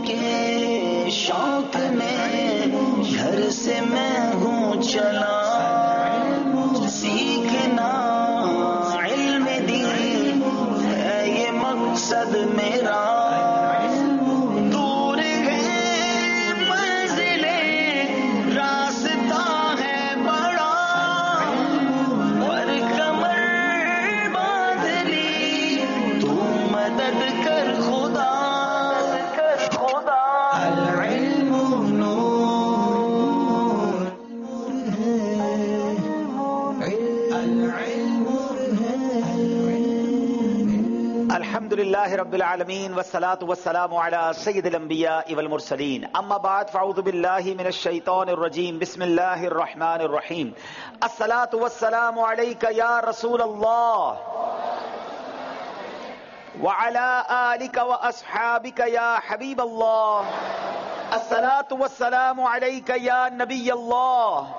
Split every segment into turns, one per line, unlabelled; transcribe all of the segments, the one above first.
کے شوق میں گھر سے میں ہوں چلا، سیکھنا علم دین ہے یہ مقصد میرا، دور ہے منزلیں راستہ ہے بڑا، پر کمر باندھ لی تو مدد کر خدا، العلم نور
الحمدللہ رب العالمین والصلاة والسلام علی سید الانبیاء والمرسلین، اما بعد فاعوذ باللہ من الشیطان الرجیم، بسم اللہ الرحمن الرحیم، الصلاة والسلام علیک یا رسول اللہ وعلی آلک واصحابک یا حبیب اللہ، الصلاة والسلام علیک یا نبی اللہ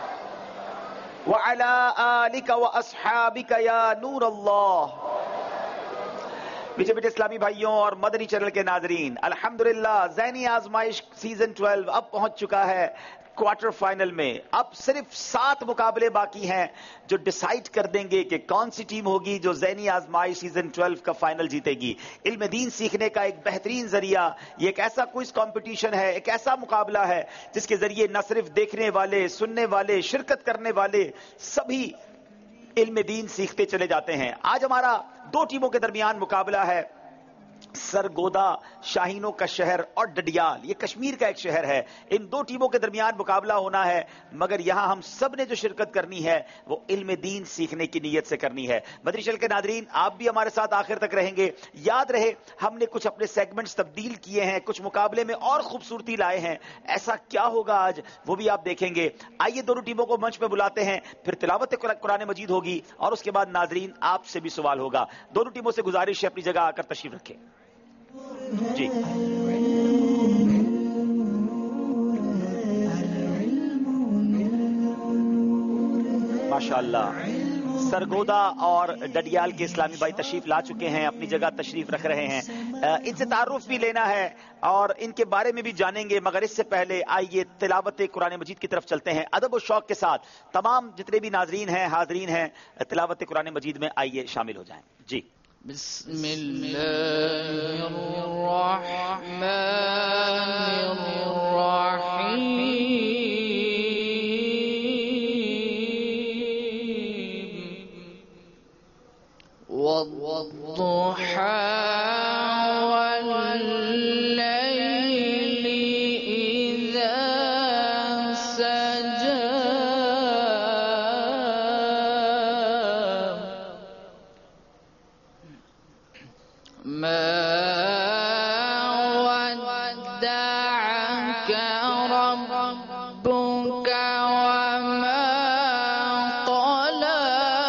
وعلی آلک واصحابک یا نور اللہ۔ میٹھے میٹھے اسلامی بھائیوں اور مدنی چینل کے ناظرین، الحمدللہ ذہنی آزمائش سیزن 12 اب پہنچ چکا ہے کوارٹر فائنل میں۔ اب صرف 7 مقابلے باقی ہیں جو ڈیسائیڈ کر دیں گے کہ کون سی ٹیم ہوگی جو ذہنی آزمائش سیزن 12 کا فائنل جیتے گی۔ علم دین سیکھنے کا ایک بہترین ذریعہ، یہ ایک ایسا کوئز کمپٹیشن ہے، ایک ایسا مقابلہ ہے جس کے ذریعے نہ صرف دیکھنے والے، سننے والے، شرکت کرنے والے سبھی علم دین سیکھتے چلے جاتے ہیں۔ آج ہمارا 2 ٹیموں کے درمیان مقابلہ ہے، سرگودا شاہینوں کا شہر اور ڈڈیال، یہ کشمیر کا ایک شہر ہے۔ ان 2 ٹیموں کے درمیان مقابلہ ہونا ہے، مگر یہاں ہم سب نے جو شرکت کرنی ہے وہ علم دین سیکھنے کی نیت سے کرنی ہے۔ مدنی چینل کے ناظرین، آپ بھی ہمارے ساتھ آخر تک رہیں گے۔ یاد رہے ہم نے کچھ اپنے سیگمنٹس تبدیل کیے ہیں، کچھ مقابلے میں اور خوبصورتی لائے ہیں، ایسا کیا ہوگا آج وہ بھی آپ دیکھیں گے۔ آئیے دونوں ٹیموں کو منچ پہ بلاتے ہیں، پھر تلاوت قرآن مجید ہوگی اور اس کے بعد ناظرین آپ سے بھی سوال ہوگا۔ دونوں ٹیموں سے گزارش ہے اپنی جگہ آ کر تشریف رکھیں جی۔ ماشاءاللہ سرگودا اور ڈڈیال کے اسلامی بھائی تشریف لا چکے ہیں، اپنی جگہ تشریف رکھ رہے ہیں۔ ان سے تعارف بھی لینا ہے اور ان کے بارے میں بھی جانیں گے، مگر اس سے پہلے آئیے تلاوت قرآن مجید کی طرف چلتے ہیں۔ ادب و شوق کے ساتھ تمام جتنے بھی ناظرین ہیں، حاضرین ہیں، تلاوت قرآن مجید میں آئیے شامل ہو جائیں جی۔
بسم اللہ الرحمن الرحیم، والضحى والليل إذا سجى، ما ودعك ربك وما قلى،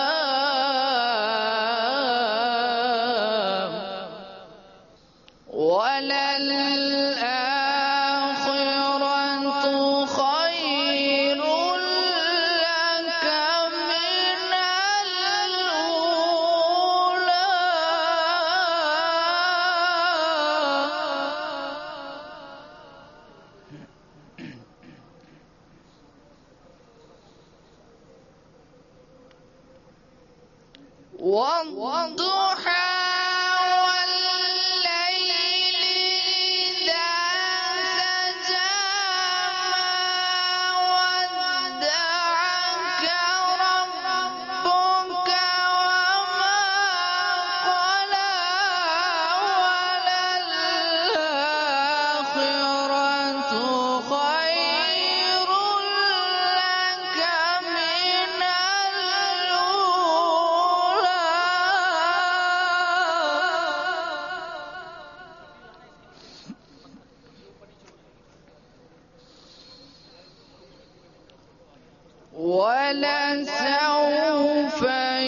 وللآخرة خير لك من الأولى، والضحى والليل إذا سجى، ما ودعك ربك وما قلى، وللآخرة خير لك من الأولى، ولسوف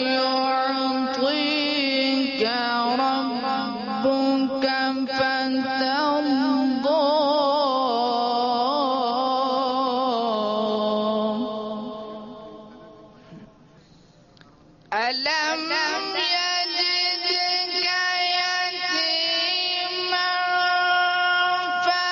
يعطيك ربك فترضى، ألم يجدك يتيما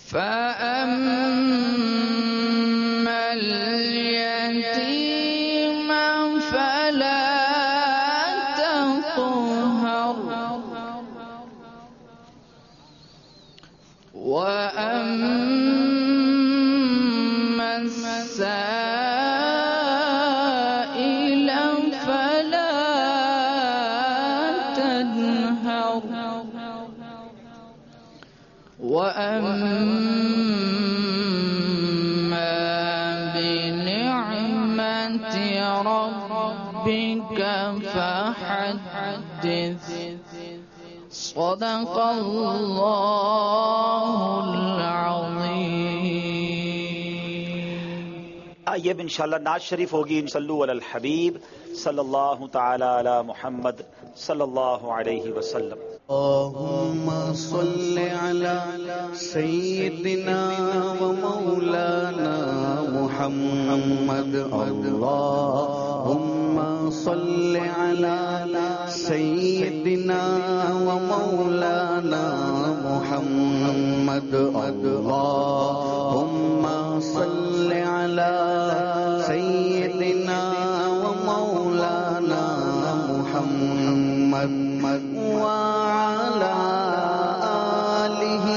فأما اليتيم فلا تقهر وأما السائل فلا تنهر وأما بنعمة ربك فحدث صدق الله العظيم.
آئیے اب انشاءاللہ نعت شریف ہوگی. صلو علی الحبیب صلی اللہ تعالی علی محمد صلی اللہ علیہ وسلم.
اللهم صل على سيدنا ومولانا محمد. اللهم صل على سيدنا ومولانا محمد. اللهم صل على سيدنا ومولانا محمد وعلى آله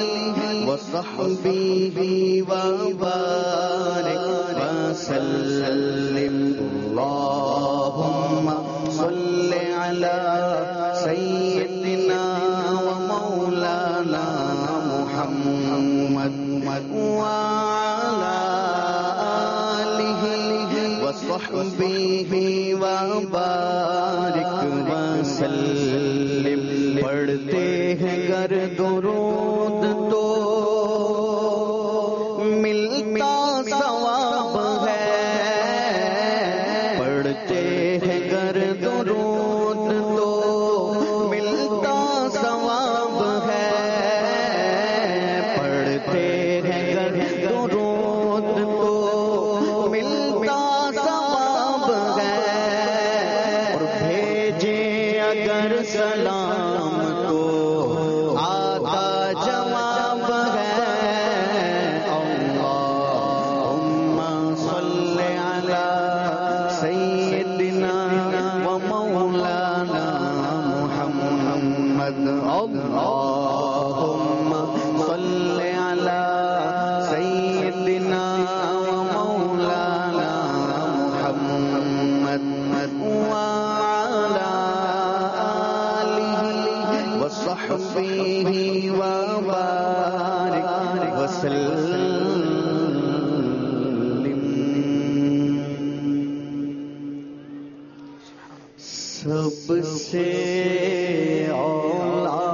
وصحبه وبارك وسلم. اللهم صل على سيدنا ومولانا محمد وعلى آله وصحبه وبارك وسلم. پڑھتے ہیں گر درود تو ملتا ثواب ہے. پڑھتے ہیں گر درود تو ملتا ثواب ہے. پڑھتے ہیں گر درود تو ملتا ثواب ہے. اور بھیجے اگر سلام تو آتا جواب ہے. اللهم صل على سيدنا ومولانا محمد. اللهم صل على سيدنا ومولانا محمد وعلى آله وصحبه وبارك وسلم. سب سے اولا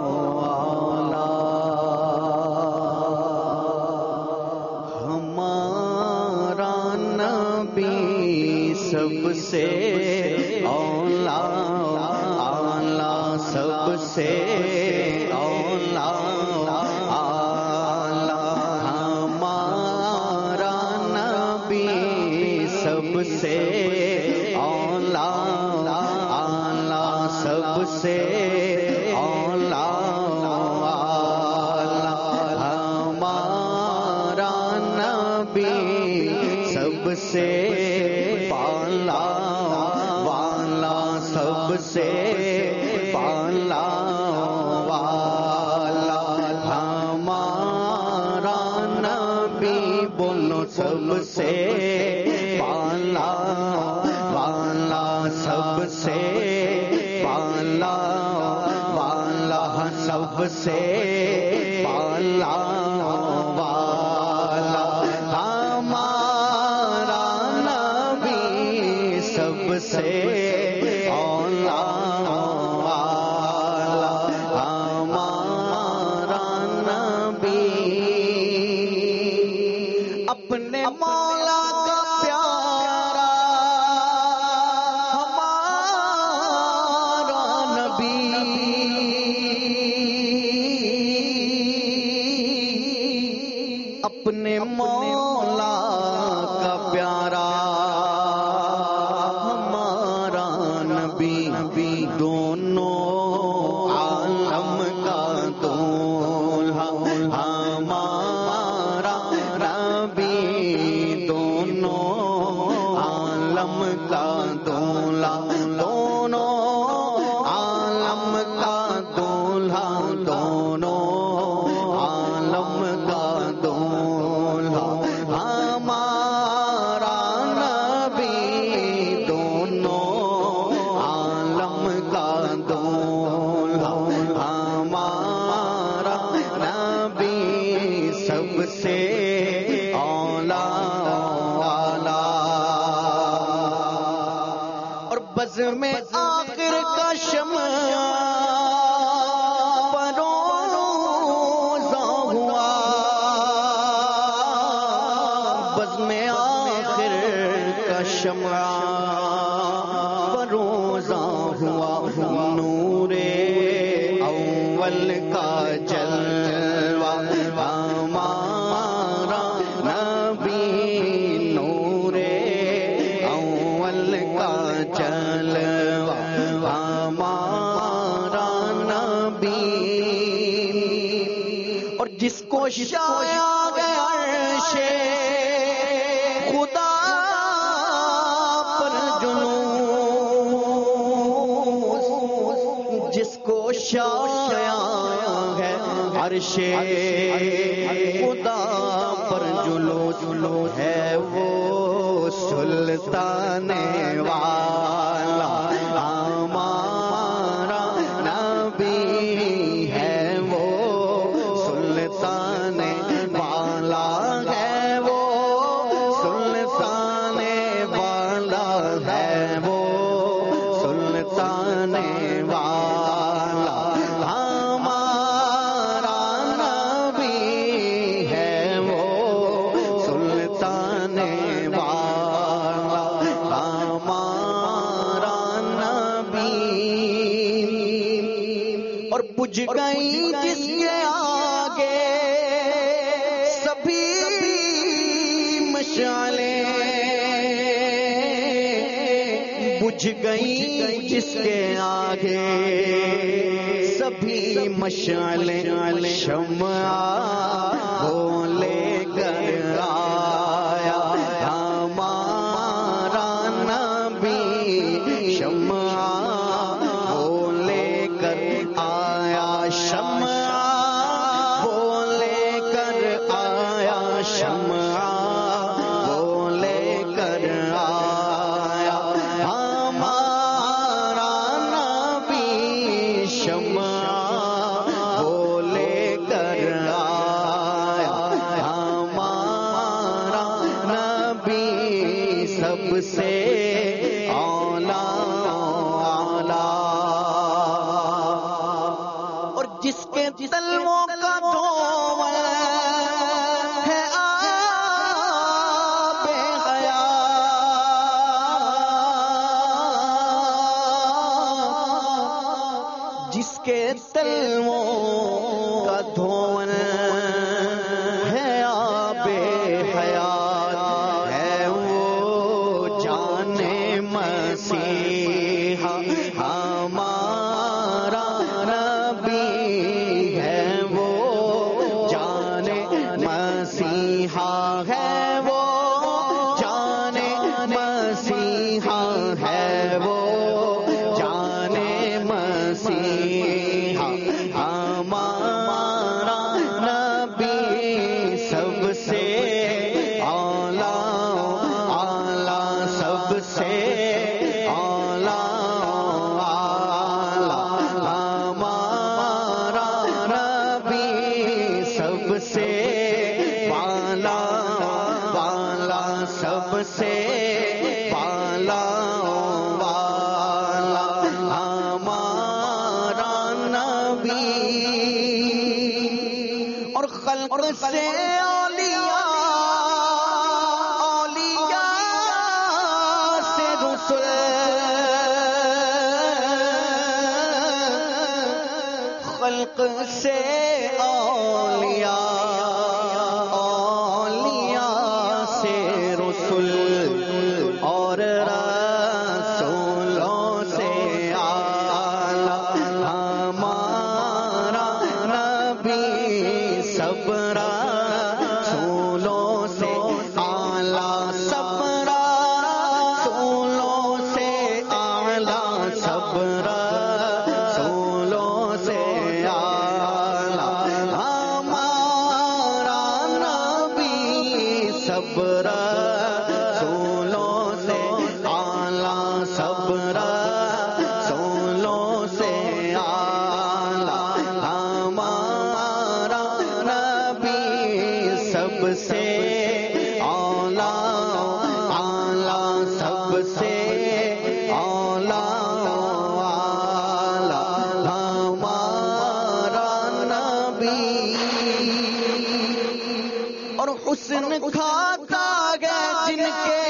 ہمارا نبی. سب سے اولا سب سے اولا ہمارا نبی. سب سے اولا سب سے اولا ہمارا نبی. سب سے پالا والا سب سے پالا والا ہمارا نبی. بولو سب سے پالا والا سب سے پالا والا سب سے پالا والا ہمارا نبی. سب سے اولا والا ہمارا نبی. اپنے مولا کا پیارا ہمارا نبی. اپنے مولا کا پیارا ہمارا نبی. دونوں عالم کا دولہا ہمارا سے اولا والا، اور بز میں آخر کا شمع پروزہ ہوا، بز میں آخر کا شمع پروزہ ہوا، نور اول کا جلوہ ہمارا نبی، نور اول کا جلوہ ہمارا نبی، اور جس کو شایا گیا عرش خدا پر جلوس، جس کو شایا ہے عرش خدا پر جلوس ہے، وہ سلطان والا ہمارا نبی ہے، وہ سلطان والا ہے، وہ سلطان والا ہے، وہ سلطان والا ہمارا نبی ہے، وہ سلطان والا ہمارا نبی، اور بجھ گئی جس کے آگے سبھی مشعلیں، بجھ گئی جس کے آگے سبھی مشعلیں، شمع وہ لے کر آیا ہمارا نبی، شمع وہ لے کر آیا، شمع وہ لے کر آیا، شمع وہ لے کر آیا ہمارا نبی، شمع وہ لے کر آیا ہمارا نبی، سب سے اولا اعلیٰ، اور جس کے تلووں کا دھول ہے آب حیات، جس کے تلووں کا دھول ہے آب حیات، ہے وہ جان مسیحا ہمارا نبی ہے، وہ جان مسیحا ہے، وہ جان مسیحا ہے، وہ جان مسیحا ہمارا نبی، سب سے اولا اعلیٰ، سب سے اولا اعلیٰ ہمارا نبی، سب سے والا والا، سب سے والا والا ہمارا نبی، اور خلق سے اولیاء، اولیاء سے رسل، خلق سے اولیاء، اولیاء سے رسل، اور رسولوں سے اعلیٰ ہمارا نبی، سب رسولوں سے اعلیٰ، سب رسولوں سے اعلیٰ، سب رسولوں سے اعلیٰ ہمارا نبی، سب رسولوں سے اعلیٰ، سب رسولوں سے اعلیٰ ہمارا نبی، سب سب سے اولا اعلی سب سے اولا اعلی ہمارا نبی اور حسن کھاتا ہے جن کے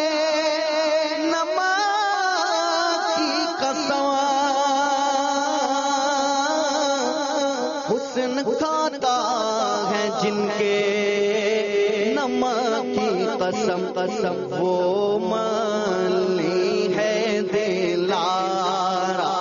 نمک کی قسم حسن کھاتا ہے جن کے نمک کی قسم قسم وہ ملی ہے دلارا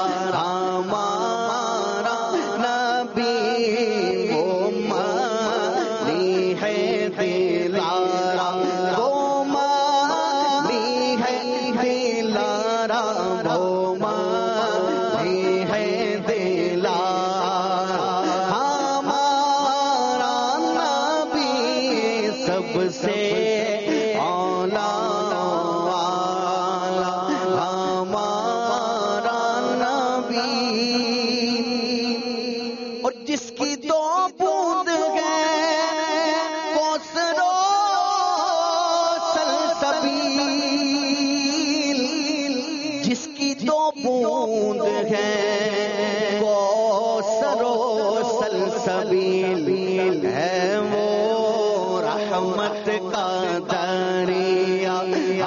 ہمارا نبی وہ ملی ہے دلارا وہ ملی ہے دلارا وہ ملی ہے دلارا ہمارا نبی سب سے اولا ہمارا نبی اور جس کی دو بوند ہے کوثر و سلسبیل جس کی دو بوند ہے کوثر و سلسبیل ہے وہ رحمت کا دریا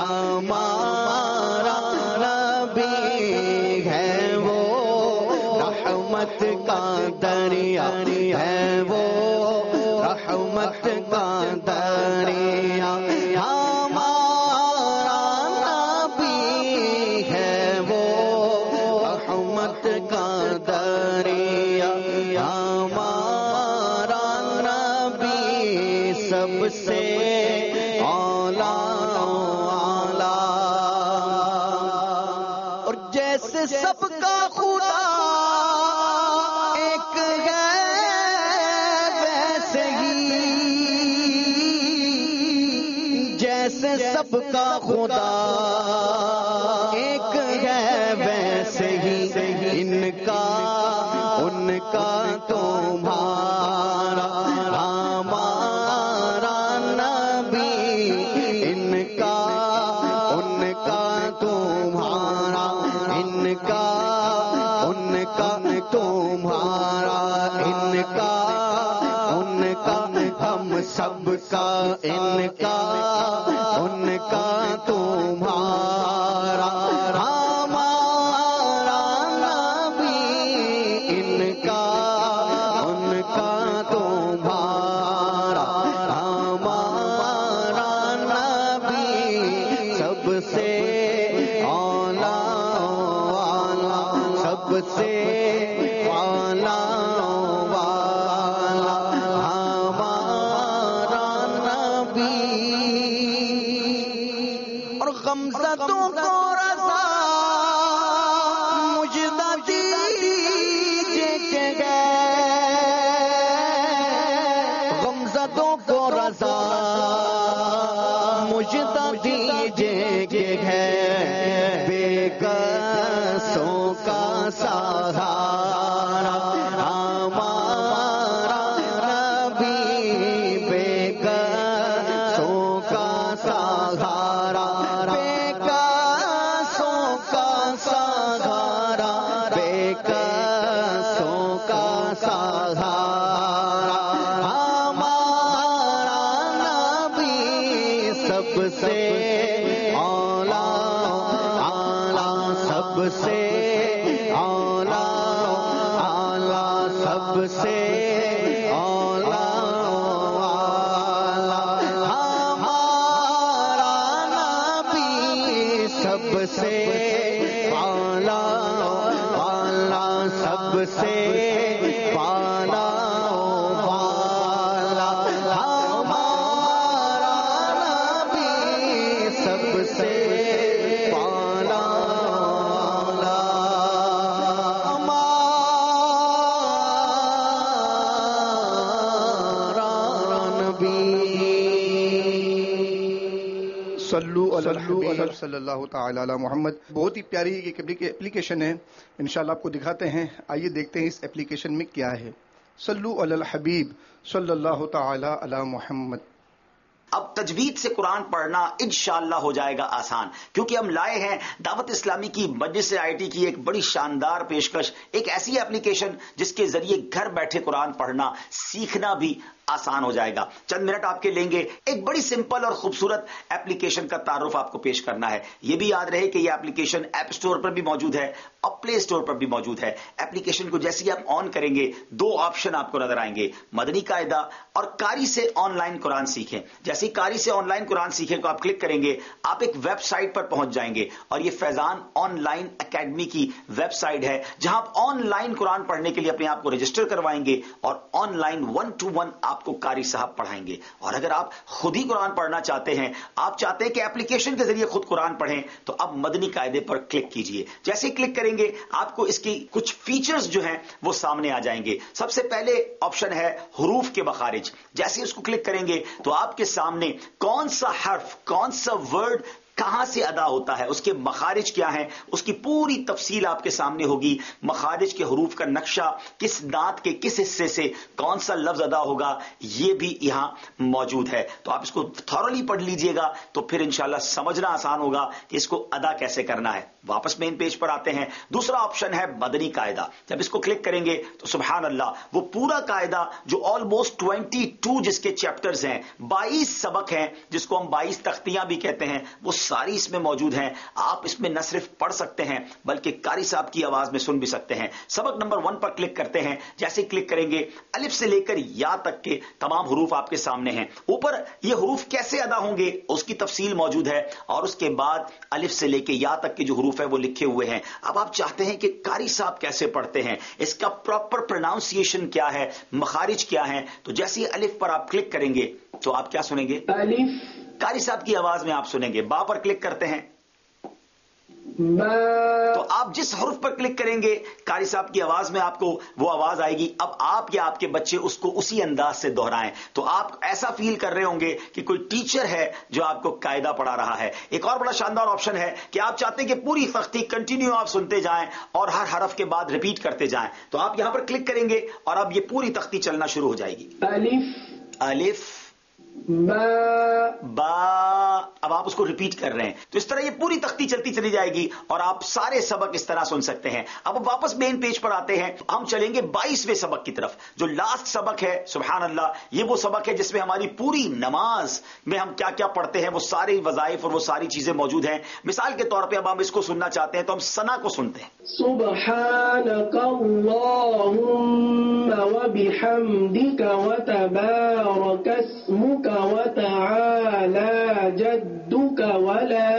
ہمارا نبی ہے وہ رحمت کا دریا ہے وہ رحمت کا دریا ہمارا نبی ہے وہ رحمت کا دریا ہمارا نبی سب سے اولا اعلی اور جیسے سب کا خدا ایک ہے ویسے ہی جیسے سب کا خدا ایک ہے ویسے ہی ان کا تمہارا ہمارا نبی ان کا تمہارا ان کا تمہارا ان کا ہم سب کا ان کا تمہارا ہمارا نبی ان کا تمہارا ہمارا نبی سب سے اولا سب سے اولا ہمارا نبی اور غمزدوں کو رضا مجدہ دیجے کہ غمزدوں کو رضا مجدہ دیجے کہ ہے بے قصوں کا سہارا ہمارا نبی بے قصوں کا سہارا بے قصوں کا سہارا بے قصوں کا سہارا ہمارا نبی سب سے اولا اعلی سب سے اولا اعلی سب سے اولا اعلی ہمارا نبی سب سے اولا اعلی سب سے اولا اعلی ہمارا نبی سب سے اولا
صلو علی الحبیب صلی اللہ تعالی علی محمد. بہت ہی پیاری ایک اپلیکیشن ہے, انشاءاللہ آپ کو دکھاتے ہیں. آئیے دیکھتے ہیں اس اپلیکیشن میں کیا ہے. صلو علی الحبیب صلی اللہ تعالی علی محمد.
اب تجوید سے قرآن پڑھنا انشاءاللہ ہو جائے گا آسان، کیونکہ ہم لائے ہیں دعوت اسلامی کی مجلس IIT کی ایک بڑی شاندار پیشکش، ایک ایسی اپلیکیشن جس کے ذریعے گھر بیٹھے قرآن پڑھنا سیکھنا بھی آسان ہو جائے گا۔ چند منٹ آپ کے لیں گے، ایک بڑی سمپل اور خوبصورت ایپلیکیشن کا تعارف آپ کو پیش کرنا ہے۔ یہ بھی یاد رہے کہ یہ ایپلیکیشن ایپ سٹور پر بھی موجود ہے اور پلے سٹور پر بھی موجود ہے۔ ایپلیکیشن کو جیسے ہی آپ آن کریں گے 2 آپشن آپ کو نظر آئیں گے، مدنی قاعدہ اور قاری سے آن لائن قرآن سیکھیں۔ جیسے ہی قاری سے آن لائن قرآن سیکھیں کو آپ کلک کریں گے، آپ ایک ویب سائٹ پر پہنچ جائیں گے، اور یہ فیضان آن لائن اکیڈمی کی ویب سائٹ ہے جہاں آپ آن لائن قرآن پڑھنے کے لیے اپنے آپ کو رجسٹر کروائیں گے اور آن لائن 1 to 1 آپ کو قاری صاحب پڑھائیں گے۔ اور اگر آپ خود ہی قرآن پڑھنا چاہتے ہیں، آپ چاہتے ہیں کہ ایپلیکیشن کے ذریعے خود قرآن پڑھیں، تو اب مدنی قاعدے پر کلک کیجئے۔ جیسے ہی کلک کریں گے آپ کو اس کی کچھ فیچرز جو ہیں وہ سامنے آ جائیں گے۔ سب سے پہلے آپشن ہے حروف کے مخارج۔ جیسے اس کو کلک کریں گے تو آپ کے سامنے کون سا حرف، کون سا ورڈ کہاں سے ادا ہوتا ہے، اس کے مخارج کیا ہیں، اس کی پوری تفصیل آپ کے سامنے ہوگی۔ مخارج کے حروف کا نقشہ، کس دانت کے کس حصے سے کون سا لفظ ادا ہوگا، یہ بھی یہاں موجود ہے۔ تو آپ اس کو تھورلی پڑھ لیجئے گا تو پھر انشاءاللہ سمجھنا آسان ہوگا کہ اس کو ادا کیسے کرنا ہے۔ واپس مین پیج پر آتے ہیں، دوسرا آپشن ہے مدنی قاعدہ۔ جب اس کو کلک کریں گے تو سبحان اللہ وہ پورا قاعدہ جو آلموسٹ 22 جس کے چیپٹرز ہیں، 22 سبق ہیں جس کو ہم 22 تختیاں بھی کہتے ہیں، وہ ساری اس میں موجود ہیں۔ آپ اس میں نہ صرف پڑھ سکتے ہیں بلکہ قاری صاحب کی آواز میں سن بھی سکتے ہیں۔ سبق نمبر 1 پر کلک کرتے ہیں، جیسے کلک کریں گے الف سے لے کر یا تک کے تمام حروف آپ کے سامنے ہیں۔ اوپر یہ حروف کیسے ادا ہوں گے اس کی تفصیل موجود ہے، اور اس کے بعد الف سے لے کے یا تک کے جو حروف ہے وہ لکھے ہوئے ہیں۔ اب آپ چاہتے ہیں کہ قاری صاحب کیسے پڑھتے ہیں، اس کا پراپر پروناؤنسیشن کیا ہے، مخارج کیا ہیں، تو جیسے ہی الف پر آپ کلک کریں گے تو آپ کیا سنیں گے،
الف،
قاری صاحب کی آواز میں آپ سنیں گے۔ با پر کلک کرتے ہیں
با،
تو آپ جس حرف پر کلک کریں گے قاری صاحب کی آواز میں آپ کو وہ آواز آئے گی۔ اب آپ یا آپ کے بچے اس کو اسی انداز سے دہرائیں تو آپ ایسا فیل کر رہے ہوں گے کہ کوئی ٹیچر ہے جو آپ کو قاعدہ پڑھا رہا ہے۔ ایک اور بڑا شاندار آپشن ہے کہ آپ چاہتے ہیں کہ پوری تختی کنٹینیو آپ سنتے جائیں اور ہر حرف کے بعد ریپیٹ کرتے جائیں، تو آپ یہاں پر کلک کریں گے اور اب یہ پوری تختی چلنا شروع ہو جائے گی۔
الف،
الف،
با،
با، اب آپ اس کو ریپیٹ کر رہے ہیں تو اس طرح یہ پوری تختی چلتی چلی جائے گی اور آپ سارے سبق اس طرح سن سکتے ہیں۔ اب واپس مین پیج پر آتے ہیں، ہم چلیں گے 22ویں سبق کی طرف جو لاسٹ سبق ہے۔ سبحان اللہ یہ وہ سبق ہے جس میں ہماری پوری نماز میں ہم کیا کیا پڑھتے ہیں وہ سارے وظائف اور وہ ساری چیزیں موجود ہیں۔ مثال کے طور پہ اب ہم اس کو سننا چاہتے ہیں تو ہم ثنا کو سنتے ہیں۔
سبحانك اللهم وبحمدك وتبارك اسمك وتعالى جدك ولا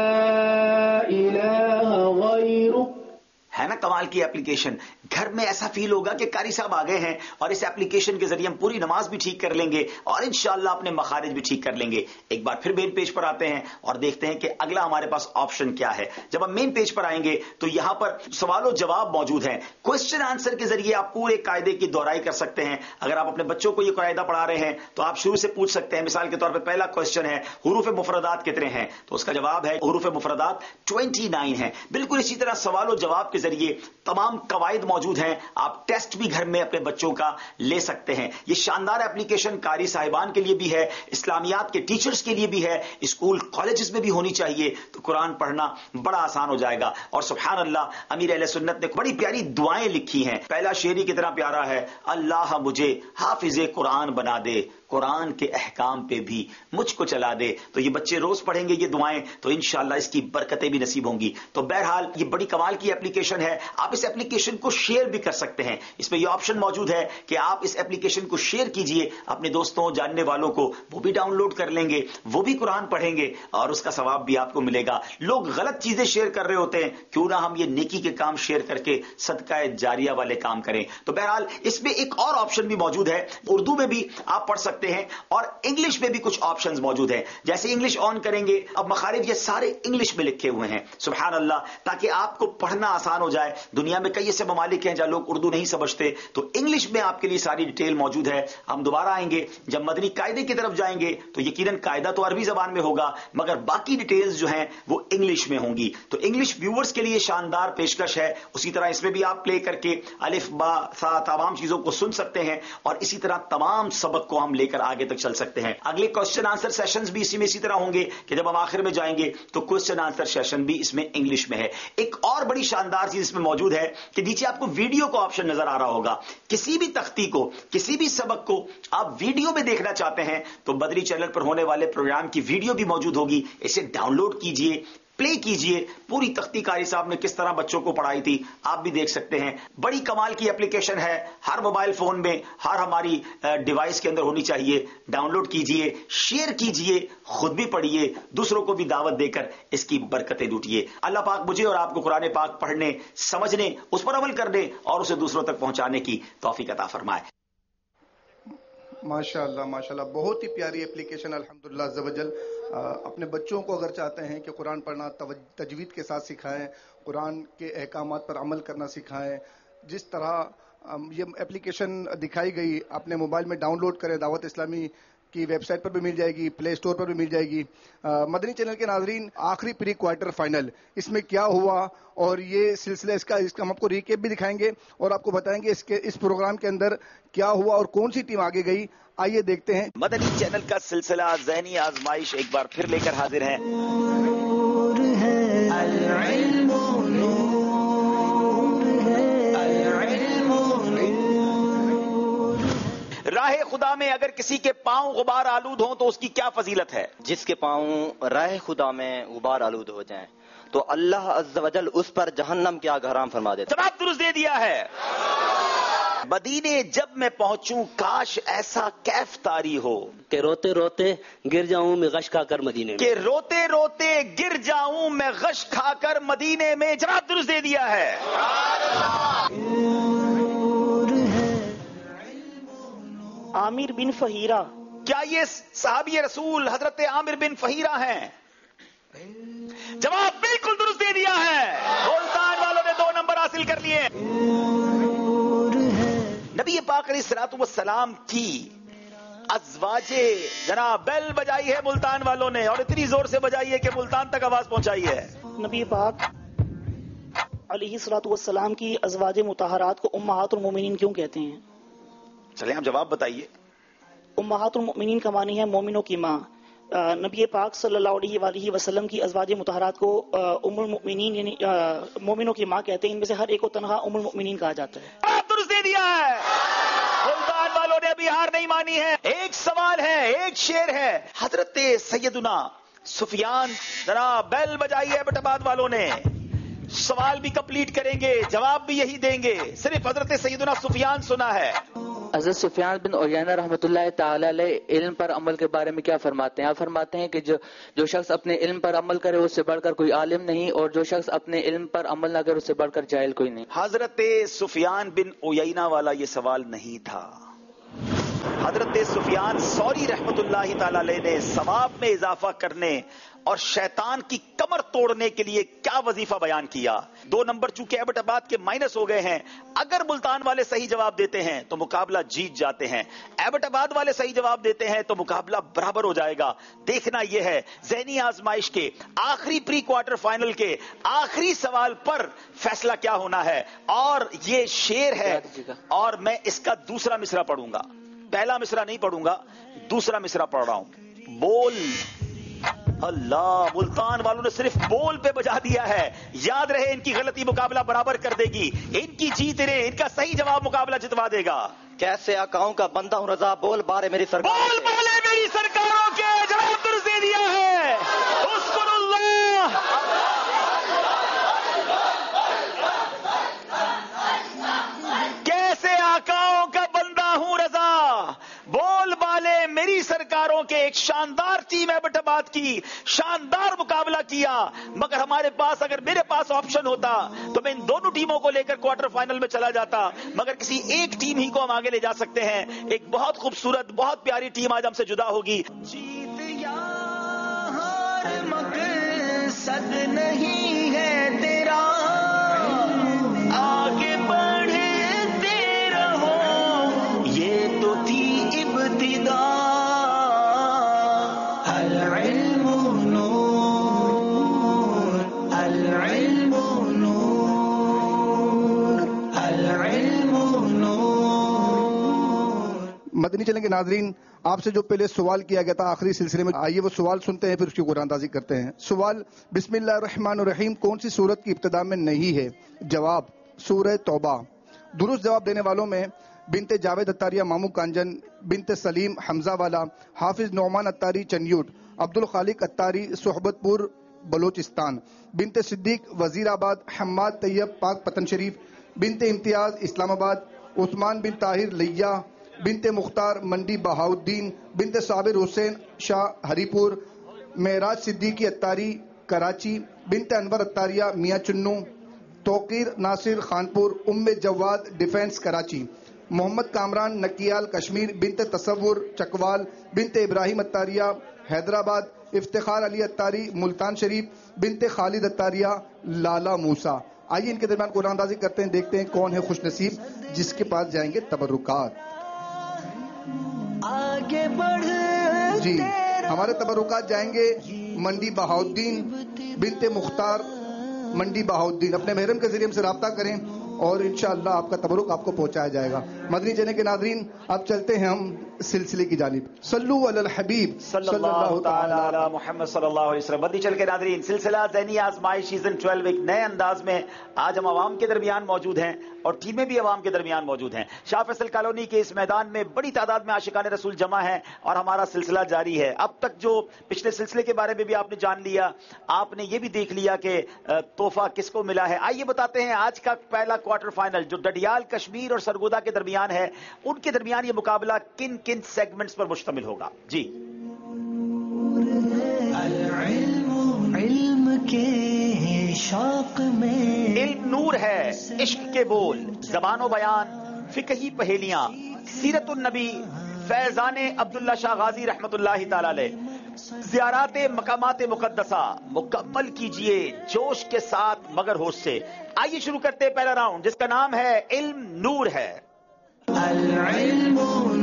إله غيرك۔
ہے نا کمال کی ایپلیکیشن؟ گھر میں ایسا فیل ہوگا کہ قاری صاحب آ گئے ہیں اور اس ایپلیکیشن کے ذریعے ہم پوری نماز بھی ٹھیک کر لیں گے اور انشاءاللہ اپنے مخارج بھی ٹھیک کر لیں گے۔ ایک بار پھر مین پیج پر آتے ہیں اور دیکھتے ہیں کہ اگلا ہمارے پاس آپشن کیا ہے۔ جب ہم مین پیج پر آئیں گے تو یہاں پر سوال و جواب موجود ہیں۔ کوسچن آنسر کے ذریعے آپ پورے قاعدے کی دہرائی کر سکتے ہیں۔ اگر آپ اپنے بچوں کو یہ قاعدہ پڑھا رہے ہیں تو آپ شروع سے پوچھ سکتے ہیں۔ مثال کے طور پہ پہلا کوسچن ہے حروف مفردات کتنے ہیں، تو اس کا جواب ہے حروف مفردات 29 ہیں۔ بالکل اسی طرح سوال و جواب کے ذریعے تمام قواعد موجود ہیں۔ آپ ٹیسٹ بھی گھر میں اپنے بچوں کا لے سکتے ہیں۔ یہ شاندار ایپلیکیشن قاری صاحبان کے لیے بھی ہے، اسلامیات کے ٹیچرز کے لیے بھی ہے، اسکول کالجز میں بھی ہونی چاہیے، تو قرآن پڑھنا بڑا آسان ہو جائے گا۔ اور سبحان اللہ امیر اہل سنت نے بڑی پیاری دعائیں لکھی ہیں۔ پہلا شعر ہی کتنا پیارا ہے، اللہ مجھے حافظ قرآن بنا دے، قرآن کے احکام پہ بھی مجھ کو چلا دے۔ تو یہ بچے روز پڑھیں گے یہ دعائیں تو انشاءاللہ اس کی برکتیں بھی نصیب ہوں گی۔ تو بہرحال یہ بڑی کمال کی ایپلیکیشن ہے۔ آپ اس ایپلیکیشن کو شیئر بھی کر سکتے ہیں۔ اس میں یہ آپشن موجود ہے کہ آپ اس ایپلیکیشن کو شیئر کیجئے اپنے دوستوں جاننے والوں کو، وہ بھی ڈاؤن لوڈ کر لیں گے، وہ بھی قرآن پڑھیں گے اور اس کا ثواب بھی آپ کو ملے گا۔ لوگ غلط چیزیں شیئر کر رہے ہوتے ہیں، کیوں نہ ہم یہ نیکی کے کام شیئر کر کے صدقہ جاریہ والے کام کریں۔ تو بہرحال اس میں ایک اور آپشن بھی موجود ہے، اردو میں بھی آپ پڑھ سکتے ہیں اور انگلش میں بھی کچھ آپشنز موجود ہیں۔ جیسے انگلش آن کریں گے، اب مخارج یہ سارے انگلش میں لکھے ہوئے ہیں، سبحان اللہ، تاکہ آپ کو پڑھنا آسان ہو جائے۔ دنیا میں کئی ایسے ممالک ہیں جہاں لوگ اردو نہیں سمجھتے، تو انگلش میں آپ کے لیے ساری ڈیٹیل موجود ہے۔ ہم دوبارہ آئیں گے، جب مدنی قاعدے کی طرف جائیں گے تو یقیناً قاعدہ تو عربی زبان میں ہوگا مگر باقی ڈیٹیلز جو ہیں وہ انگلش میں ہوں گی۔ تو انگلش ویورز کے لیے شاندار پیشکش ہے۔ اسی طرح اس میں بھی آپ پلے کر کے الف با ثا تمام چیزوں کو سن سکتے ہیں اور اسی طرح تمام سبق کو ہم لے لے کر آگے تک چل سکتے ہیں. اگلے کوشچن آنسر سیشنز بھی اسی طرح ہوں گے کہ جب ہم آخر میں جائیں گے تو کوشچن آنسر سیشن بھی اس میں انگلش میں ہے. ایک اور بڑی شاندار چیز اس میں موجود ہے کہ نیچے آپ کو ویڈیو کا آپشن نظر آ رہا ہوگا. کسی بھی تختی کو، کسی بھی سبق کو آپ ویڈیو میں دیکھنا چاہتے ہیں تو بدری چینل پر ہونے والے پروگرام کی ویڈیو بھی موجود ہوگی. اسے ڈاؤن لوڈ کیجئے، پلے کیجئے. پوری تختی قاری صاحب نے کس طرح بچوں کو پڑھائی تھی آپ بھی دیکھ سکتے ہیں. بڑی کمال کی اپلیکیشن ہے، ہر موبائل فون میں، ہر ہماری ڈیوائس کے اندر ہونی چاہیے. ڈاؤن لوڈ کیجئے، شیئر کیجئے، خود بھی پڑھیے، دوسروں کو بھی دعوت دے کر اس کی برکتیں لوٹیے. اللہ پاک مجھے اور آپ کو قرآن پاک پڑھنے، سمجھنے، اس پر عمل کرنے اور اسے دوسروں تک پہنچانے کی توفیق عطا فرمائے.
ماشاءاللہ ماشاءاللہ، بہت ہی پیاری اپلیکیشن. الحمدللہ عز و جل اپنے بچوں کو اگر چاہتے ہیں کہ قرآن پڑھنا تجوید کے ساتھ سکھائیں، قرآن کے احکامات پر عمل کرنا سکھائیں. جس طرح یہ اپلیکیشن دکھائی گئی اپنے موبائل میں ڈاؤن لوڈ کریں. دعوت اسلامی کی ویب سائٹ پر بھی مل جائے گی، پلے اسٹور پر بھی مل جائے گی. مدنی چینل کے ناظرین، آخری پری کوارٹر فائنل اس میں کیا ہوا اور یہ سلسلہ اس کا ہم آپ کو ریکیپ بھی دکھائیں گے اور آپ کو بتائیں گے اس پروگرام کے اندر کیا ہوا اور کون سی ٹیم آگے گئی. آئیے دیکھتے ہیں.
مدنی چینل کا سلسلہ ذہنی آزمائش ایک بار پھر لے کر حاضر ہیں.
نور ہے العلم نور ہے العلم نور.
راہ خدا میں اگر کسی کے پاؤں غبار آلود ہوں تو اس کی کیا فضیلت ہے؟
جس کے پاؤں راہ خدا میں غبار آلود ہو جائیں تو اللہ عز و جل اس پر جہنم کی آگ حرام فرما دیتا.
جواب درست دے دیا ہے. مدینے جب میں پہنچوں کاش ایسا کیف طاری ہو
کہ روتے روتے گر جاؤں میں غش کھا کر مدینے میں.
کہ روتے روتے گر جاؤں میں غش کھا کر مدینے میں. جواب درست دے دیا ہے.
عامر بن فہیرہ.
کیا یہ صحابی رسول حضرت عامر بن فہیرہ ہیں؟ جواب بالکل درست دے دیا ہے. ملتان والوں نے 2 نمبر حاصل کر لیے. نبی پاک علیہ الصلوۃ والسلام کی ازواج جناب بیل بجائی ہے ملتان والوں نے، اور اتنی زور سے بجائی ہے کہ ملتان تک آواز پہنچائی ہے.
نبی پاک علیہ الصلوۃ والسلام کی ازواج مطہرات کو امہات المومنین کیوں کہتے ہیں؟
چلیں آپ جواب بتائیے.
امہات المومنین کا معنی ہے مومنوں کی ماں. نبی پاک صلی اللہ علیہ وآلہ وسلم کی ازواج مطہرات کو ام المؤمنین یعنی مومنوں کی ماں کہتے ہیں. ان میں سے ہر ایک کو تنہا ام المؤمنین کہا جاتا ہے.
درست دے دیا ہے. ملتان والوں نے ابھی ہار نہیں مانی ہے. ایک سوال ہے، ایک شعر ہے. حضرت سیدنا سفیان جناب بیل بجائی ہے بٹاباد والوں نے. سوال بھی کمپلیٹ کریں گے، جواب بھی یہی دیں گے. صرف حضرت سیدنا سفیان سنا ہے.
حضرت سفیان بن عیینہ رحمۃ اللہ تعالی علیہ علم پر عمل کے بارے میں کیا فرماتے ہیں؟ آپ فرماتے ہیں کہ جو شخص اپنے علم پر عمل کرے اس سے بڑھ کر کوئی عالم نہیں، اور جو شخص اپنے علم پر عمل نہ کرے اس سے بڑھ کر جاہل کوئی نہیں.
حضرت سفیان بن عیینہ والا یہ سوال نہیں تھا. حضرت سفیان ثوری رحمت اللہ تعالی علیہ نے ثواب میں اضافہ کرنے اور شیطان کی کمر توڑنے کے لیے کیا وظیفہ بیان کیا. 2 نمبر چونکہ ایبٹ آباد کے مائنس ہو گئے ہیں. اگر ملتان والے صحیح جواب دیتے ہیں تو مقابلہ جیت جاتے ہیں. ایبٹ آباد والے صحیح جواب دیتے ہیں تو مقابلہ برابر ہو جائے گا. دیکھنا یہ ہے ذہنی آزمائش کے آخری پری کوارٹر فائنل کے آخری سوال پر فیصلہ کیا ہونا ہے. اور یہ شعر ہے اور میں اس کا دوسرا مصرع پڑھوں گا. پہلا مصرع نہیں پڑھوں گا، دوسرا مصرع پڑھ رہا ہوں. بول. اللہ، ملتان والوں نے صرف بول پہ بجا دیا ہے. یاد رہے ان کی غلطی مقابلہ برابر کر دے گی، ان کی جیت انہیں ان کا صحیح جواب مقابلہ جتوا دے گا.
کیسے آقاؤں کا بندہ ہوں رضا، بول بارے میری سرکار،
بول بولے میری سرکاروں کے. جواب درست دے دیا ہے. اذکر اللہ. کیسے آقاؤں کا بندہ ہوں رضا، بول بالے میری سرکاروں کے. ایک شاندار ٹیم ایبٹ آباد کی شاندار مقابلہ کیا، مگر ہمارے پاس اگر میرے پاس آپشن ہوتا تو میں ان دونوں ٹیموں کو لے کر کوارٹر فائنل میں چلا جاتا، مگر کسی ایک ٹیم ہی کو ہم آگے لے جا سکتے ہیں. ایک بہت خوبصورت بہت پیاری ٹیم آج ہم سے جدا ہوگی.
جیت یا ہار مقصد نہیں ہے تیرا، آگے بڑھتے رہو یہ تو تھی ابتدا. العلم نور العلم نور العلم نور.
مدنی چینل کے ناظرین، آپ سے جو پہلے سوال کیا گیا تھا آخری سلسلے میں، آئیے وہ سوال سنتے ہیں پھر اس کی قرآن اندازی کرتے ہیں۔ سوال، بسم اللہ الرحمن الرحیم کون سی سورت کی ابتدا میں نہیں ہے؟ جواب، سورہ توبہ۔ درست جواب دینے والوں میں بنت جاوید اتاریہ مامو کانجن، بنت سلیم حمزہ والا، حافظ نعمان اتاری چنیوٹ، عبد الخالق اتاری صحبت پور بلوچستان، بنت صدیق وزیر آباد، حماد طیب پاک پتن شریف، بنت امتیاز اسلام آباد، عثمان بن طاہر لیا، بنت مختار منڈی بہاؤدین، بنت صابر حسین شاہ ہری پور، معراج صدیقی اتاری کراچی، بنت انور اتاریہ میاں چنو، توقیر ناصر خانپور، ام جواد ڈیفینس کراچی، محمد کامران نکیال کشمیر، بنت تصور چکوال، بنت ابراہیم اتاریہ حیدرآباد، افتخار علی اتاری ملتان شریف، بنت خالد اتاریہ لالا موسا۔ آئیے ان کے درمیان قرآن اندازی کرتے ہیں، دیکھتے ہیں کون ہے خوش نصیب جس کے پاس جائیں گے تبرکات۔
آگے بڑھ
جی ہمارے تبرکات جائیں گے منڈی بہاؤدین بنت مختار منڈی بہاؤدین۔ اپنے محرم کے ذریعے ہم سے رابطہ کریں اور انشاءاللہ آپ کا تبرک آپ کو پہنچایا جائے گا۔ مدنی چینل کے ناظرین، اب چلتے ہیں ہم سلسلے کی جانب۔ صلو علی الحبیب
صلی اللہ تعالی علی محمد صلی اللہ علیہ وسلم۔ مدنی چینل کے ناظرین، سلسلہ ذہنی آزمائش سیزن 12 ایک نئے انداز میں آج ہم عوام کے درمیان موجود ہیں اور ٹیمیں بھی عوام کے درمیان موجود ہیں۔ شاہ فیصل کالونی کے اس میدان میں بڑی تعداد میں عاشقان رسول جمع ہیں اور ہمارا سلسلہ جاری ہے۔ اب تک جو پچھلے سلسلے کے بارے میں بھی آپ نے جان لیا، آپ نے یہ بھی دیکھ لیا کہ تحفہ کس کو ملا ہے۔ آئیے بتاتے ہیں آج کا پہلا کوارٹر فائنل جو ڈڈیال کشمیر اور سرگودا کے درمیان ہے، ان کے درمیان یہ مقابلہ کن کن سیگمنٹس پر مشتمل ہوگا۔ جی
علم کے شوق میں،
علم نور ہے، عشق کے بول، زبان و بیان، فقہی پہیلیاں، سیرت النبی، فیضان عبداللہ شاہ غازی رحمت اللہ تعالی علیہ، زیارات مقامات مقدسہ، مکمل کیجئے جوش کے ساتھ مگر ہوش سے۔ آئیے شروع کرتے ہیں پہلا راؤنڈ جس کا نام ہے علم نور ہے۔
العلم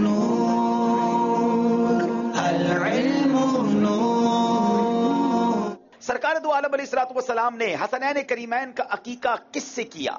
نور، العلم نور۔
سرکار دو عالم علیہ الصلوۃ والسلام نے حسنین کریمین کا عقیقہ کس سے کیا؟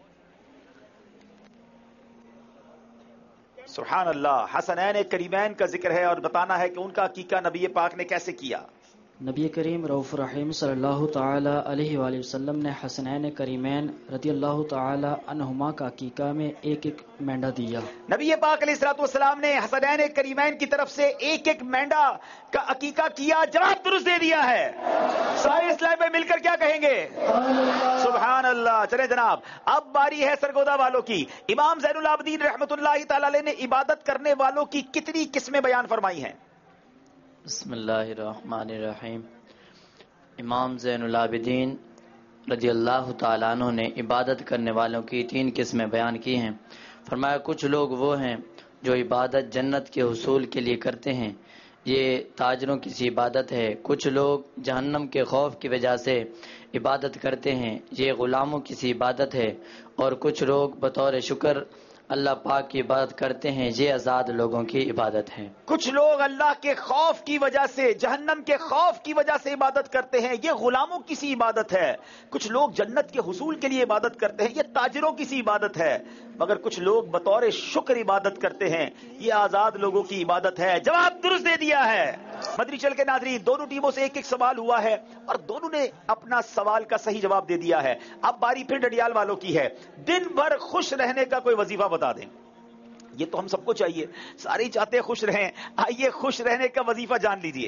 سبحان اللہ، حسنین کریمین کا ذکر ہے اور بتانا ہے کہ ان کا عقیقہ نبی پاک نے کیسے کیا۔
نبی کریم رؤوف الرحیم صلی اللہ تعالی علیہ وآلہ وسلم نے حسنین کریمین رضی اللہ تعالی عنہما کا عقیقہ میں ایک ایک مینڈا دیا۔
نبی پاک علیہ الصلوۃ والسلام نے حسنین کریمین کی طرف سے ایک ایک مینڈا کا عقیقہ کیا، جواب درست دے دیا ہے۔ سارے اسلام میں مل کر کیا کہیں گے؟ سبحان اللہ۔ چلے جناب، اب باری ہے سرگودا والوں کی۔ امام زین العابدین رحمت اللہ تعالی علیہ نے عبادت کرنے والوں کی کتنی قسمیں بیان فرمائی ہیں؟
بسم اللہ الرحمن الرحیم۔ امام زین العابدین رضی اللہ تعالیٰ عنہ نے عبادت کرنے والوں کی 3 قسمیں بیان کی ہیں۔ فرمایا کچھ لوگ وہ ہیں جو عبادت جنت کے حصول کے لیے کرتے ہیں، یہ تاجروں کی سی عبادت ہے۔ کچھ لوگ جہنم کے خوف کی وجہ سے عبادت کرتے ہیں، یہ غلاموں کی سی عبادت ہے۔ اور کچھ لوگ بطور شکر اللہ پاک کی عبادت کرتے ہیں، یہ آزاد لوگوں کی عبادت ہے۔
کچھ لوگ اللہ کے خوف کی وجہ سے، جہنم کے خوف کی وجہ سے عبادت کرتے ہیں، یہ غلاموں کی سی عبادت ہے۔ کچھ لوگ جنت کے حصول کے لیے عبادت کرتے ہیں، یہ تاجروں کی سی عبادت ہے۔ مگر کچھ لوگ بطور شکر عبادت کرتے ہیں، یہ آزاد لوگوں کی عبادت ہے۔ جواب درست دے دیا ہے۔ مدنی چل کے ناظرین، دونوں ٹیموں سے ایک ایک سوال ہوا ہے اور دونوں نے اپنا سوال کا صحیح جواب دے دیا ہے۔ اب باری پھر ڈڈیال والوں کی ہے۔ دن بھر خوش رہنے کا کوئی وظیفہ بتا دیں۔ یہ تو ہم سب کو چاہیے، سارے ہی چاہتے ہیں خوش رہیں۔ آئیے خوش رہنے کا وظیفہ جان لیجئے۔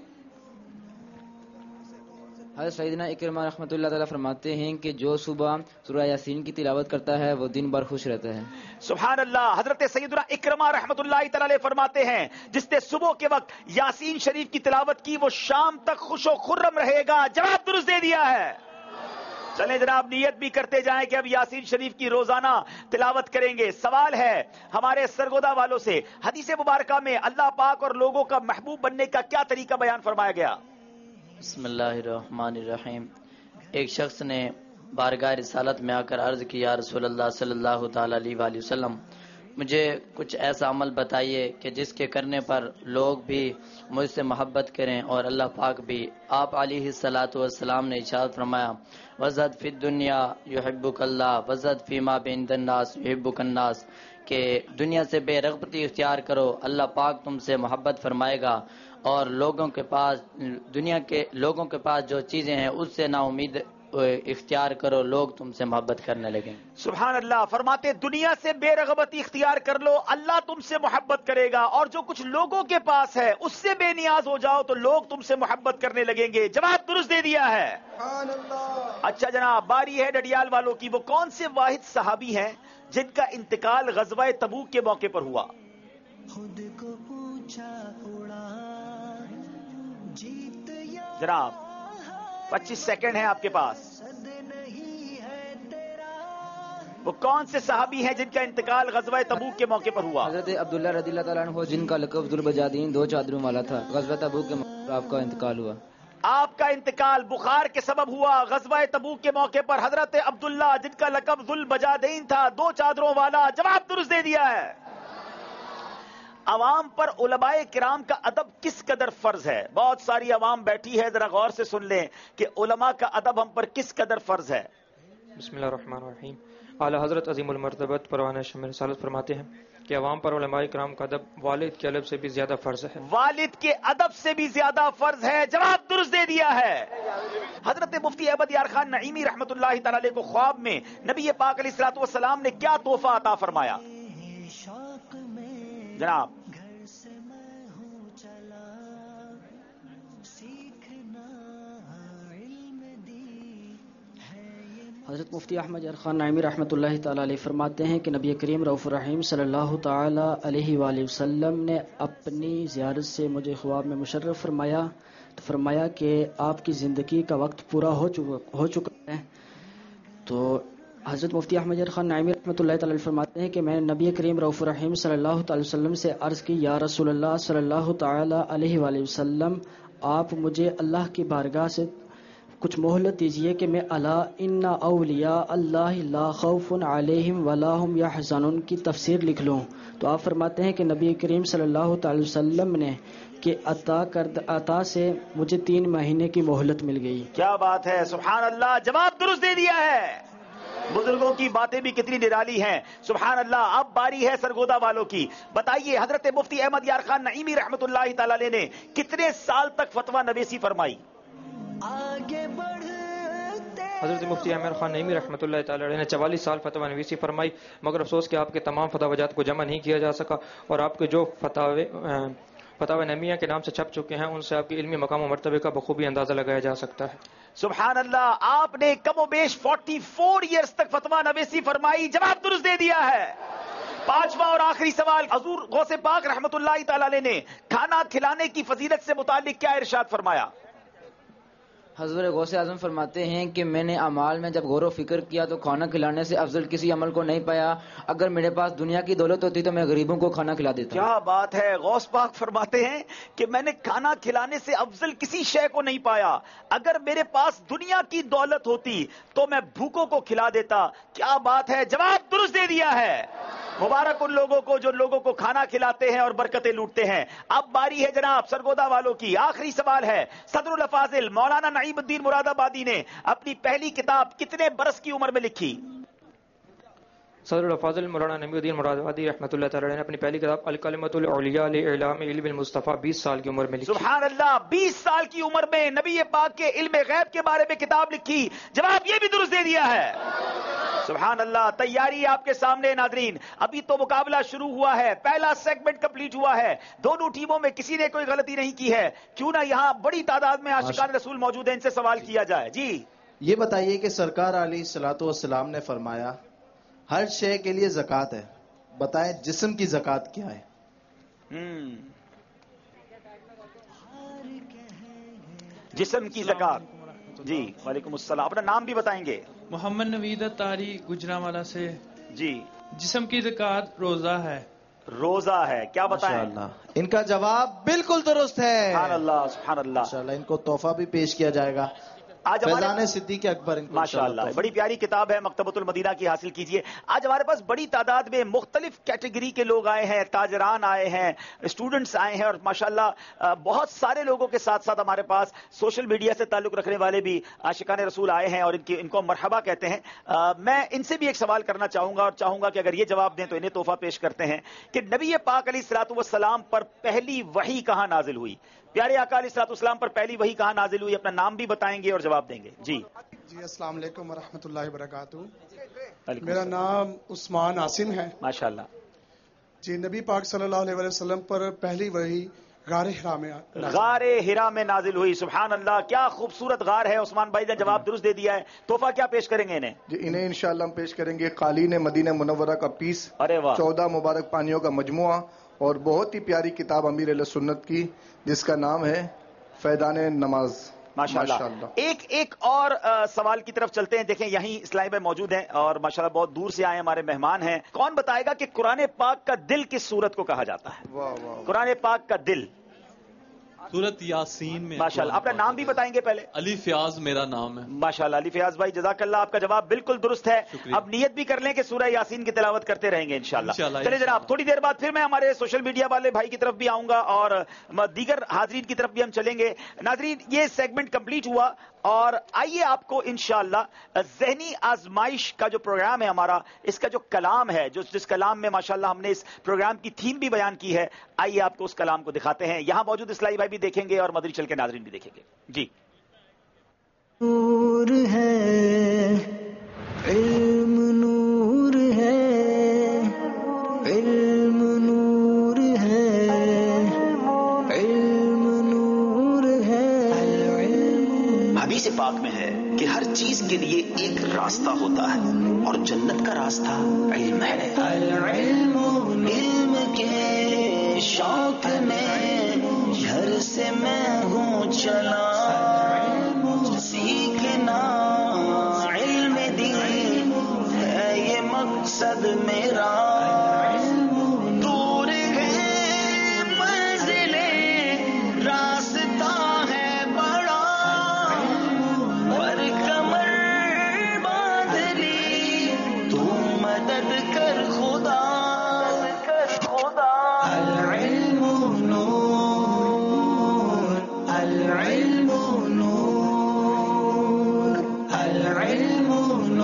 حضرت سیدنا اکرمہ رحمۃ اللہ تعالیٰ فرماتے ہیں کہ جو صبح سورہ یاسین کی تلاوت کرتا ہے وہ دن بھر خوش رہتا ہے۔
سبحان اللہ۔ حضرت سیدنا اکرمہ رحمۃ اللہ تعالیٰ فرماتے ہیں جس نے صبح کے وقت یاسین شریف کی تلاوت کی وہ شام تک خوش و خرم رہے گا۔ جواب درست دے دیا ہے۔ چلیں جناب، نیت بھی کرتے جائیں کہ اب یاسین شریف کی روزانہ تلاوت کریں گے۔ سوال ہے ہمارے سرگودا والوں سے، حدیث مبارکہ میں اللہ پاک اور لوگوں کا محبوب بننے کا کیا طریقہ بیان فرمایا گیا؟
بسم اللہ الرحمن الرحیم۔ ایک شخص نے بارگاہ رسالت میں آ کر عرض کی، یا رسول اللہ صلی اللہ تعالی علیہ وآلہ وسلم، مجھے کچھ ایسا عمل بتائیے کہ جس کے کرنے پر لوگ بھی مجھ سے محبت کریں اور اللہ پاک بھی۔ آپ علیہ الصلاۃ والسلام نے ارشاد فرمایا، وزد فی الدنیا یحبک اللہ وزد فیما بین الناس یحبک الناس، کہ
کہ دنیا سے بے رغبتی اختیار کرو، اللہ پاک تم سے محبت فرمائے گا، اور لوگوں کے پاس دنیا کے لوگوں کے پاس جو چیزیں ہیں اس سے نا امید اختیار کرو، لوگ تم سے محبت کرنے لگیں۔
سبحان اللہ، فرماتے دنیا سے بے رغبتی اختیار کر لو، اللہ تم سے محبت کرے گا، اور جو کچھ لوگوں کے پاس ہے اس سے بے نیاز ہو جاؤ تو لوگ تم سے محبت کرنے لگیں گے۔ جواب درست دے دیا ہے۔ اچھا جناب، باری ہے ڈڈیال والوں کی۔ وہ کون سے واحد صحابی ہیں جن کا انتقال غزوہ تبوک کے موقع پر ہوا؟
خود کو پوچھا اڑا جیت
جناب 25 سیکنڈ ہیں آپ کے پاس۔ وہ کون سے صحابی ہیں جن کا انتقال غزوہ تبوک کے موقع پر ہوا؟
حضرت عبداللہ رضی اللہ تعالیٰ عنہ، جن کا لقب ذوالبجادین 2 چادروں والا تھا، غزوہ تبوک کے موقع پر آپ کا انتقال ہوا۔
آپ کا انتقال بخار کے سبب ہوا غزوہ تبوک کے موقع پر۔ حضرت عبداللہ جن کا لقب ذوالبجادین تھا، 2 چادروں والا، جواب درست دے دیا ہے۔ عوام پر علماء کرام کا ادب کس قدر فرض ہے؟ بہت ساری عوام بیٹھی ہے، ذرا غور سے سن لیں کہ علماء کا ادب ہم پر کس قدر فرض ہے۔
بسم اللہ الرحمن الرحیم۔ اعلیٰ حضرت عظیم المرتبت پروانہ شمع رسالت فرماتے ہیں کہ عوام پر علماء کرام کا ادب والد کے ادب سے بھی زیادہ فرض ہے۔
والد کے ادب سے بھی زیادہ فرض ہے، جواب درست دے دیا ہے۔ حضرت مفتی احمد یار خان نعیمی رحمۃ اللہ تعالی علیہ کو خواب میں نبی پاک علیہ الصلوۃ والسلام نے کیا تحفہ عطا فرمایا؟ جناب
حضرت مفتی احمد یار خان نعیمی رحمۃ اللہ تعالی علیہ فرماتے ہیں کہ نبی کریم رؤوف الرحیم صلی اللہ تعالی علیہ وآلہ وسلم نے اپنی زیارت سے مجھے خواب میں مشرف فرمایا، تو فرمایا کہ آپ کی زندگی کا وقت پورا ہو چکا ہے۔ تو حضرت مفتی احمد یار خان نعیمی رحمۃ اللہ تعالی علیہ فرماتے ہیں کہ میں نے نبی کریم رؤوف الرحیم صلی اللہ تعالی وسلم سے عرض کی، یا رسول اللہ صلی اللہ تعالی علیہ وآلہ وسلم، آپ مجھے اللہ کی بارگاہ سے کچھ مہلت دیجئے کہ میں الا ان اولیاء اللہ لا خوف علیہم ولا هم یحزنون کی تفسیر لکھ لوں۔ تو آپ فرماتے ہیں کہ نبی کریم صلی اللہ تعالی وسلم نے کہ عطا سے مجھے 3 مہینے کی مہلت مل گئی۔
کیا بات ہے، سبحان اللہ، جواب درست دے دیا ہے۔ بزرگوں کی باتیں بھی کتنی نرالی ہیں، سبحان اللہ۔ اب باری ہے سرگودا والوں کی۔ بتائیے حضرت مفتی احمد یار خان نعیمی رحمۃ اللہ تعالی علیہ نے کتنے سال تک فتویٰ نویسی فرمائی؟
حضرت مفتی احمد خان نعیمی رحمۃ اللہ تعالی علیہ نے 44 سال فتویٰ نویسی فرمائی، مگر افسوس کہ آپ کے تمام فتاویات کو جمع نہیں کیا جا سکا، اور آپ کے جو فتاوی نمیہ کے نام سے چھپ چکے ہیں ان سے آپ کی علمی مقام و مرتبے کا بخوبی اندازہ لگایا جا سکتا ہے۔
سبحان اللہ، آپ نے کم و بیش 44 ایئرز تک فتویٰ نویسی فرمائی، جواب درست دے دیا ہے۔ 5واں اور آخری سوال، حضور غوث پاک رحمۃ اللہ تعالی علیہ نے کھانا کھلانے کی فضیلت سے متعلق کیا ارشاد فرمایا؟
حضور غوث اعظم فرماتے ہیں کہ میں نے اعمال میں جب غور و فکر کیا تو کھانا کھلانے سے افضل کسی عمل کو نہیں پایا۔ اگر میرے پاس دنیا کی دولت ہوتی تو میں غریبوں کو کھانا کھلا دیتا۔
کیا بات ہے، غوث پاک فرماتے ہیں کہ میں نے کھانا کھلانے سے افضل کسی شے کو نہیں پایا، اگر میرے پاس دنیا کی دولت ہوتی تو میں بھوکوں کو کھلا دیتا۔ کیا بات ہے، جواب درست دے دیا ہے۔ مبارک ان لوگوں کو جو لوگوں کو کھانا کھلاتے ہیں اور برکتیں لوٹتے ہیں۔ اب باری ہے جناب سرگودا والوں کی۔ آخری سوال ہے، صدر الافاضل مولانا نعیم الدین مراد آبادی نے اپنی پہلی کتاب کتنے برس کی عمر میں لکھی؟
صدر الافاضل مولانا نعیم الدین مراد آبادی رحمۃ اللہ تعالی نے اپنی پہلی کتاب الکلمۃ العلیاء لاعلام علم المصطفیٰ 20 سال کی عمر میں لکھی۔
سبحان اللہ، 20 سال کی عمر میں نبی پاک کے علم غیب کے بارے میں کتاب لکھی، جواب یہ بھی درست دے دیا ہے۔ سبحان اللہ، تیاری آپ کے سامنے ناظرین، ابھی تو مقابلہ شروع ہوا ہے، پہلا سیگمنٹ کمپلیٹ ہوا ہے، دونوں ٹیموں میں کسی نے کوئی غلطی نہیں کی ہے، کیوں نہ یہاں بڑی تعداد میں عاشقان رسول موجود ہیں، ان سے سوال کیا جائے۔ جی
یہ بتائیے کہ سرکار علیہ الصلوۃ والسلام نے فرمایا ہر شے کے لیے زکوٰۃ ہے، بتائیں جسم کی زکوٰۃ کیا ہے؟
جسم کی زکوٰۃ، جی وعلیکم السلام، اپنا نام بھی بتائیں گے؟
محمد نوید تاری گجرانوالہ سے۔
جی
جسم کی زکوٰۃ روزہ ہے۔
روزہ ہے، کیا بتائیں؟
ان کا جواب بالکل درست ہے۔
سبحان اللہ، سبحان اللہ۔
انشاءاللہ ان کو تحفہ بھی پیش کیا جائے گا۔
آج
فیضان صدیق اکبر
ماشاءاللہ بڑی پیاری کتاب ہے مکتبۃ المدینہ کی، حاصل کیجئے. آج ہمارے پاس بڑی تعداد میں مختلف کیٹیگری کے لوگ آئے ہیں، تاجران آئے ہیں، اسٹوڈنٹس آئے ہیں، اور ماشاءاللہ بہت سارے لوگوں کے ساتھ ساتھ ہمارے پاس سوشل میڈیا سے تعلق رکھنے والے بھی عاشقان رسول آئے ہیں اور ان کو مرحبا کہتے ہیں. میں ان سے بھی ایک سوال کرنا چاہوں گا اور چاہوں گا کہ اگر یہ جواب دیں تو انہیں تحفہ پیش کرتے ہیں کہ نبی پاک علیہ الصلوۃ والسلام پر پہلی وحی کہاں نازل ہوئی؟ پیارے آقا علیہ الصلوۃ والسلام پر پہلی وحی کہاں نازل ہوئی؟ اپنا نام بھی بتائیں گے اور جواب دیں گے. جی
السلام علیکم ورحمۃ اللہ وبرکاتہ. میرا نام عثمان عاصم ہے.
ماشاءاللہ.
جی نبی پاک صلی اللہ علیہ وسلم پر پہلی وحی غار
ہرا میں نازل ہوئی. سبحان اللہ، کیا خوبصورت غار ہے. عثمان بھائی نے جواب درست دے دیا ہے. تحفہ کیا پیش کریں گے انہیں؟
جی انہیں انشاءاللہ ہم پیش کریں گے قالین مدینہ منورہ کا پیس، 14 مبارک پانیوں کا مجموعہ اور بہت ہی پیاری کتاب امیر اہل سنت کی جس کا نام ہے فیضان نماز.
ماشاءاللہ. ایک اور سوال کی طرف چلتے ہیں. دیکھیں یہیں اسلامی بھائی موجود ہیں اور ماشاءاللہ بہت دور سے آئے ہمارے مہمان ہیں. کون بتائے گا کہ قرآن پاک کا دل کس سورت کو کہا جاتا ہے؟ قرآن پاک کا دل
سورت یاسین میں.
ماشاءاللہ. اپنا نام بھی بتائیں گے پہلے؟
علی فیاض میرا نام ہے.
ماشاءاللہ. علی فیاض بھائی جزاک اللہ، آپ کا جواب بالکل درست ہے. اب نیت بھی کر لیں کہ سورہ یاسین کی تلاوت کرتے رہیں گے انشاءاللہ. چلے جناب، تھوڑی دیر بعد پھر میں ہمارے سوشل میڈیا والے بھائی کی طرف بھی آؤں گا اور دیگر حاضرین کی طرف بھی ہم چلیں گے. ناظرین یہ سیگمنٹ کمپلیٹ ہوا اور آئیے آپ کو انشاءاللہ ذہنی آزمائش کا جو پروگرام ہے ہمارا، اس کا جو کلام ہے، جس کلام میں ماشاءاللہ ہم نے اس پروگرام کی تھیم بھی بیان کی ہے، آئیے آپ کو اس کلام کو دکھاتے ہیں. یہاں موجود اسلائی بھائی بھی دیکھیں گے اور مدری چل کے ناظرین بھی دیکھیں گے. جی
نور ہے علم، نور ہے علم، نور ہے علم، نور ہے.
حدیث پاک میں ہے کہ ہر چیز کے لیے ایک راستہ ہوتا ہے اور جنت کا راستہ علم ہے.
العلم، علم کے شوق میں گھر سے میں ہوں چلا، سیکھنا علم دین ہے یہ مقصد میرا. دور ہے منزلیں، راستہ ہے بڑا، پر کمر باندھ لی تو مدد کر خدا. العلم نور، العلم نور، العلم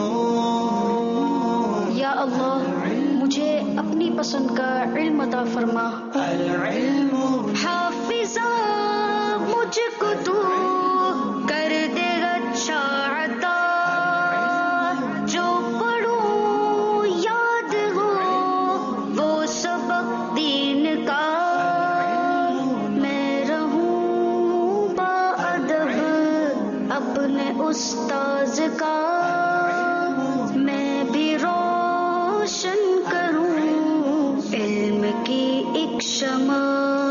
نور.
یا اللہ مجھے اپنی پسند کا علم عطا فرما.
العلم
حافظہ مجھ کو تو کر دے اچھا عطا، جو پڑھوں یاد ہو وہ سبق دین کا. میں رہوں با ادب اپنے استاذ کا، میں بھی روشن کروں علم کی ایک شمع.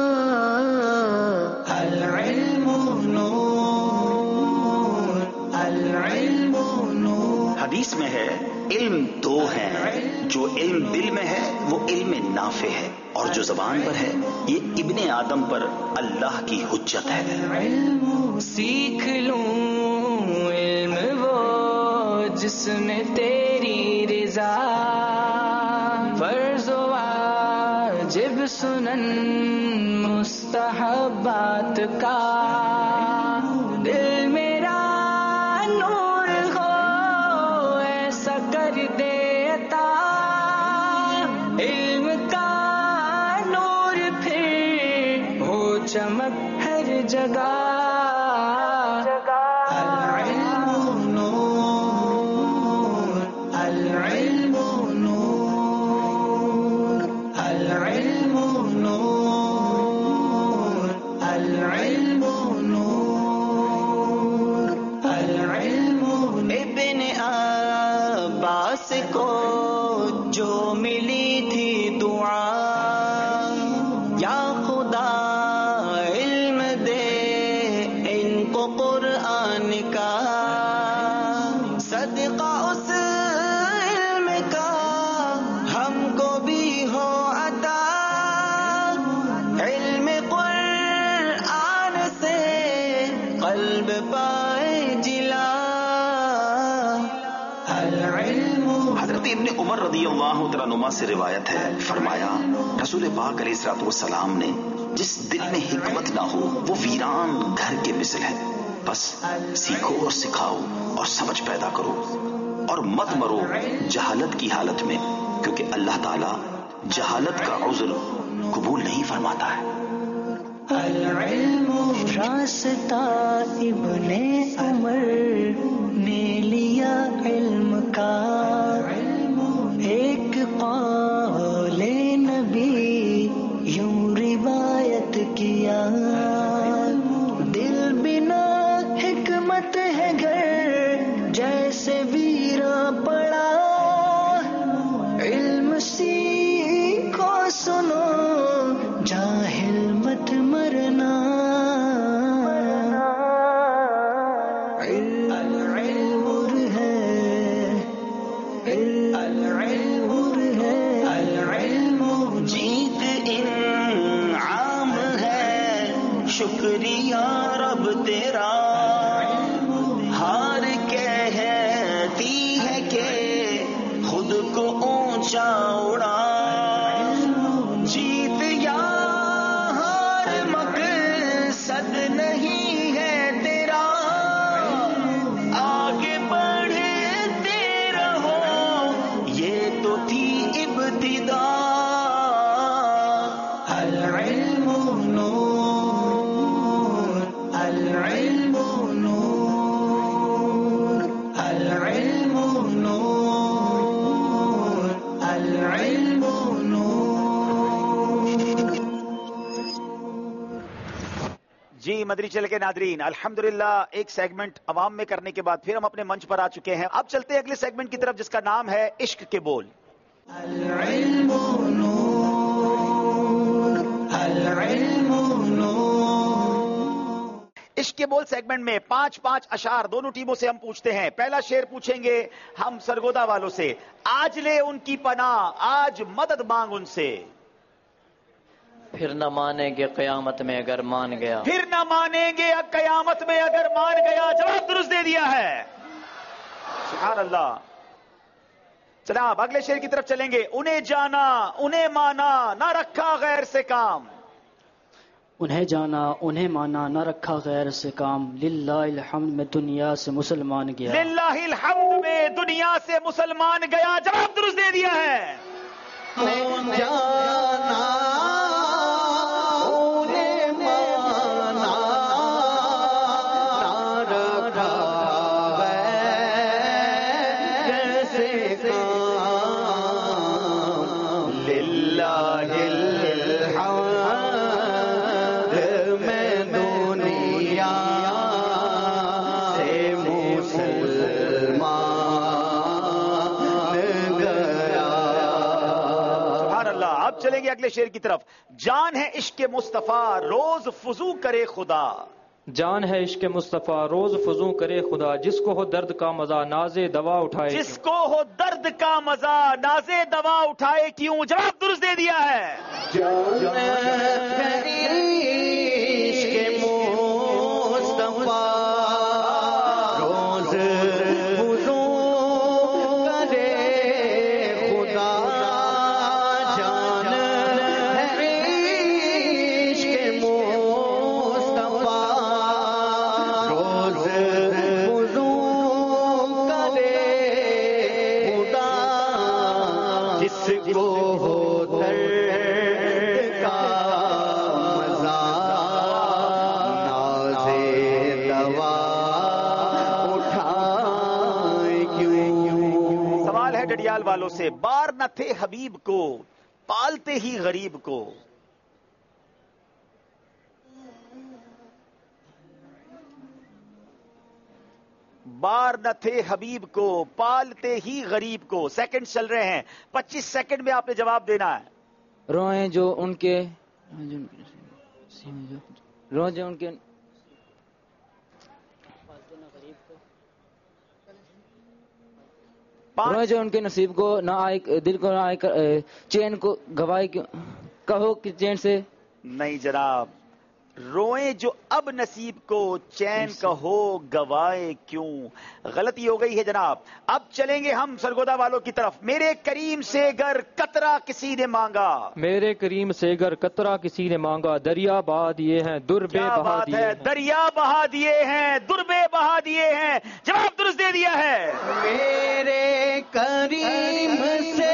العلم نور، العلم نور.
حدیث میں ہے علم دو ہیں، جو علم دل میں ہے وہ علم نافع ہے اور جو زبان پر ہے یہ ابن آدم پر اللہ کی حجت ہے.
سیکھ لوں علم وہ جس میں تیری رضا، فرض و واجب سنن مستحبات کا. دل میرا نور ہو ایسا کر دیتا، علم کا نور پھر ہو چمک ہر جگہ. العلم نور، العلم نور، العلم نور، العلم نور، العلم. ابن عباس کو جو ملی تھی دعا، یا خدا علم دے ان کو قرآن کا. صدقہ اس علم کا ہم کو بھی ہو عطا، علم قرآن سے قلب پائے جلا.
حضرت ابن عمر رضی اللہ تعالیٰ عنہما سے روایت ہے، فرمایا رسول پاک علیہ الصلوۃ والسلام نے، جس دل میں حکمت نہ ہو وہ ویران گھر کے مثل ہے، بس سیکھو اور سکھاؤ اور سمجھ پیدا کرو، اور مت مرو جہالت کی حالت میں، کیونکہ اللہ تعالیٰ جہالت کا عذر قبول نہیں فرماتا ہے۔
العلم راستہ ابن عمر نے لیا علم کا، ایک قول نبی یوں روایت کیا، دل بنا حکمت ہے گر جیسے ویرا پڑا، علم سیکھو سنو جاہل مت مرنا،
جیت انعام ہے شکریہ رب تیرا، ہار کہتی ہے کہ خود کو اونچا اڑا، جیت یا ہار مقصد نہیں ہے تیرا، آگے بڑھتے رہو یہ تو تھی ابتدا، العلم نور العلم نور العلم نور العلم نور۔
جی مدری چل کے ناظرین، الحمدللہ ایک سیگمنٹ عوام میں کرنے کے بعد پھر ہم اپنے منچ پر آ چکے ہیں۔ اب چلتے ہیں اگلے سیگمنٹ کی طرف جس کا نام ہے عشق کے بول۔
العلم نور العلم نور۔
عشق کے بول سیگمنٹ میں 5 اشعار دونوں ٹیموں سے ہم پوچھتے ہیں۔ پہلا شعر پوچھیں گے ہم سرگودا والوں سے، آج لے ان کی پناہ آج مدد مانگ ان سے،
پھر نہ مانیں گے قیامت میں اگر مان گیا،
پھر نہ مانیں گے قیامت میں اگر مان گیا۔ جواب درست دے دیا ہے، سبحان اللہ۔ جناب اگلے شعر کی طرف چلیں گے، انہیں جانا انہیں مانا نہ رکھا غیر سے کام،
انہیں جانا انہیں مانا نہ رکھا غیر سے کام، للہ الحمد میں دنیا سے مسلمان گیا،
للہ الحمد میں دنیا سے مسلمان گیا۔ جواب درست دے دیا ہے۔ چلیں گے اگلے شعر کی طرف، جان ہے عشق مصطفیٰ روز فضو کرے خدا،
جان ہے عشق مصطفیٰ روز فضو کرے خدا، جس کو ہو درد کا مزہ نازے دوا اٹھائے،
جس کو ہو درد کا مزہ نازے دوا اٹھائے کیوں۔ جواب درست دے دیا ہے۔ ڈڈیال والوں سے، بار نہ تھے حبیب کو پالتے ہی غریب کو، بار نہ تھے حبیب کو پالتے ہی غریب کو۔ سیکنڈ چل رہے ہیں، 25 سیکنڈ میں آپ نے جواب دینا ہے۔
روئیں جو ان کے جو ان کے نصیب کو نہ آئے، دل کو نہ آئے، چین کو گواہی کہو کہ چین سے
نہیں جناب، रोए जो अब नसीब को, चैन कहो गवाए क्यों। गलती हो गई है जनाब। अब चलेंगे हम सरगोदा वालों की तरफ। मेरे करीम से गर कतरा किसी ने मांगा,
मेरे करीम से गर कतरा किसी ने मांगा, दरिया बहा दिए हैं दुर्बे बहा दिए हैं।
दरिया बहा दिए हैं दुर्बे बहा दिए हैं। जवाब दुरुस्त दे दिया है।
मेरे करीम से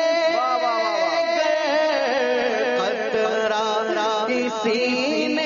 कतरा किसी ने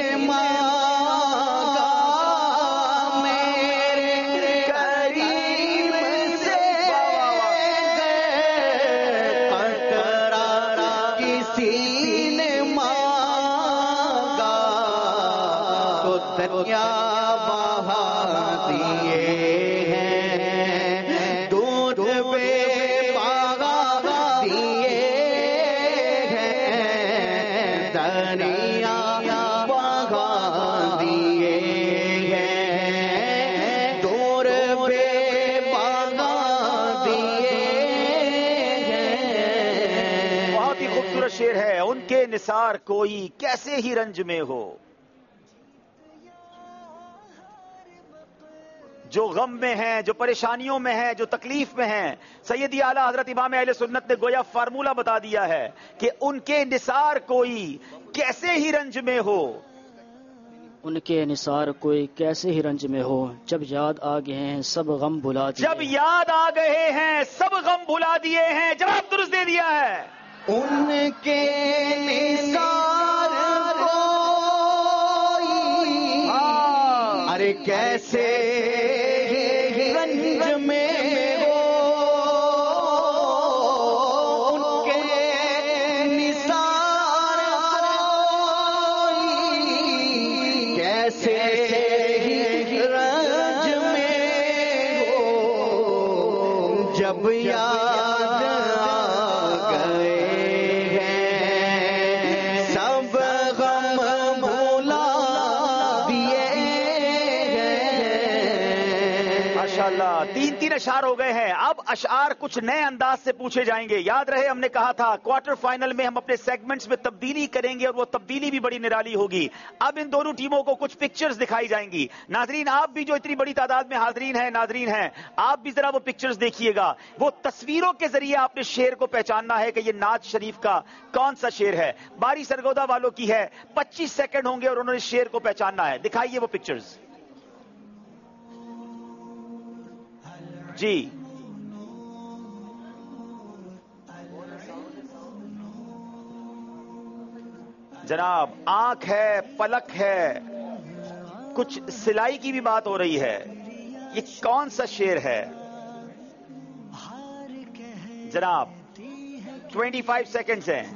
शेर है। उनके निसार कोई कैसे ही रंज में हो, जो गम में है, जो परेशानियों में है, जो तकलीफ में है। सैयदी आला हजरत इमाम अहले सुन्नत ने गोया फार्मूला बता दिया है कि उनके निसार कोई कैसे ही रंज में हो,
उनके निसार कोई कैसे ही रंज में हो। जब याद आ गए हैं सब गम भुला दिए,
जब याद आ गए हैं सब गम भुला दिए हैं। जवाब दुरुस्त दे दिया है।
उनके निसार कोई अरे कैसे रंज में हो, उनके निसार कोई कैसे रंज में हो। जब याद आ गए
तीन अशार हो गए हैं। अब अशार कुछ नए अंदाज से पूछे जाएंगे। याद रहे हमने कहा था क्वार्टर फाइनल में हम अपने सेगमेंट्स में तब्दीली करेंगे और वो तब्दीली भी बड़ी निराली होगी। अब इन दोनों टीमों को कुछ पिक्चर्स दिखाई जाएंगी। नाजरीन आप भी जो इतनी बड़ी तादाद में हाजरीन हैं, आप भी जरा वो पिक्चर्स देखिएगा। वो तस्वीरों के जरिए आपने शेर को पहचानना है कि ये नाज शरीफ का कौन सा शेर है। बारी सरगोदा वालों की है। 25 सेकंड होंगे और उन्होंने शेर को पहचानना है। दिखाइए वो पिक्चर्स जी। जनाब आंख है, पलक है, कुछ सिलाई की भी बात हो रही है। ये कौन सा शेर है जनाब? 25 सेकंड्स हैं।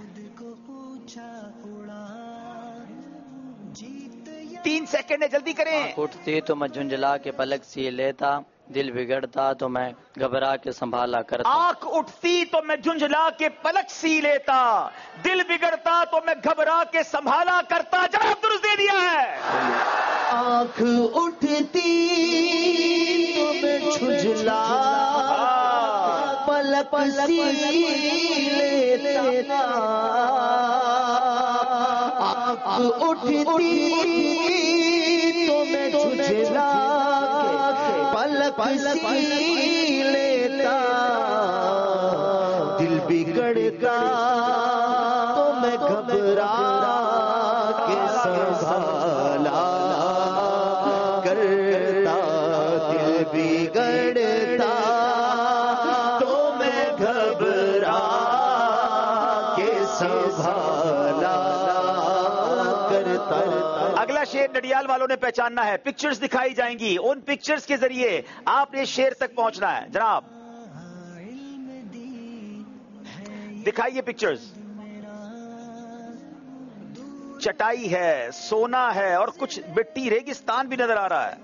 3 सेकंड है, जल्दी करें।
उठती तो मैं झुंझला के पलक सी लेता, दिल बिगड़ता तो मैं घबरा के संभाला करता।
आंख उठती तो मैं झुंझला के पलक सी लेता, दिल बिगड़ता तो मैं घबरा के संभाला करता। जवाब दुरुस्त दे दिया है।
आंख उठती तो मैं झुंझला पलक सी लेता, आंख उठती तो मैं झुंझला पलक सी लेता, दिल बिगड़ता तो मैं घबरा के संभाला करता, दिल बिगड़ता तो मैं घबरा के संभाला करता।
अगला शेर नडियाल वालों ने पहचानना है। पिक्चर्स दिखाई जाएंगी। उन पिक्चर्स के जरिए आपने शेर तक पहुंचना है। जनाब दिखाइए पिक्चर्स। चटाई है, सोना है और कुछ मिट्टी रेगिस्तान भी नजर आ रहा है।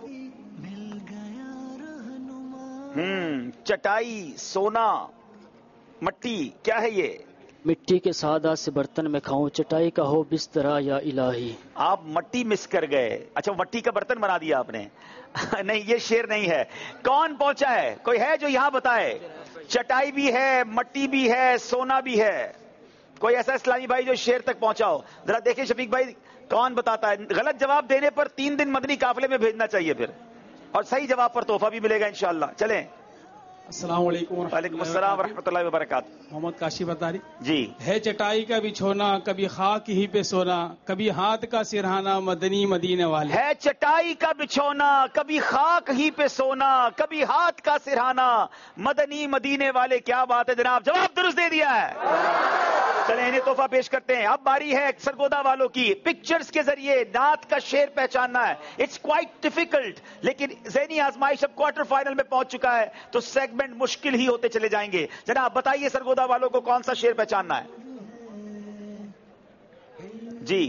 चटाई, सोना, मट्टी, क्या है ये?
मिट्टी के सादा से बर्तन में खाऊं, चटाई का हो बिस्तरा या इलाही।
आप मट्टी मिस कर गए। अच्छा मट्टी का बर्तन बना दिया आपने। नहीं ये शेर नहीं है। कौन पहुंचा है? कोई है जो यहां बताए? चटाई भी है, मट्टी भी है, सोना भी है। कोई ऐसा इस्लामी भाई जो शेर तक पहुंचा हो? जरा देखिए शफीक भाई, کون بتاتا ہے؟ غلط جواب دینے پر 3 دن مدنی قافلے میں بھیجنا چاہیے پھر، اور صحیح جواب پر تحفہ بھی ملے گا انشاءاللہ. چلیں.
السلام علیکم.
وعلیکم السلام ورحمۃ اللہ وبرکاتہ.
محمد کاشی بتاری.
جی.
ہے چٹائی کا بچھونا کبھی خاک ہی پہ سونا، کبھی ہاتھ کا سرہانا مدنی مدینے والے.
ہے چٹائی کا بچھونا کبھی خاک ہی پہ سونا، کبھی ہاتھ کا سرہانا مدنی مدینے والے. کیا بات ہے جناب، جواب درست دے دیا ہے. چلیں انہیں تحفہ پیش کرتے ہیں. اب باری ہے سرگودا والوں کی. پکچرز کے ذریعے نعت کا شعر پہچاننا ہے. اٹس کوائٹ ڈیفیکلٹ، لیکن ذہنی آزمائش اب کوارٹر فائنل میں پہنچ چکا ہے تو سیگمنٹ مشکل ہی ہوتے چلے جائیں گے. جناب بتائیے سرگودا والوں کو کون سا شعر پہچاننا ہے؟ جی.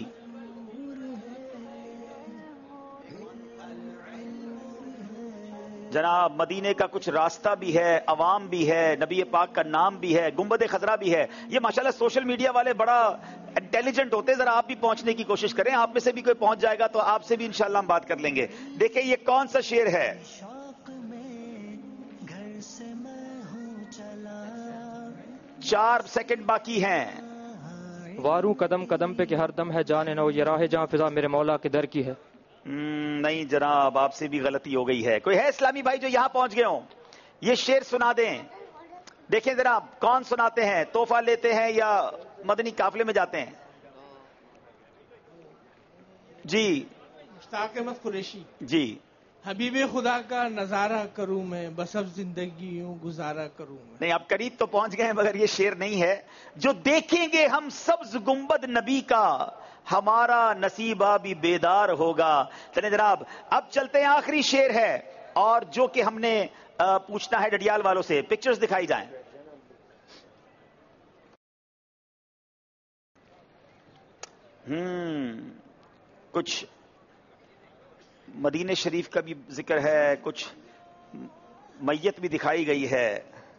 جناب مدینے کا کچھ راستہ بھی ہے، عوام بھی ہے، نبی پاک کا نام بھی ہے، گنبد خضرا بھی ہے. یہ ماشاءاللہ سوشل میڈیا والے بڑا انٹیلیجنٹ ہوتے ہیں. ذرا آپ بھی پہنچنے کی کوشش کریں، آپ میں سے بھی کوئی پہنچ جائے گا تو آپ سے بھی انشاءاللہ ہم بات کر لیں گے. دیکھیں یہ کون سا شعر ہے. 4 سیکنڈ باقی ہیں.
واروں قدم قدم پہ کہ ہر دم ہے جان نو، یہ راہ جہاں فضا میرے مولا کے در کی ہے.
نہیں جناب، آپ سے بھی غلطی ہو گئی ہے. کوئی ہے اسلامی بھائی جو یہاں پہنچ گئے ہوں؟ یہ شعر سنا دیں. دیکھیں ذرا کون سناتے ہیں، تحفہ لیتے ہیں یا مدنی قافلے میں جاتے ہیں؟ جی.
مشتاق احمد قریشی.
جی.
حبیب خدا کا نظارہ کروں میں، بس اب زندگی یوں گزارا کروں میں.
نہیں، آپ قریب تو پہنچ گئے ہیں مگر یہ شعر نہیں ہے. جو دیکھیں گے ہم سبز گنبد نبی کا، ہمارا نصیبہ بھی بیدار ہوگا. چلیں جناب اب چلتے ہیں، آخری شعر ہے اور جو کہ ہم نے پوچھنا ہے ڈڈیال والوں سے. پکچرز دکھائی جائیں. کچھ مدینہ شریف کا بھی ذکر ہے، کچھ میت بھی دکھائی گئی ہے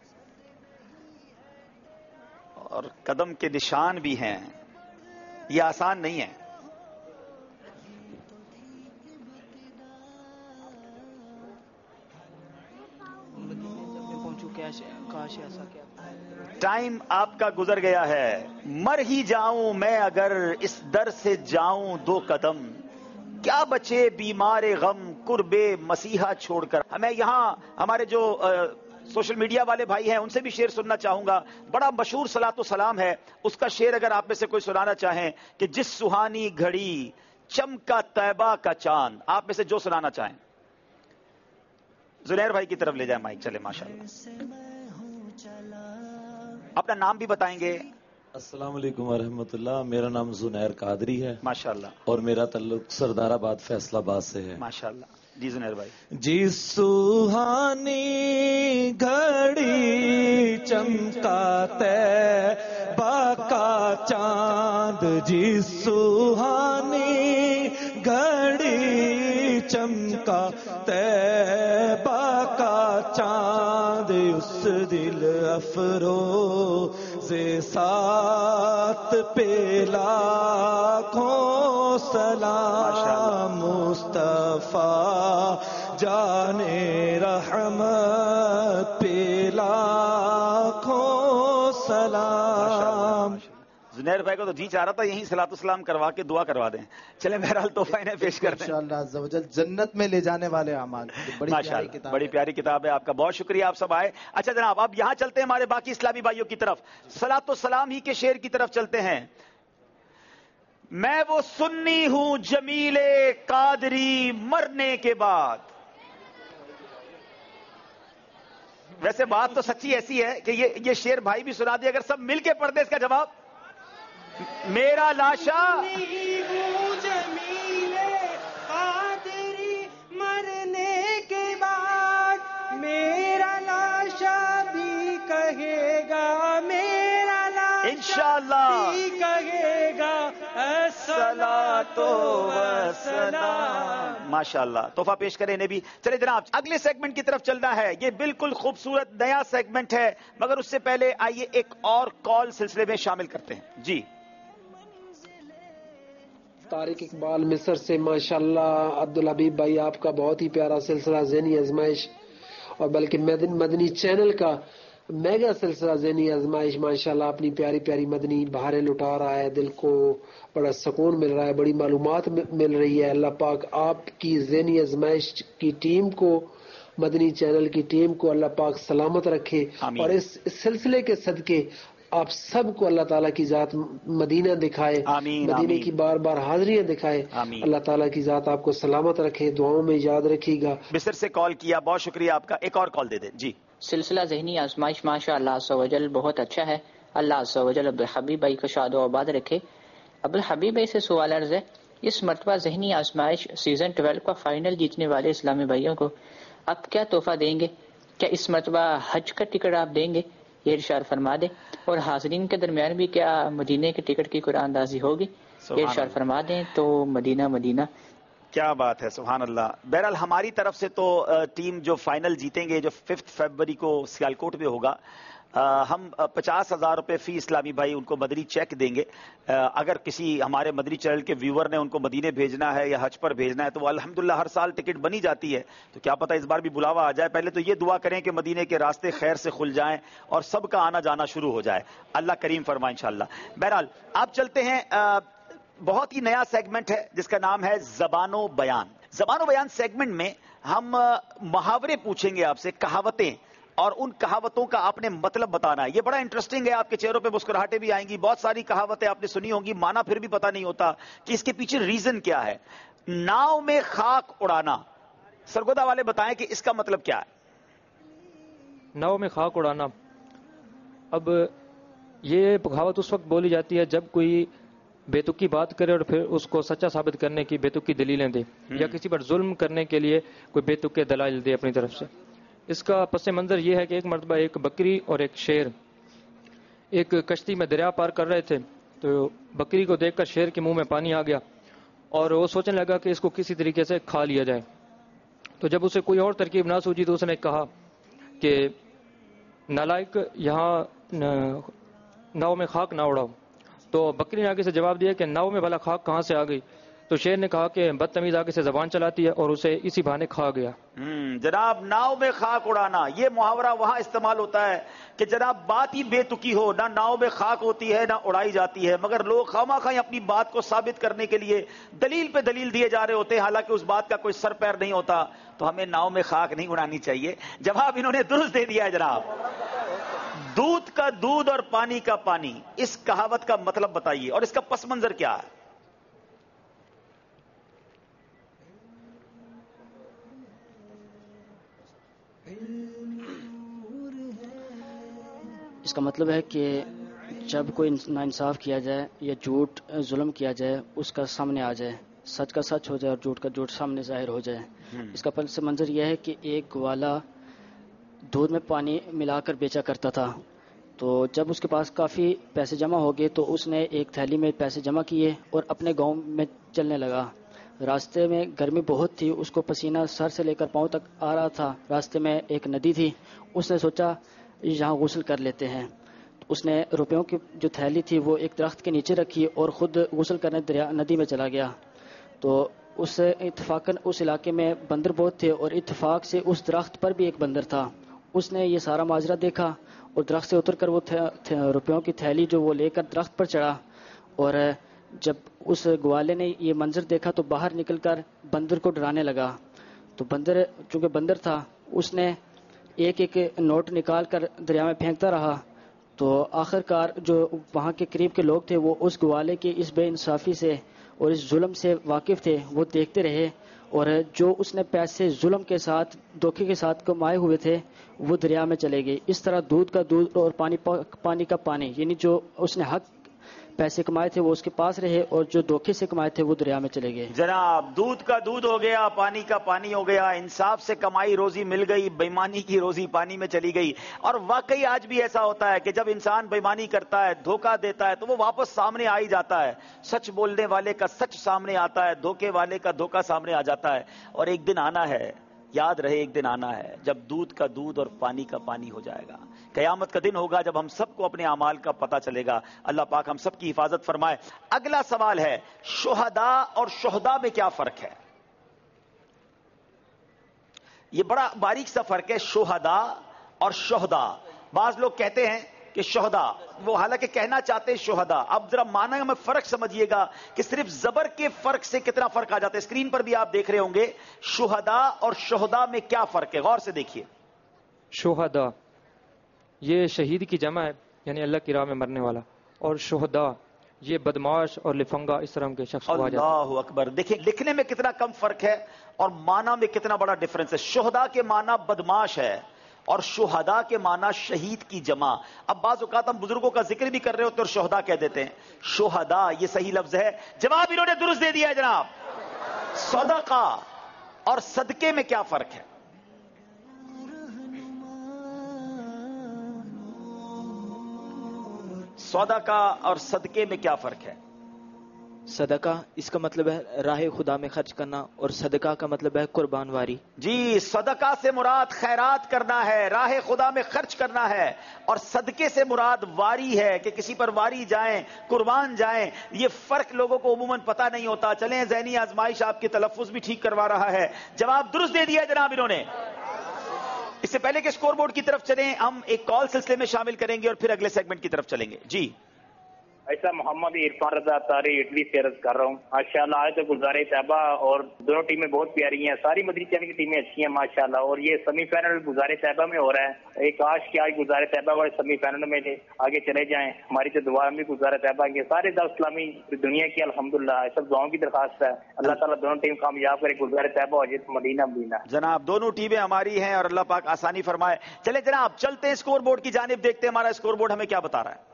اور قدم کے نشان بھی ہیں. یہ آسان نہیں ہے. ٹائم آپ کا گزر گیا ہے. مر ہی جاؤں میں اگر اس در سے جاؤں 2 قدم، کیا بچے بیمار غم قرب مسیحا چھوڑ کر. میں یہاں ہمارے جو سوشل میڈیا والے بھائی ہیں ان سے بھی شعر سننا چاہوں گا. بڑا مشہور صلاۃ و سلام ہے، اس کا شعر اگر آپ میں سے کوئی سنانا چاہیں کہ جس سہانی گھڑی چمکا طیبہ کا چاند. آپ میں سے جو سنانا چاہیں. زنیر بھائی کی طرف لے جائیں مائک. چلے ماشاءاللہ. اپنا نام بھی بتائیں گے.
السلام علیکم ورحمۃ اللہ. میرا نام زنیر قادری ہے
ماشاءاللہ، اور
میرا تعلق سردار آباد فیصل آباد سے ہے
ماشاءاللہ. جی زنیر بھائی.
جس سوہانی گھڑی چمکا طیبہ کا چاند، جس سوہانی گھڑی چمکا طیبہ کا چاند، اس دل افروز سات پہ لاکھوں سلام. مصطفیٰ جانے رحمت پہ لاکھوں سلام.
زنیر بھائی کو تو جی چاہ رہا تھا یہیں صلاۃ السلام کروا کے دعا کروا دیں. چلے بہرحال تحفہ انہیں پیش کرتے ہیں.
انشاءاللہ عز و جل جنت میں لے جانے والے اعمال.
بڑی پیاری کتاب ہے. آپ کا بہت شکریہ، آپ سب آئے. اچھا جناب اب یہاں چلتے ہیں ہمارے باقی اسلامی بھائیوں کی طرف. صلاۃ السلام ہی کے شعر کی طرف چلتے ہیں. میں وہ سنی ہوں جمیل قادری مرنے کے بعد. ویسے بات تو سچی ایسی ہے کہ یہ شعر بھائی بھی سنا دیا. اگر سب مل کے پڑھ دیں اس کا جواب. میرا لاشا
جمیل قادری مرنے کے بعد، میرا لاشا بھی کہے گا، میرا لاشا
انشاءاللہ
بھی کہے گا الصلاۃ والسلام.
ماشاءاللہ. تحفہ پیش کریں انہیں بھی. چلے جناب اگلے سیگمنٹ کی طرف چلنا ہے. یہ بالکل خوبصورت نیا سیگمنٹ ہے مگر اس سے پہلے آئیے ایک اور کال سلسلے میں شامل کرتے ہیں. جی.
طارق اقبال مصر سے. ماشاءاللہ عبدالحبیب بھائی آپ کا بہت ہی پیارا سلسلہ ذہنی آزمائش اور بلکہ مدنی چینل کا میگا سلسلہ ذہنی آزمائش ماشاءاللہ اپنی پیاری پیاری مدنی بہاریں لٹا رہا ہے، دل کو بڑا سکون مل رہا ہے، بڑی معلومات مل رہی ہے. اللہ پاک آپ کی ذہنی آزمائش کی ٹیم کو، مدنی چینل کی ٹیم کو اللہ پاک سلامت رکھے، اور اس سلسلے کے صدقے آپ سب کو اللہ تعالیٰ کی ذات مدینہ دکھائے، مدینے کی بار بار حاضریاں دکھائے. اللہ تعالیٰ کی ذات آپ کو سلامت رکھے، دعاؤں میں یاد رکھیے گا.
مصر سے کال کیا، بہت شکریہ آپ کا. ایک اور کال دے دیں جی.
سلسلہ ذہنی آزمائش ماشاء اللہ عز و جل بہت اچھا ہے. اللہ عز و جل عبدالحبیب بھائی کو شاد و آباد رکھے. عبدالحبیب بھائی سے سوال عرض ہے، اس مرتبہ ذہنی آزمائش سیزن 12 کا فائنل جیتنے والے اسلامی بھائیوں کو آپ کیا تحفہ دیں گے؟ کیا اس مرتبہ حج کا ٹکٹ آپ دیں گے؟ یہ ارشاد فرما دیں. اور حاضرین کے درمیان بھی کیا مدینے کے ٹکٹ کی قرآن اندازی ہوگی؟ یہ ارشاد فرما دیں. تو مدینہ مدینہ. کیا
بات ہے، سبحان اللہ. بہرحال ہماری طرف سے تو ٹیم جو فائنل جیتیں گے، جو 5 فروری کو سیالکوٹ میں ہوگا، ہم 50,000 روپے فی اسلامی بھائی ان کو مدنی چیک دیں گے. اگر کسی ہمارے مدنی چینل کے ویور نے ان کو مدینے بھیجنا ہے یا حج پر بھیجنا ہے تو وہ الحمدللہ ہر سال ٹکٹ بنی جاتی ہے، تو کیا پتہ اس بار بھی بلاوا آ جائے. پہلے تو یہ دعا کریں کہ مدینے کے راستے خیر سے کھل جائیں اور سب کا آنا جانا شروع ہو جائے. اللہ کریم فرمائے انشاءاللہ. بہرحال آپ چلتے ہیں، بہت ہی نیا سیگمنٹ ہے جس کا نام ہے زبان و بیان. زبان و بیان سیگمنٹ میں ہم محاورے پوچھیں گے آپ سے، کہاوتیں، اور ان کہاوتوں کا آپ نے مطلب بتانا ہے. یہ بڑا انٹرسٹنگ ہے، آپ کے چہروں پہ مسکراہٹیں بھی آئیں گی. بہت ساری کہاوتیں آپ نے سنی ہوں گی، مانا پھر بھی پتہ نہیں ہوتا کہ اس کے پیچھے ریزن کیا ہے. ناؤ میں خاک اڑانا، سرگودا والے بتائیں کہ اس کا مطلب کیا ہے؟
ناؤ میں خاک اڑانا، اب یہ کہاوت اس وقت بولی جاتی ہے جب کوئی بے تکی بات کرے اور پھر اس کو سچا ثابت کرنے کی بے تکی دلیلیں دے، یا کسی پر ظلم کرنے کے لیے کوئی بے تکے دلائل دے اپنی طرف سے. اس کا پس منظر یہ ہے کہ ایک مرتبہ ایک بکری اور ایک شیر ایک کشتی میں دریا پار کر رہے تھے. تو بکری کو دیکھ کر شیر کے منہ میں پانی آ گیا اور وہ سوچنے لگا کہ اس کو کسی طریقے سے کھا لیا جائے. تو جب اسے کوئی اور ترکیب نہ سوچی تو اس نے کہا کہ نالائق، یہاں ناؤ میں خاک نہ اڑاؤ. تو بکری نے آگے سے جواب دیا کہ ناؤ میں بھلا خاک کہاں سے آ گئی؟ تو شیر نے کہا کہ بدتمیز آگے سے زبان چلاتی ہے، اور اسے اسی بہانے کھا گیا.
جناب ناؤ میں خاک اڑانا، یہ محاورہ وہاں استعمال ہوتا ہے کہ جناب بات ہی بے تکی ہو، نہ ناؤ میں خاک ہوتی ہے نہ اڑائی جاتی ہے، مگر لوگ خواہ اپنی بات کو ثابت کرنے کے لیے دلیل پہ دلیل دیے جا رہے ہوتے ہیں، حالانکہ اس بات کا کوئی سر پیر نہیں ہوتا. تو ہمیں ناؤ میں خاک نہیں اڑانی چاہیے. جواب انہوں نے درست دے دیا ہے جناب. دودھ کا دودھ اور پانی کا پانی، اس کہاوت کا مطلب بتائیے اور اس کا پس منظر کیا ہے؟
اس کا مطلب ہے کہ جب کوئی ناانصاف کیا جائے یا جھوٹ ظلم کیا جائے، اس کا سامنے آ جائے، سچ کا سچ ہو جائے اور جھوٹ کا جھوٹ سامنے ظاہر ہو جائے. اس کا پس منظر یہ ہے کہ ایک گوالا دودھ میں پانی ملا کر بیچا کرتا تھا. تو جب اس کے پاس کافی پیسے جمع ہو گئے تو اس نے ایک تھیلی میں پیسے جمع کیے اور اپنے گاؤں میں چلنے لگا. راستے میں گرمی بہت تھی، اس کو پسینہ سر سے لے کر پاؤں تک آ رہا تھا. راستے میں ایک ندی تھی، اس نے سوچا یہاں غسل کر لیتے ہیں. اس نے روپیوں کی جو تھیلی تھی وہ ایک درخت کے نیچے رکھی اور خود غسل کرنے ندی میں چلا گیا. تو اس اتفاقاً اس علاقے میں بندر بہت تھے اور اتفاق سے اس درخت پر بھی ایک بندر تھا. اس نے یہ سارا ماجرا دیکھا اور درخت سے اتر کر وہ روپیوں کی تھیلی جو وہ لے کر درخت پر چڑھا. اور جب اس گوالے نے یہ منظر دیکھا تو باہر نکل کر بندر کو ڈرانے لگا. تو بندر چونکہ بندر تھا، اس نے ایک ایک نوٹ نکال کر دریا میں پھینکتا رہا. تو آخر کار جو وہاں کے قریب کے لوگ تھے وہ اس گوالے کی اس بے انصافی سے اور اس ظلم سے واقف تھے. وہ دیکھتے رہے اور جو اس نے پیسے ظلم کے ساتھ دھوکے کے ساتھ کمائے ہوئے تھے وہ دریا میں چلے گئے. اس طرح دودھ کا دودھ اور پانی کا پانی، یعنی جو اس نے حق پیسے کمائے تھے وہ اس کے پاس رہے اور جو دھوکے سے کمائے تھے وہ دریا میں چلے گئے.
جناب دودھ کا دودھ ہو گیا، پانی کا پانی ہو گیا. انصاف سے کمائی روزی مل گئی، بےمانی کی روزی پانی میں چلی گئی. اور واقعی آج بھی ایسا ہوتا ہے کہ جب انسان بےمانی کرتا ہے، دھوکہ دیتا ہے، تو وہ واپس سامنے آ ہی جاتا ہے. سچ بولنے والے کا سچ سامنے آتا ہے، دھوکے والے کا دھوکہ سامنے آ جاتا ہے. اور ایک دن آنا ہے، یاد رہے ایک دن آنا ہے جب دودھ کا دودھ اور پانی کا پانی ہو جائے گا. قیامت کا دن ہوگا جب ہم سب کو اپنے اعمال کا پتہ چلے گا. اللہ پاک ہم سب کی حفاظت فرمائے. اگلا سوال ہے، شہداء اور شہداء میں کیا فرق ہے؟ یہ بڑا باریک سا فرق ہے، شہداء اور شہداء. بعض لوگ کہتے ہیں کہ شہدا، وہ حالانکہ کہنا چاہتے ہیں شہدا. اب ذرا معنی میں فرق سمجھیے گا کہ صرف زبر کے فرق سے کتنا فرق آ جاتا ہے. اسکرین پر بھی آپ دیکھ رہے ہوں گے شہدا اور شہدا میں کیا فرق ہے، غور سے دیکھیے.
شہدا یہ شہید کی جمع ہے، یعنی اللہ کی راہ میں مرنے والا، اور شہدا یہ بدماش اور لفنگا اس طرح کے شخص کو آ جاتا ہے.
اللہ اکبر. دیکھیں لکھنے میں کتنا کم فرق ہے اور معنی میں کتنا بڑا ڈیفرنس ہے. شہدا کے معنی بدماش ہے اور شہدا کے معنی شہید کی جمع. اب بعض اوقات ہم بزرگوں کا ذکر بھی کر رہے ہوتے اور شہدا کہہ دیتے ہیں. شہدا یہ صحیح لفظ ہے. جواب انہوں نے درست دے دیا ہے جناب. صدقہ اور صدقے میں کیا فرق ہے؟ صدقہ اور صدقے میں کیا فرق ہے؟
صدقہ اس کا مطلب ہے راہ خدا میں خرچ کرنا، اور صدقہ کا مطلب ہے قربان واری.
جی صدقہ سے مراد خیرات کرنا ہے، راہ خدا میں خرچ کرنا ہے، اور صدقے سے مراد واری ہے کہ کسی پر واری جائیں، قربان جائیں. یہ فرق لوگوں کو عموماً پتہ نہیں ہوتا. چلیں ذہنی آزمائش آپ کے تلفظ بھی ٹھیک کروا رہا ہے. جواب درست دے دیا جناب انہوں نے. اس سے پہلے کہ اسکور بورڈ کی طرف چلیں ہم ایک کال سلسلے میں شامل کریں گے اور پھر اگلے سیگمنٹ کی طرف چلیں گے. جی
ایسا محمد عرفان رضا تاری اٹلی سے عرض کر رہا ہوں. ماشاءاللہ آج تو گلزار طیبہ اور دونوں ٹیمیں بہت پیاری ہیں، ساری مدری چینل کی ٹیمیں اچھی ہیں ماشاءاللہ، اور یہ سیمی فائنل گلزار طیبہ میں ہو رہا ہے. ایک کاش کہ آج گلزار طیبہ والے سیمی فائنل میں آگے چلے جائیں. ہماری تو دعا بھی گلزار طیبہ کے سارے دعوت اسلامی دنیا کی الحمدللہ سب دعاؤں کی درخواست ہے. اللہ تعالیٰ دونوں ٹیم کامیاب کرے، گلزار طیبہ ہو جائے مدینہ مدینہ.
جناب دونوں ٹیمیں ہماری ہیں اور اللہ پاک آسانی فرمائے. چلے جناب چلتے ہیں اسکور بورڈ کی جانب، دیکھتے ہیں ہمارا اسکور بورڈ ہمیں کیا بتا رہا ہے.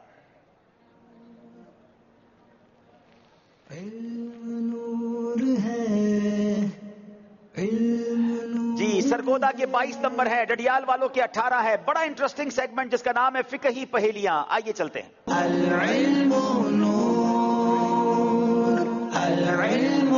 جی سرگودا کے 22 نمبر ہے، ڈڈیال والوں کے 18 ہے. بڑا انٹرسٹنگ سیگمنٹ جس کا نام ہے فقہی پہیلیاں. آئیے چلتے ہیں.
العلم نور العلم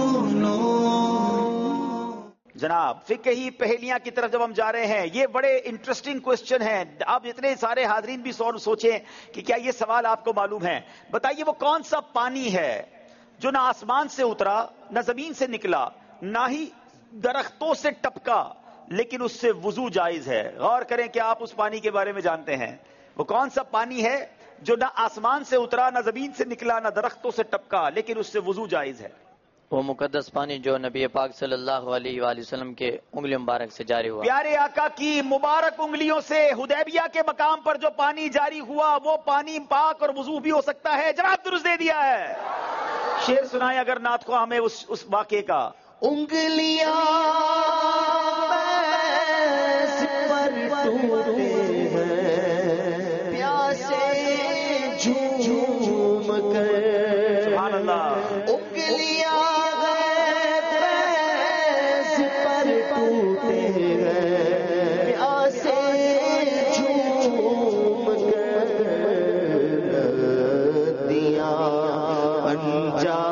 نور.
جناب فقہی پہیلیاں کی طرف جب ہم جا رہے ہیں، یہ بڑے انٹرسٹنگ کوسچن ہیں. آپ اتنے سارے حاضرین بھی سوچیں کہ کیا یہ سوال آپ کو معلوم ہے. بتائیے وہ کون سا پانی ہے جو نہ آسمان سے اترا، نہ زمین سے نکلا، نہ ہی درختوں سے ٹپکا، لیکن اس سے وضو جائز ہے. غور کریں کہ آپ اس پانی کے بارے میں جانتے ہیں. وہ کون سا پانی ہے جو نہ آسمان سے اترا، نہ زمین سے نکلا، نہ درختوں سے ٹپکا، لیکن اس سے وضو جائز ہے؟
وہ مقدس پانی جو نبی پاک صلی اللہ علیہ وآلہ وسلم کے انگلی مبارک سے جاری ہوا.
پیارے آقا کی مبارک انگلیوں سے حدیبیہ کے مقام پر جو پانی جاری ہوا وہ پانی پاک اور وضو بھی ہو سکتا ہے. جناب درست دے دیا ہے. شعر سنائیں اگر نعت کو ہمیں اس واقعے کا.
انگلیاں بیس پر ٹوٹے ہیں، پیاسے جھوم کر.
سبحان اللہ.
انگلیاں بیس پر ٹوٹے ہیں، پیاسے جھوم کر دیا انجام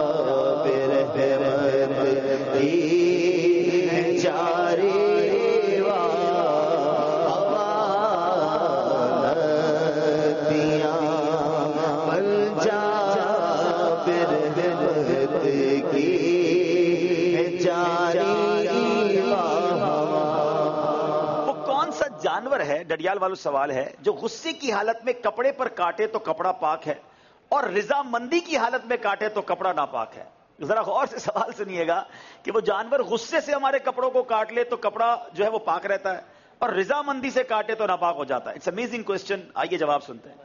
جانور ہے. ڈڈیال والوں سوال ہے جو غصے کی حالت میں کپڑے پر کاٹے تو کپڑا پاک ہے اور رضا مندی کی حالت میں کاٹے تو کپڑا ناپاک ہے. ذرا غور سے سوال سنیے گا کہ وہ جانور غصے سے ہمارے کپڑوں کو کاٹ لے تو کپڑا جو ہے وہ پاک رہتا ہے اور رضا مندی سے کاٹے تو ناپاک ہو جاتا ہے. It's amazing question. آئیے جواب سنتے ہیں.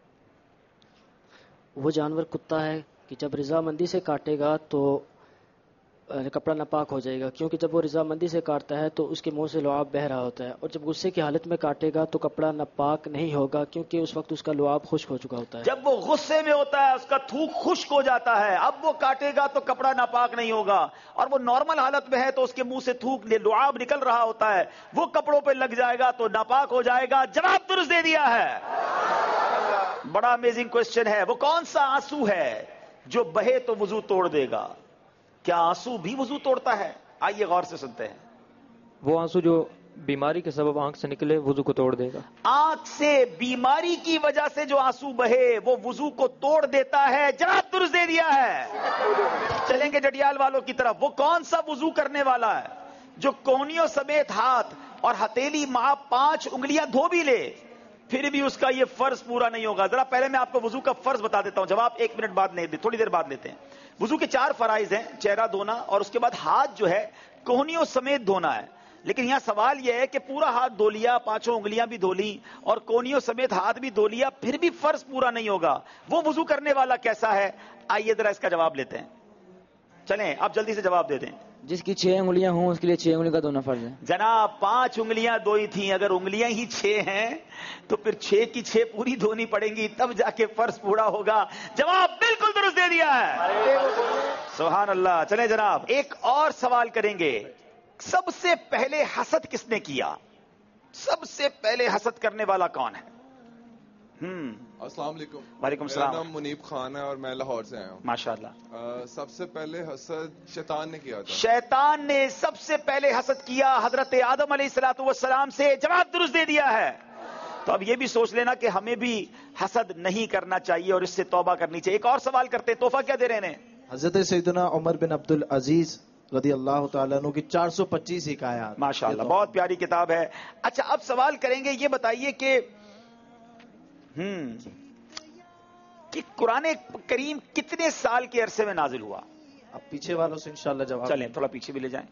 وہ جانور کتا ہے کہ جب رضا مندی سے کاٹے گا تو کپڑا ناپاک ہو جائے گا، کیونکہ جب وہ رضا مندی سے کاٹتا ہے تو اس کے منہ سے لعاب بہہ رہا ہوتا ہے، اور جب غصے کی حالت میں کاٹے گا تو کپڑا ناپاک نہیں ہوگا کیونکہ اس وقت اس کا لعاب خشک ہو چکا ہوتا ہے.
جب وہ غصے میں ہوتا ہے اس کا تھوک خشک ہو جاتا ہے، اب وہ کاٹے گا تو کپڑا ناپاک نہیں ہوگا، اور وہ نارمل حالت میں ہے تو اس کے منہ سے تھوک لعاب نکل رہا ہوتا ہے، وہ کپڑوں پہ لگ جائے گا تو ناپاک ہو جائے گا. جواب درست دے دیا ہے. بڑا امیزنگ کوسچن ہے. وہ کون سا آنسو ہے جو بہے تو وضو توڑ دے گا؟ کیا آنسو بھی وضو توڑتا ہے؟ آئیے غور سے سنتے ہیں.
وہ آنسو جو بیماری کے سبب آنکھ سے نکلے وضو کو توڑ دے گا.
آنکھ سے بیماری کی وجہ سے جو آنسو بہے وہ وضو کو توڑ دیتا ہے. جواب درست دے دیا ہے. چلیں گے ڈڈیال والوں کی طرف. وہ کون سا وضو کرنے والا ہے جو کونیوں سمیت ہاتھ اور ہتھیلی مع 5 انگلیاں دھو بھی لے پھر بھی اس کا یہ فرض پورا نہیں ہوگا. ذرا پہلے میں آپ کو وضو کا فرض بتا دیتا ہوں, جواب 1 منٹ بعد نہیں, تھوڑی دیر بعد لیتے ہیں. وضو کے 4 فرائض ہیں, چہرہ دھونا اور اس کے بعد ہاتھ جو ہے کوہنیوں سمیت دھونا ہے. لیکن یہاں سوال یہ ہے کہ پورا ہاتھ دھو لیا, 5 انگلیاں بھی دھو لی اور کونیوں سمیت ہاتھ بھی دھو لیا, پھر بھی فرض پورا نہیں ہوگا. وہ وضو کرنے والا کیسا ہے؟ آئیے ذرا اس کا جواب لیتے ہیں. چلیں آپ جلدی سے جواب دے دیں.
جس کی 6 انگلیاں ہوں اس کے لیے 6 انگلی کا دھونا فرض ہے.
جناب 5 انگلیاں دھوئی تھیں, اگر انگلیاں ہی 6 ہیں تو پھر 6 کی 6 پوری دھونی پڑیں گی, تب جا کے فرض پورا ہوگا. جواب بالکل درست دے دیا ہے, سبحان اللہ. چلیں جناب ایک اور سوال کریں گے. سب سے پہلے حسد کس نے کیا؟ سب سے پہلے حسد کرنے والا کون ہے؟
السلام علیکم.
وعلیکم السلام.
میرا نام منیب خان ہے اور میں لاہور سے آیا ہوں.
ماشاءاللہ.
سب سے پہلے حسد شیطان نے کیا تھا.
شیطان نے سب سے پہلے حسد کیا حضرت آدم علیہ السلام سے. جواب درست دے دیا ہے. تو اب یہ بھی سوچ لینا کہ ہمیں بھی حسد نہیں کرنا چاہیے اور اس سے توبہ کرنی چاہیے. ایک اور سوال کرتے, تحفہ کیا دے رہے ہیں؟
حضرت سیدنا عمر بن عبد العزیز رضی اللہ تعالیٰ عنہ کی 425 حکایات.
ماشاءاللہ بہت پیاری کتاب ہے. اچھا اب سوال کریں گے, یہ بتائیے کہ قرآن کریم کتنے سال کے عرصے میں نازل ہوا؟
اب پیچھے والوں سے انشاءاللہ جواب.
چلیں تھوڑا پیچھے بھی لے جائیں.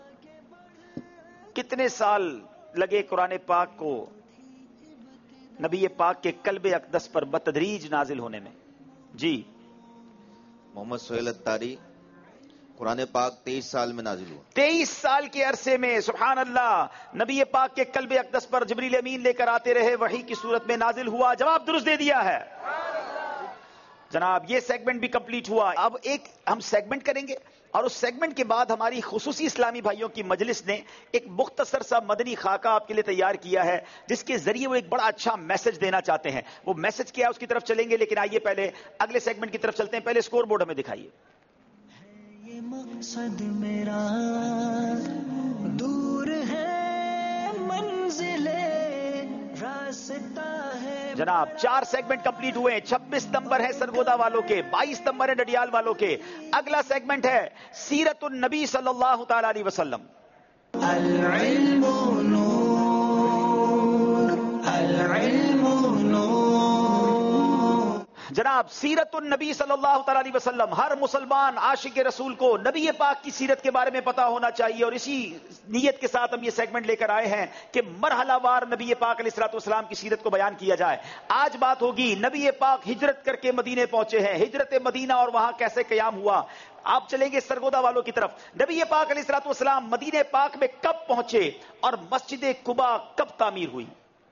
کتنے سال لگے قرآن پاک کو نبی پاک کے قلب اقدس پر بتدریج نازل ہونے میں؟ جی
محمد سہیل اتاری. قرآن پاک 23 سال میں نازل ہوا.
23 سال کے عرصے میں سبحان اللہ نبی پاک کے قلب اقدس پر جبریل امین لے کر آتے رہے, وحی کی صورت میں نازل ہوا. جواب درست دے دیا ہے جناب. یہ سیگمنٹ بھی کمپلیٹ ہوا. اب ایک ہم سیگمنٹ کریں گے اور اس سیگمنٹ کے بعد ہماری خصوصی اسلامی بھائیوں کی مجلس نے ایک مختصر سا مدنی خاکہ آپ کے لیے تیار کیا ہے, جس کے ذریعے وہ ایک بڑا اچھا میسج دینا چاہتے ہیں. وہ میسج کیا ہے اس کی طرف چلیں گے, لیکن آئیے پہلے اگلے سیگمنٹ کی طرف چلتے ہیں. پہلے اسکور بورڈ ہمیں دکھائیے.
مقصد میرا دور ہے منزل راستہ ہے.
جناب 4 سیگمنٹ کمپلیٹ ہوئے. 26 نمبر ہے سرگودا والوں کے, 22 نمبر ہے ڈڈیال والوں کے. اگلا سیگمنٹ ہے سیرت النبی صلی اللہ تعالی علیہ وسلم.
العلم نور العلم نور.
جناب سیرت النبی صلی اللہ تعالی علیہ وسلم, ہر مسلمان عاشق رسول کو نبی پاک کی سیرت کے بارے میں پتا ہونا چاہیے, اور اسی نیت کے ساتھ ہم یہ سیگمنٹ لے کر آئے ہیں کہ مرحلہ وار نبی پاک علیہ الصلوۃ والسلام کی سیرت کو بیان کیا جائے. آج بات ہوگی نبی پاک ہجرت کر کے مدینے پہنچے ہیں, ہجرت مدینہ اور وہاں کیسے قیام ہوا. آپ چلیں گے سرگودا والوں کی طرف. نبی پاک علیہ الصلوۃ والسلام مدینے پاک میں کب پہنچے اور مسجد قباء کب تعمیر ہوئی؟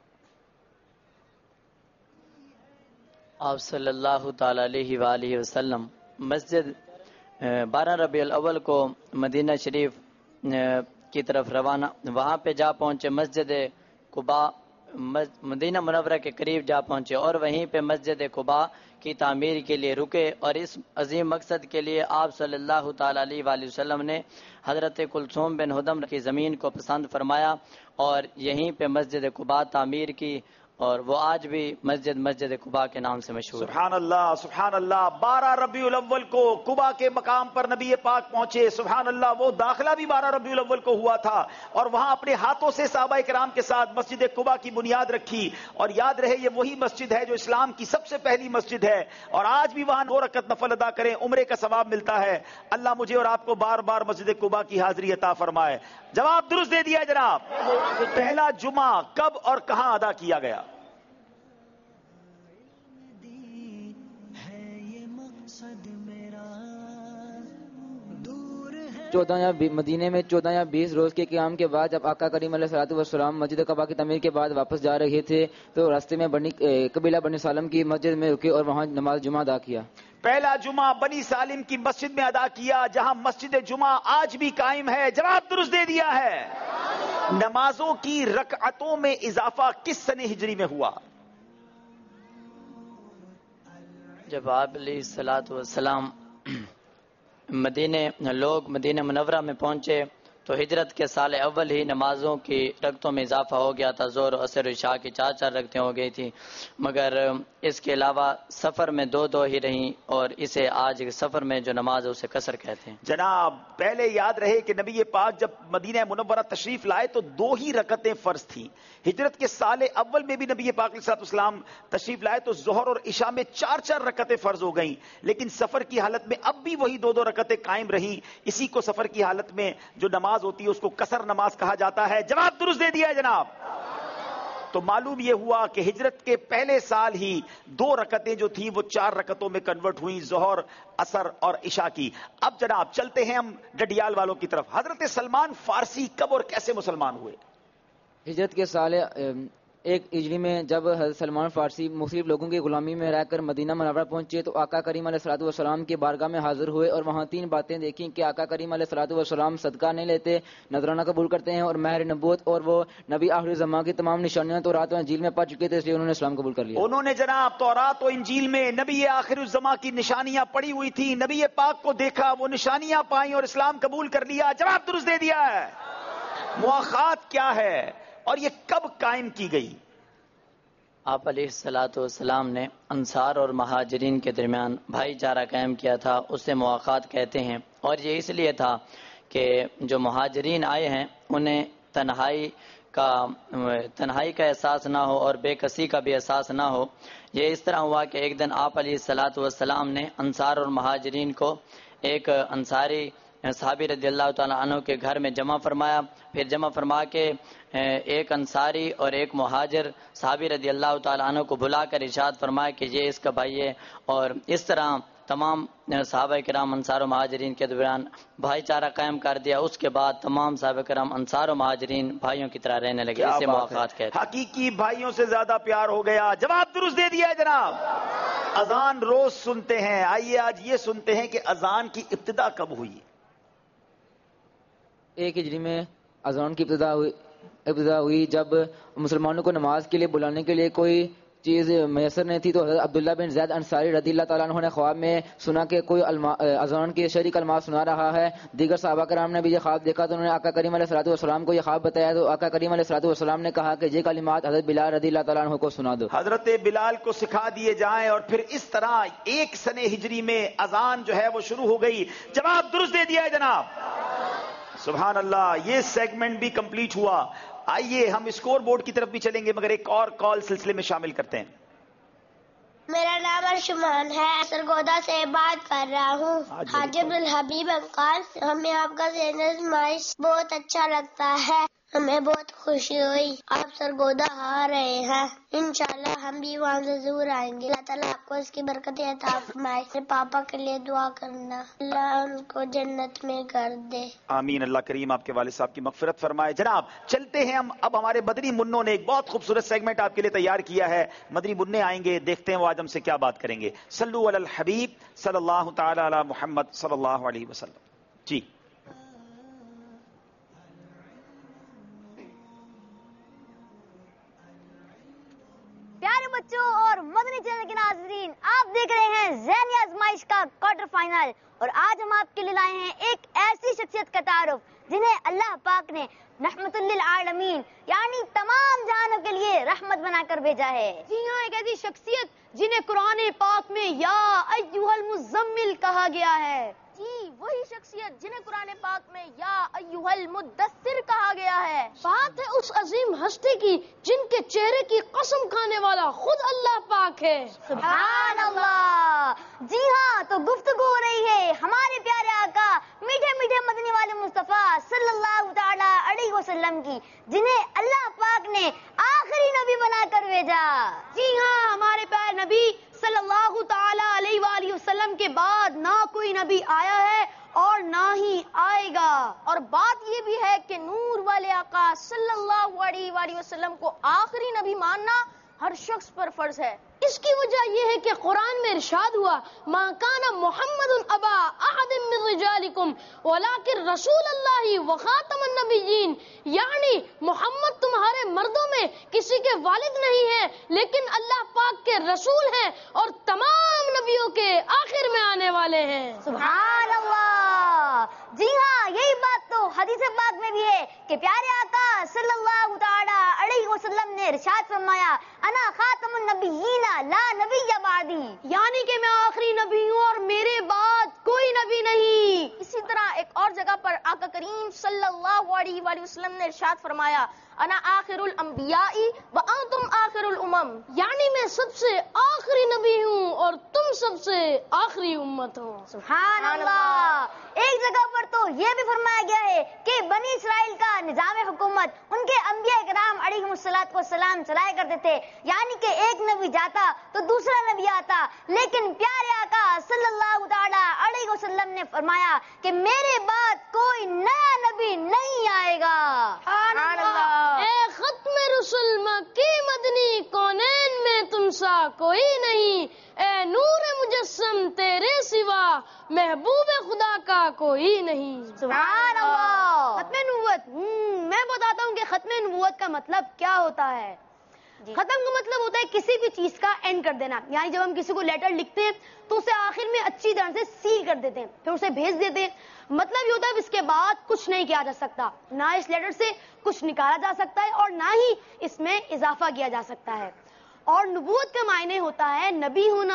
آپ صلی اللہ تعالی علیہ وآلہ وسلم مسجد 12 ربیع الاول کو مدینہ شریف کی طرف روانہ, وہاں پہ جا پہنچے مسجد قباء, مدینہ منورہ کے قریب جا پہنچے اور وہیں پہ مسجد قباء کی تعمیر کے لیے رکے. اور اس عظیم مقصد کے لیے آپ صلی اللہ تعالی علیہ وآلہ وسلم نے حضرت کلثوم بن ہدم کی زمین کو پسند فرمایا اور یہیں پہ مسجد قباء تعمیر کی, اور وہ آج بھی مسجد قباء کے نام سے مشہور.
سبحان اللہ سبحان اللہ. 12 ربیع الاول کو قباء کے مقام پر نبی پاک پہنچے. سبحان اللہ. وہ داخلہ بھی 12 ربیع الاول کو ہوا تھا اور وہاں اپنے ہاتھوں سے صحابہ کرام کے ساتھ مسجد قباء کی بنیاد رکھی. اور یاد رہے یہ وہی مسجد ہے جو اسلام کی سب سے پہلی مسجد ہے, اور آج بھی وہاں 2 رکعت نفل ادا کریں عمرے کا ثواب ملتا ہے. اللہ مجھے اور آپ کو بار بار مسجد قباء کی حاضری عطا فرمائے. جواب درست دے دیا جناب. پہلا جمعہ کب اور کہاں ادا کیا گیا؟
مدینے میں 14 یا 20 روز کے قیام کے بعد جب آقا کریم علیہ الصلوۃ والسلام مسجد قباء کی تعمیر کے بعد واپس جا رہے تھے تو راستے میں قبیلہ بنی سالم کی مسجد میں رکے اور وہاں نماز جمعہ ادا کیا.
پہلا جمعہ بنی سالم کی مسجد میں ادا کیا, جہاں مسجد جمعہ آج بھی قائم ہے. جواب درست دے دیا ہے. نمازوں کی رکعتوں میں اضافہ کس سنہ ہجری میں ہوا؟
جب آپ علیہ الصلوۃ والسلام مدینہ منورہ میں پہنچے تو ہجرت کے سال اول ہی نمازوں کی رکعتوں میں اضافہ ہو گیا تھا. ظہر عصر عشاء کی 4 رکعتیں ہو گئی تھی، مگر اس کے علاوہ سفر میں 2 ہی رہیں، اور اسے آج سفر میں جو نماز ہے اسے قصر کہتے ہیں.
جناب پہلے یاد رہے کہ نبی پاک جب مدینہ منورہ تشریف لائے تو 2 ہی رکعتیں فرض تھیں. ہجرت کے سال اول میں بھی نبی پاک علیہ السلام تشریف لائے تو ظہر اور عشاء میں 4 رکعتیں فرض ہو گئیں، لیکن سفر کی حالت میں اب بھی وہی 2 رکعتیں قائم رہیں. اسی کو سفر کی حالت میں جو نماز ہوتی ہے اس کو قصر نماز کہا جاتا ہے. جواب درست دے دیا ہے جناب. تو معلوم یہ ہوا کہ ہجرت کے پہلے سال ہی 2 رکعتیں جو تھیں وہ 4 رکعتوں میں کنورٹ ہوئیں، ظہر عصر اور عشاء کی. اب جناب چلتے ہیں ہم ڈڈیال والوں کی طرف. حضرت سلمان فارسی کب اور کیسے مسلمان ہوئے؟
ہجرت کے سال 1 ہجری میں جب حضرت سلمان فارسی مختلف لوگوں کی غلامی میں رہ کر مدینہ منورہ پہنچے تو آقا کریم علیہ الصلوۃ والسلام کی بارگاہ میں حاضر ہوئے اور وہاں 3 باتیں دیکھیں کہ آقا کریم علیہ الصلوۃ والسلام صدقہ نہیں لیتے، نذرانہ قبول کرتے ہیں اور مہر نبوت، اور وہ نبی آخر زمان کی تمام نشانیاں تورات و انجیل میں پا چکے تھے، اس لیے انہوں نے اسلام قبول کر لیا.
انہوں نے جناب تورات و انجیل میں نبی آخر الزمان کی نشانیاں پڑھی ہوئی تھی، نبی پاک کو دیکھا، وہ نشانیاں پائیں اور اسلام قبول کر لیا. جواب درست دے دیا ہے. مواخات کیا ہے اور یہ کب قائم کی گئی؟
آپ علیہ الصلوۃ والسلام نے انصار اور مہاجرین کے درمیان بھائی چارہ قائم کیا تھا، اسے مواخات کہتے ہیں. اور یہ اس لیے تھا کہ جو مہاجرین آئے ہیں انہیں تنہائی کا احساس نہ ہو اور بے کسی کا بھی احساس نہ ہو. یہ اس طرح ہوا کہ ایک دن آپ علیہ الصلوۃ والسلام نے انصار اور مہاجرین کو ایک انصاری صحابی رضی اللہ تعالیٰ عنہ کے گھر میں جمع فرمایا. پھر جمع فرما کے ایک انصاری اور ایک مہاجر صحابی رضی اللہ تعالیٰ عنہ کو بلا کر ارشاد فرمایا کہ یہ اس کا بھائی ہے. اور اس طرح تمام صحابہ کرام انصار و مہاجرین کے درمیان بھائی چارہ قائم کر دیا. اس کے بعد تمام صحابہ کرام انصار و مہاجرین بھائیوں کی طرح رہنے لگے. اسے مواخات کہتے ہیں.
حقیقی بھائیوں سے زیادہ پیار ہو گیا. جواب درست دے دیا ہے جناب. اذان روز سنتے ہیں، آئیے آج یہ سنتے ہیں کہ اذان کی ابتدا کب ہوئی؟
1 ہجری میں اذان کی ابتدا ہوئی جب مسلمانوں کو نماز کے لیے بلانے کے لیے کوئی چیز میسر نہیں تھی تو حضرت عبداللہ بن زید انصاری رضی اللہ تعالیٰ عنہ نے خواب میں سنا کہ کوئی اذان کے شرعی کلمات سنا رہا ہے. دیگر صحابہ کرام نے بھی یہ خواب دیکھا تو انہوں نے آقا کریم علیہ الصلوۃ والسلام کو یہ خواب بتایا تو آقا کریم علیہ الصلوۃ والسلام نے کہا کہ یہ کلمات حضرت بلال رضی اللہ تعالیٰ عنہ کو سنا دو.
حضرت بلال کو سکھا دیے جائیں اور پھر اس طرح 1 سنہ ہجری میں اذان جو ہے وہ شروع ہو گئی. جواب درست دے دیا ہے جناب. سبحان اللہ. یہ سیگمنٹ بھی کمپلیٹ ہوا. آئیے ہم اسکور بورڈ کی طرف بھی چلیں گے مگر ایک اور کال سلسلے میں شامل کرتے ہیں.
میرا نام ارشمان ہے، سرگودا سے بات کر رہا ہوں. حاجی عبدالحبیب انکل، ہمیں آپ کا آزمائش بہت اچھا لگتا ہے، ہمیں بہت خوشی ہوئی. آپ سرگودا آ رہے ہیں، انشاءاللہ ہم بھی وہاں سے ضرور آئیں گے. اللہ تعالیٰ آپ کو اس کی برکتیں عطا فرمائے. میرے پاپا کے لیے دعا کرنا، اللہ ان کو جنت میں کر دے.
آمین. اللہ کریم آپ کے والد صاحب کی مغفرت فرمائے. جناب چلتے ہیں ہم اب. ہمارے مدنی منوں نے ایک بہت خوبصورت سیگمنٹ آپ کے لیے تیار کیا ہے. مدنی منع آئیں گے، دیکھتے ہیں وہ آج ہم سے کیا بات کریں گے. صلو علی الحبیب صلی اللہ تعالی علی محمد صلی اللہ علیہ وسلم. جی
پیارے بچوں اور مدنی چینل کے ناظرین، آپ دیکھ رہے ہیں ذہنی آزمائش کا کوارٹر فائنل، اور آج ہم آپ کے لیے لائے ہیں ایک ایسی شخصیت کا تعارف جنہیں اللہ پاک نے رحمت للعالمین یعنی تمام جہانوں کے لیے رحمت بنا کر بھیجا ہے.
جی ہاں، ایک ایسی شخصیت جنہیں قرآن پاک میں یا ایھا المزمل کہا گیا ہے.
جی وہی شخصیت جنہیں قرآن پاک میں یا ایھا المدثر کہا گیا ہے.
بات ہے اس عظیم ہستی کی جن کے چہرے کی قسم کھانے والا خود اللہ پاک ہے.
سبحان اللہ. جی ہاں، تو گفتگو ہو رہی ہے ہمارے پیارے آقا میٹھے میٹھے مدنی والے مصطفیٰ صلی اللہ تعالی علیہ وسلم کی، جنہیں اللہ پاک نے آخری نبی بنا کر بھیجا.
جی ہاں، ہمارے پیارے نبی صلی اللہ تعالی علیہ وآلہ وسلم کے بعد نہ کوئی نبی آیا ہے اور نہ ہی آئے گا.
اور بات یہ بھی ہے کہ نور والے آقا صلی اللہ علیہ وآلہ وسلم کو آخری نبی ماننا ہر شخص پر فرض ہے.
اس کی وجہ یہ ہے کہ قرآن میں ارشاد ہوا ما کان محمد ابا احد من رجالکم ولکن رسول اللہ وخاتم النبیین، یعنی محمد تمہارے مردوں میں کسی کے والد نہیں ہیں لیکن اللہ پاک کے رسول ہیں اور تمام نبیوں کے آخر میں آنے والے ہیں.
سبحان اللہ. جی ہاں، یہی بات تو حدیث پاک میں بھی ہے کہ پیارے آقا صلی اللہ تعالی علیہ وسلم نے ارشاد فرمایا انا خاتم النبیین لا نبی بعدی، یعنی کہ میں آخری نبی ہوں اور میرے بعد کوئی نبی نہیں۔ اسی طرح ایک اور جگہ پر آقا کریم صلی اللہ علیہ وآلہ وسلم نے ارشاد فرمایا انا آخر الانبیاء وانتم آخر الامم، یعنی میں سب سے آخری نبی ہوں اور تم سب سے آخری امت ہو۔ سبحان اللہ۔ ایک جگہ پر تو یہ بھی فرمایا گیا ہے کہ بنی اسرائیل کا نظام حکومت ان کے انبیاء کرام علیہم الصلوۃ والسلام چلایا کرتے تھے، یعنی کہ ایک نبی جاتا تو دوسرا نبی آتا، لیکن پیارے آقا صلی اللہ تعالی علیہ وسلم نے فرمایا کہ میرے بعد کوئی نیا نبی نہیں آئے گا۔ سبحان اللہ۔ اے ختم رسول مکی مدنی کونین میں تم سا کوئی نہیں، اے نور مجسم تیرے سوا محبوب خدا کا کوئی نہیں۔ سبحان اللہ۔ ختم نبوت، میں بتاتا ہوں کہ ختم نبوت کا مطلب کیا ہوتا ہے۔ ختم کا مطلب ہوتا ہے کسی بھی چیز کا اینڈ کر دینا، یعنی جب ہم کسی کو لیٹر لکھتے ہیں تو اسے آخر میں اچھی طرح سے سیل کر دیتے ہیں، پھر اسے بھیج دیتے ہیں۔ مطلب یہ ہوتا ہے اس کے بعد کچھ نہیں کیا جا سکتا، نہ اس لیٹر سے کچھ نکالا جا سکتا ہے اور نہ ہی اس میں اضافہ کیا جا سکتا ہے۔ اور نبوت کا معنی ہوتا ہے نبی ہونا۔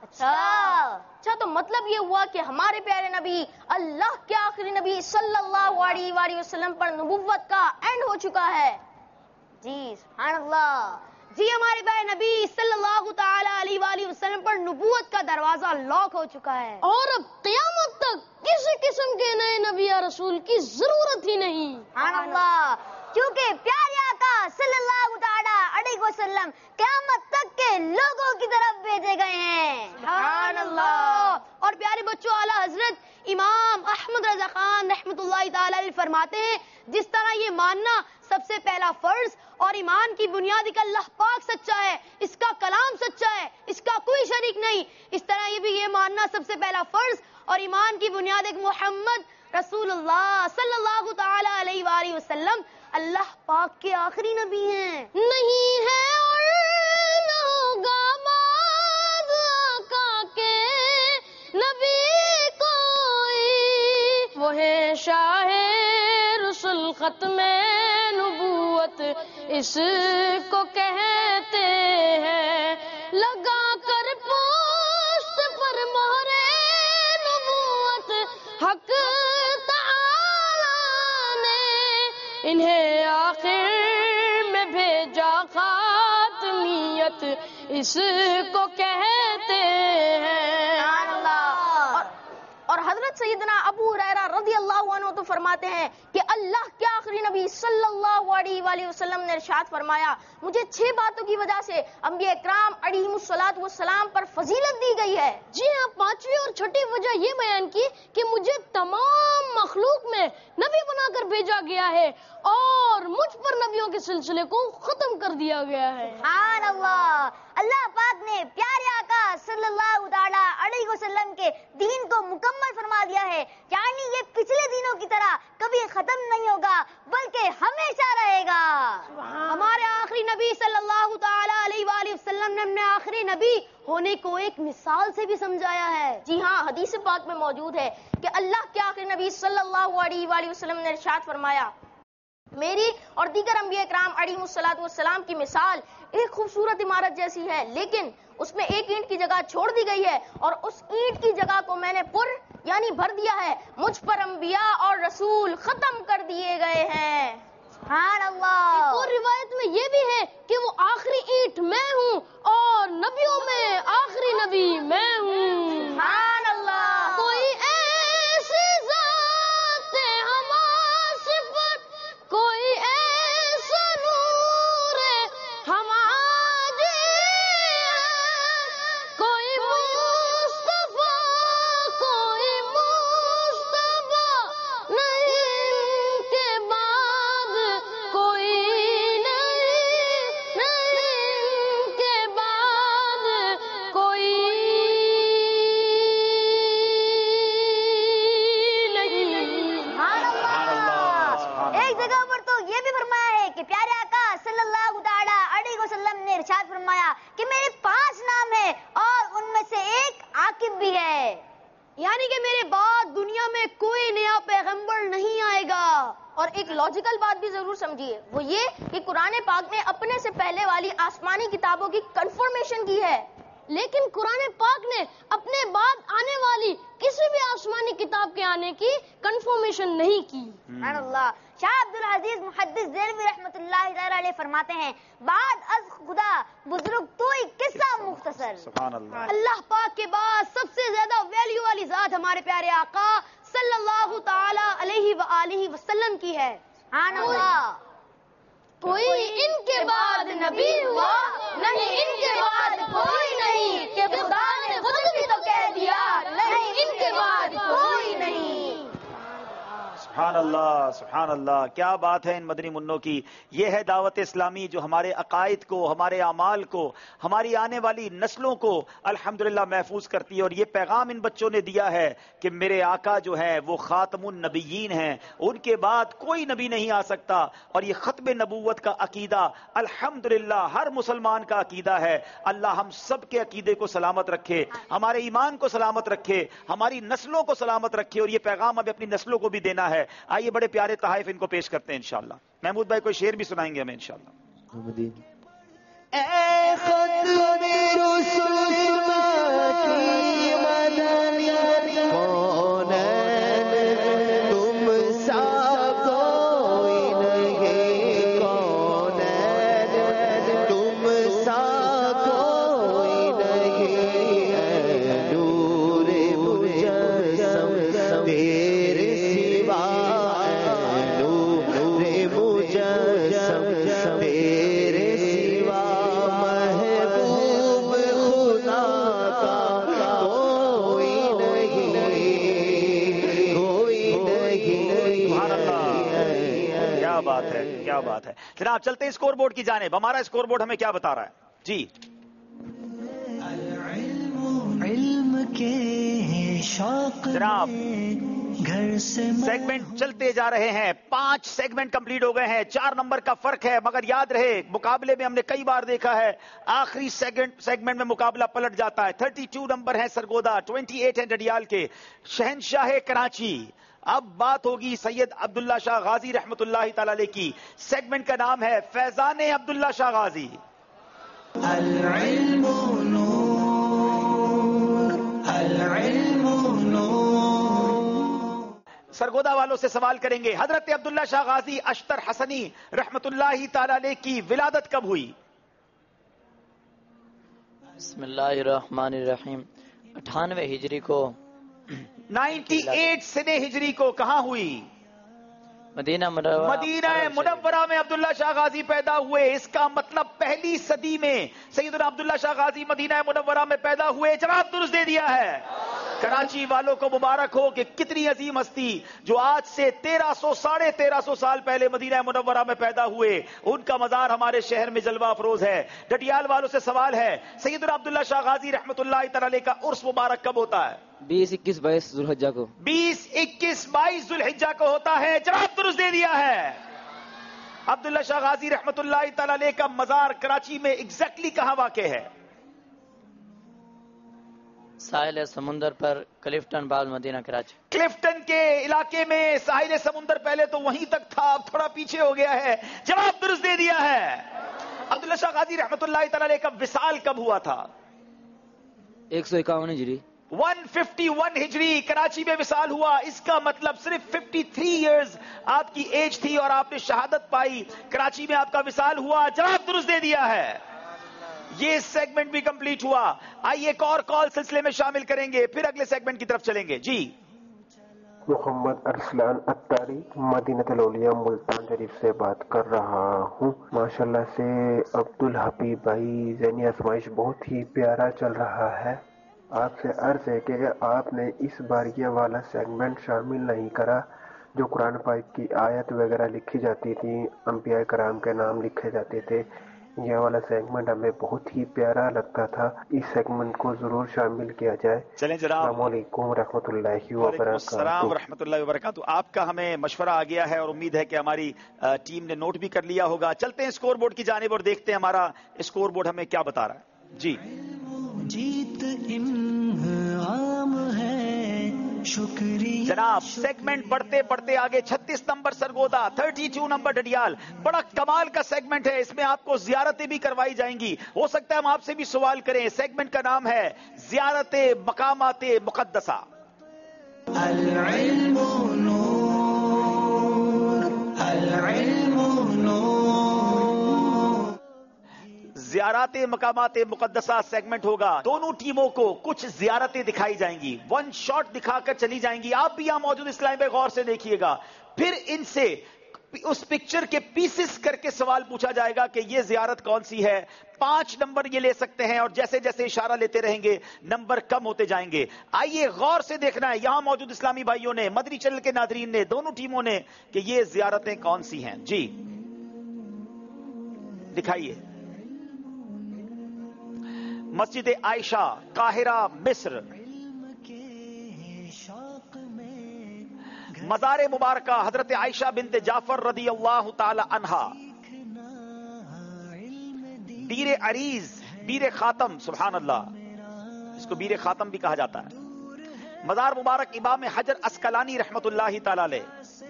اچھا، تو مطلب یہ ہوا کہ ہمارے پیارے نبی اللہ کے آخری نبی صلی اللہ علیہ وآلہ وسلم پر نبوت کا اینڈ ہو چکا ہے۔ جی سبحان اللہ۔ جی ہمارے پیارے نبی صلی اللہ تعالی علیہ وآلہ وسلم پر نبوت کا دروازہ لاک ہو چکا ہے، اور اب قیامت تک کسی قسم کے نئے نبی یا رسول کی ضرورت ہی نہیں۔ سبحان اللہ۔ کیونکہ پیارے آقا صلی اللہ تعالی علیہ وسلم قیامت تک کے لوگوں کی طرف بھیجے گئے ہیں۔ سبحان اللہ۔ اور پیارے بچوں، اعلیٰ حضرت امام احمد رضا خان رحمۃ اللہ تعالی علیہ فرماتے ہیں جس طرح یہ ماننا سب سے پہلا فرض اور ایمان کی بنیاد کہ اللہ پاک سچا ہے، اس کا کلام سچا ہے، اس کا کوئی شریک نہیں، اس طرح یہ بھی یہ ماننا سب سے پہلا فرض اور ایمان کی بنیاد کہ محمد رسول اللہ صلی اللہ تعالی علیہ وآلہ وسلم اللہ پاک کے آخری نبی ہیں۔ نہیں ہے اور نہ ہوگا بعد آقا کے نبی کوئی، وہ ہے شاہ رسول ختم نبوت اس کو کہتے ہیں، لگا کر پوشت پر مہر نبوت حق تعالی نے انہیں آخر میں بھیجا، خاتمیت اس کو کہتے ہیں۔ اور حضرت سیدنا ابو ہریرہ رضی اللہ عنہ تو فرماتے ہیں کہ اللہ کے آخری نبی صلی اللہ علیہ وآلہ وسلم نے ارشاد فرمایا مجھے 6 باتوں کی وجہ سے انبیاء کرام علیہم الصلوۃ والسلام پر فضیلت دی گئی ہے۔ جی ہاں، 5ویں اور 6ٹھی وجہ یہ بیان کی کہ مجھے تمام مخلوق میں نبی بنا کر بھیجا گیا ہے اور مجھ پر نبیوں کے سلسلے کو ختم کر دیا گیا ہے۔ سبحان اللہ۔ اللہ پاک نے پیارے آقا صلی اللہ تعالی علیہ وسلم کے دین کو مکمل فرما دیا ہے، یعنی یہ پچھلے دینوں کی طرح کبھی ختم نہیں ہوگا بلکہ ہمیشہ رہے گا۔ ہمارے آخری نبی صلی اللہ تعالی علیہ وآلہ وسلم نے اپنے آخری نبی ہونے کو ایک مثال سے بھی سمجھایا ہے۔ جی ہاں، حدیث پاک میں موجود ہے کہ اللہ کے آخری نبی صلی اللہ علیہ وآلہ وسلم نے ارشاد فرمایا میری اور دیگر انبیاء کرام علیہم الصلوۃ والسلام کی مثال ایک خوبصورت عمارت جیسی ہے، لیکن اس میں ایک اینٹ کی جگہ چھوڑ دی گئی ہے اور اس اینٹ کی جگہ کو میں نے یعنی بھر دیا ہے، مجھ پر انبیاء اور رسول ختم کر دیے گئے ہیں۔ سبحان اللہ۔ ایک اور روایت میں یہ بھی ہے کہ وہ آخری اینٹ میں ہوں اور نبیوں میں آخری نبی میں ہوں۔ سبحان اللہ۔ کوئی ایسی ذات ہما صفت، کوئی ایسا نور ہما کوئی مصطفیٰ نہیں کے بعد کوئی نہیں کے بعد کوئی نہیں۔ ایک جگہ پر تو یہ بھی فرمایا ہے کہ پیارے آقا صلی اللہ تعالی علیہ وسلم نے ارشاد فرمایا کہ میرے 5 نام ہیں اور ان میں سے ایک عاقب بھی ہے،
یعنی کہ میرے بعد دنیا میں کوئی نیا پیغمبر نہیں آئے گا. اور ایک لاجیکل بات بھی ضرور سمجھیے، وہ یہ کہ قرآن پاک نے اپنے سے پہلے والی آسمانی کتابوں کی کنفرمیشن کی ہے، لیکن قرآن پاک نے اپنے بعد آنے والی کسی بھی آسمانی کتاب کے آنے کی کنفرمیشن نہیں کی.
سبحان اللہ. شاہ عبد العزیز محدث دہلوی رحمۃ اللہ تعالی علیہ فرماتے ہیں، بعد از خدا بزرگ تو ہی قصہ مختصر.
سبحان اللہ.
اللہ پاک کے بعد سب سے زیادہ ویلیو والی ذات ہمارے پیارے آقا صلی اللہ تعالی علیہ وآلہ وسلم کی ہے.
سبحان اللہ.
کوئی ان کے بعد نبی ہوا نہیں، ان کے بعد کوئی نہیں، کہ خدا نے خود بھی تو کہہ دیا نہیں، ان کے بعد کوئی نہیں.
سبحان اللہ سبحان اللہ. کیا بات ہے ان مدنی منوں کی. یہ ہے دعوت اسلامی جو ہمارے عقائد کو، ہمارے اعمال کو، ہماری آنے والی نسلوں کو الحمدللہ محفوظ کرتی ہے. اور یہ پیغام ان بچوں نے دیا ہے کہ میرے آقا جو ہیں وہ خاتم النبیین ہیں، ان کے بعد کوئی نبی نہیں آ سکتا. اور یہ ختم نبوت کا عقیدہ الحمدللہ ہر مسلمان کا عقیدہ ہے. اللہ ہم سب کے عقیدے کو سلامت رکھے، ہمارے ایمان کو سلامت رکھے، ہماری نسلوں کو سلامت رکھے. اور یہ پیغام ہمیں اپنی نسلوں کو بھی دینا ہے. آئیے بڑے پیارے تحائف ان کو پیش کرتے ہیں انشاءاللہ. محمود بھائی کوئی شعر بھی سنائیں گے ہمیں انشاءاللہ.
اے ختم رسل کی مدنی کونین تم سا کوئی نہیں، کونین تم سا کوئی نہیں. اے نور مجسم تیرے سوا، اے نور مجسم تیرے سوا، محبوب خدا کا کوئی نہیں، کوئی نہیں.
سبحان اللہ. کیا بات ہے کیا بات ہے. جناب چلتے ہیں اسکور بورڈ کی جانب. ہمارا اسکور بورڈ ہمیں کیا بتا رہا ہے جی؟
علم کے شوق
جناب
گھر سے
سیگمنٹ چلتے جا رہے ہیں. 5 سیگمنٹ کمپلیٹ ہو گئے ہیں. 4 نمبر کا فرق ہے. مگر یاد رہے مقابلے میں ہم نے کئی بار دیکھا ہے آخری سیگمنٹ میں مقابلہ پلٹ جاتا ہے. 32 نمبر ہے سرگودا، 28 ہے ڈڈیال کے. شہنشاہ کراچی. اب بات ہوگی سید عبداللہ شاہ غازی رحمت اللہ تعالی علیہ کی. سیگمنٹ کا نام ہے فیضان عبداللہ شاہ غازی.
العلم نور، العلم نور.
سرگودا والوں سے سوال کریں گے حضرت عبداللہ شاہ غازی اشتر حسنی رحمت اللہ تعالی علیہ کی ولادت کب ہوئی؟
بسم اللہ الرحمن الرحیم. 98 ہجری کو
98 سنے ہجری کو کہاں ہوئی؟
مدینہ
منورہ میں عبداللہ شاہ غازی پیدا ہوئے. اس کا مطلب پہلی صدی میں سیدنا عبداللہ شاہ غازی مدینہ منورہ میں پیدا ہوئے. جواب درست دے دیا ہے. کراچی والوں کو مبارک ہو کہ کتنی عظیم ہستی جو آج سے 1300 سال پہلے مدینہ منورہ میں پیدا ہوئے، ان کا مزار ہمارے شہر میں جلوہ افروز ہے. ڈڈیال والوں سے سوال ہے سیدنا عبداللہ شاہ غازی رحمت اللہ تعالی علیہ کا عرس مبارک کب ہوتا ہے؟
20، 21، 22 ذوالحجہ کو.
20، 21، 22 ذوالحجہ کو ہوتا ہے. جواب درست دے دیا ہے. عبداللہ شاہ غازی رحمت اللہ تعالی علیہ کا مزار کراچی میں ایگزیکٹلی کہاں واقع ہے؟
ساحل سمندر پر کلفٹن بعد مدینہ کراچی.
کلفٹن کے علاقے میں ساحل سمندر پہلے تو وہیں تک تھا، اب تھوڑا پیچھے ہو گیا ہے. جواب درست دے دیا ہے. عبداللہ شاہ غازی رحمت اللہ تعالی علیہ کا وصال کب ہوا تھا؟
151 ہجری.
151 ہجری کراچی میں وصال ہوا. اس کا مطلب صرف 53 ایئرز آپ کی ایج تھی اور آپ نے شہادت پائی. کراچی میں آپ کا وصال ہوا. جواب درست دے دیا ہے. یہ سیگمنٹ بھی کمپلیٹ ہوا. آئیے ایک اور کال سلسلے میں شامل کریں گے، پھر اگلے سیگمنٹ کی طرف چلیں گے. جی
محمد ارسلان اتاری مدینہ الاولیاء ملتان شریف سے بات کر رہا ہوں. ماشاءاللہ سے عبدالحبیب بھائی ذہنی آزمائش بہت ہی پیارا چل رہا ہے. آپ سے عرض ہے کہ آپ نے اس بار یہ والا سیگمنٹ شامل نہیں کرا جو قرآن پاک کی آیت وغیرہ لکھی جاتی تھی، انبیاء کرام کے نام لکھے جاتے تھے. یہ والا سیگمنٹ ہمیں بہت ہی پیارا لگتا تھا. اس سیگمنٹ کو ضرور شامل کیا جائے.
چلیں جناب.
السلام علیکم ورحمۃ اللہ وبرکاتہ.
السلام ورحمۃ اللہ وبرکاتہ. آپ کا ہمیں مشورہ آ گیا ہے اور امید ہے کہ ہماری ٹیم نے نوٹ بھی کر لیا ہوگا. چلتے ہیں اسکور بورڈ کی جانب اور دیکھتے ہیں ہمارا اسکور بورڈ ہمیں کیا بتا رہا ہے. جی
جیت انعام ہے
जनाब सेगमेंट बढ़ते बढ़ते आगे 36 नंबर सरगोदा, 32 नंबर डडियाल। बड़ा कमाल का सेगमेंट है, इसमें आपको जियारतें भी करवाई जाएंगी। हो सकता है हम आपसे भी सवाल करें। सेगमेंट का नाम है जियारते मकामाते मुकद्दसा। ज़ियारते मकामाते मुकद्दसा सेगमेंट होगा। दोनों टीमों को कुछ ज़ियारतें दिखाई जाएंगी, वन शॉट दिखाकर चली जाएंगी। आप भी यहां मौजूद इस लाइन पे गौर से देखिएगा। फिर इनसे उस पिक्चर के पीसेस करके सवाल पूछा जाएगा कि ये ज़ियारत कौन सी है। 5 नंबर ये ले सकते हैं और जैसे जैसे इशारा लेते रहेंगे नंबर कम होते जाएंगे। आइए गौर से देखना है यहां मौजूद इस्लामी भाइयों ने, मदनी चैनल के नादरीन ने, दोनों टीमों ने, कि ये ज़ियारतें कौन सी हैं। जी दिखाइए। मस्जिद आयशा, काहिरा, मिस्र। मज़ार मुबारका हजरत आयशा बिन्त जाफर रदी अल्लाह ताला अन्हा। बीर अरीज, बीर खातम, सुभान अल्लाह, इसको बीर खातम भी कहा जाता है। मज़ार मुबारक इमाम हजर अस्कलानी रहमतुल्लाहि ताला अलैह।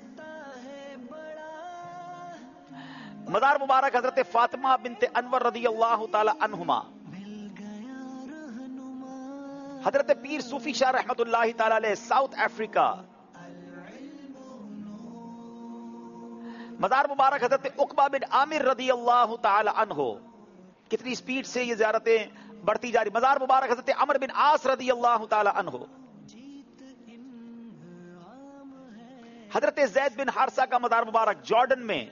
मज़ार मुबारक हजरत फातिमा बिन्त अनवर रदी अल्लाह ताला अन्हुमा। हजरत पीर सूफी शाह रहमतुल्लाहि ताला अलैह, साउथ अफ्रीका। मज़ार मुबारक हजरत उक़बा बिन आमिर रदी अल्लाह ताला अन्हो। कितनी स्पीड से ये ज़ियारतें बढ़ती जा रही। मज़ार मुबारक हजरत अमर बिन आस रदी अल्लाह ताला अन्हो। हजरत ज़ैद बिन हारसा का मज़ार मुबारक जॉर्डन में।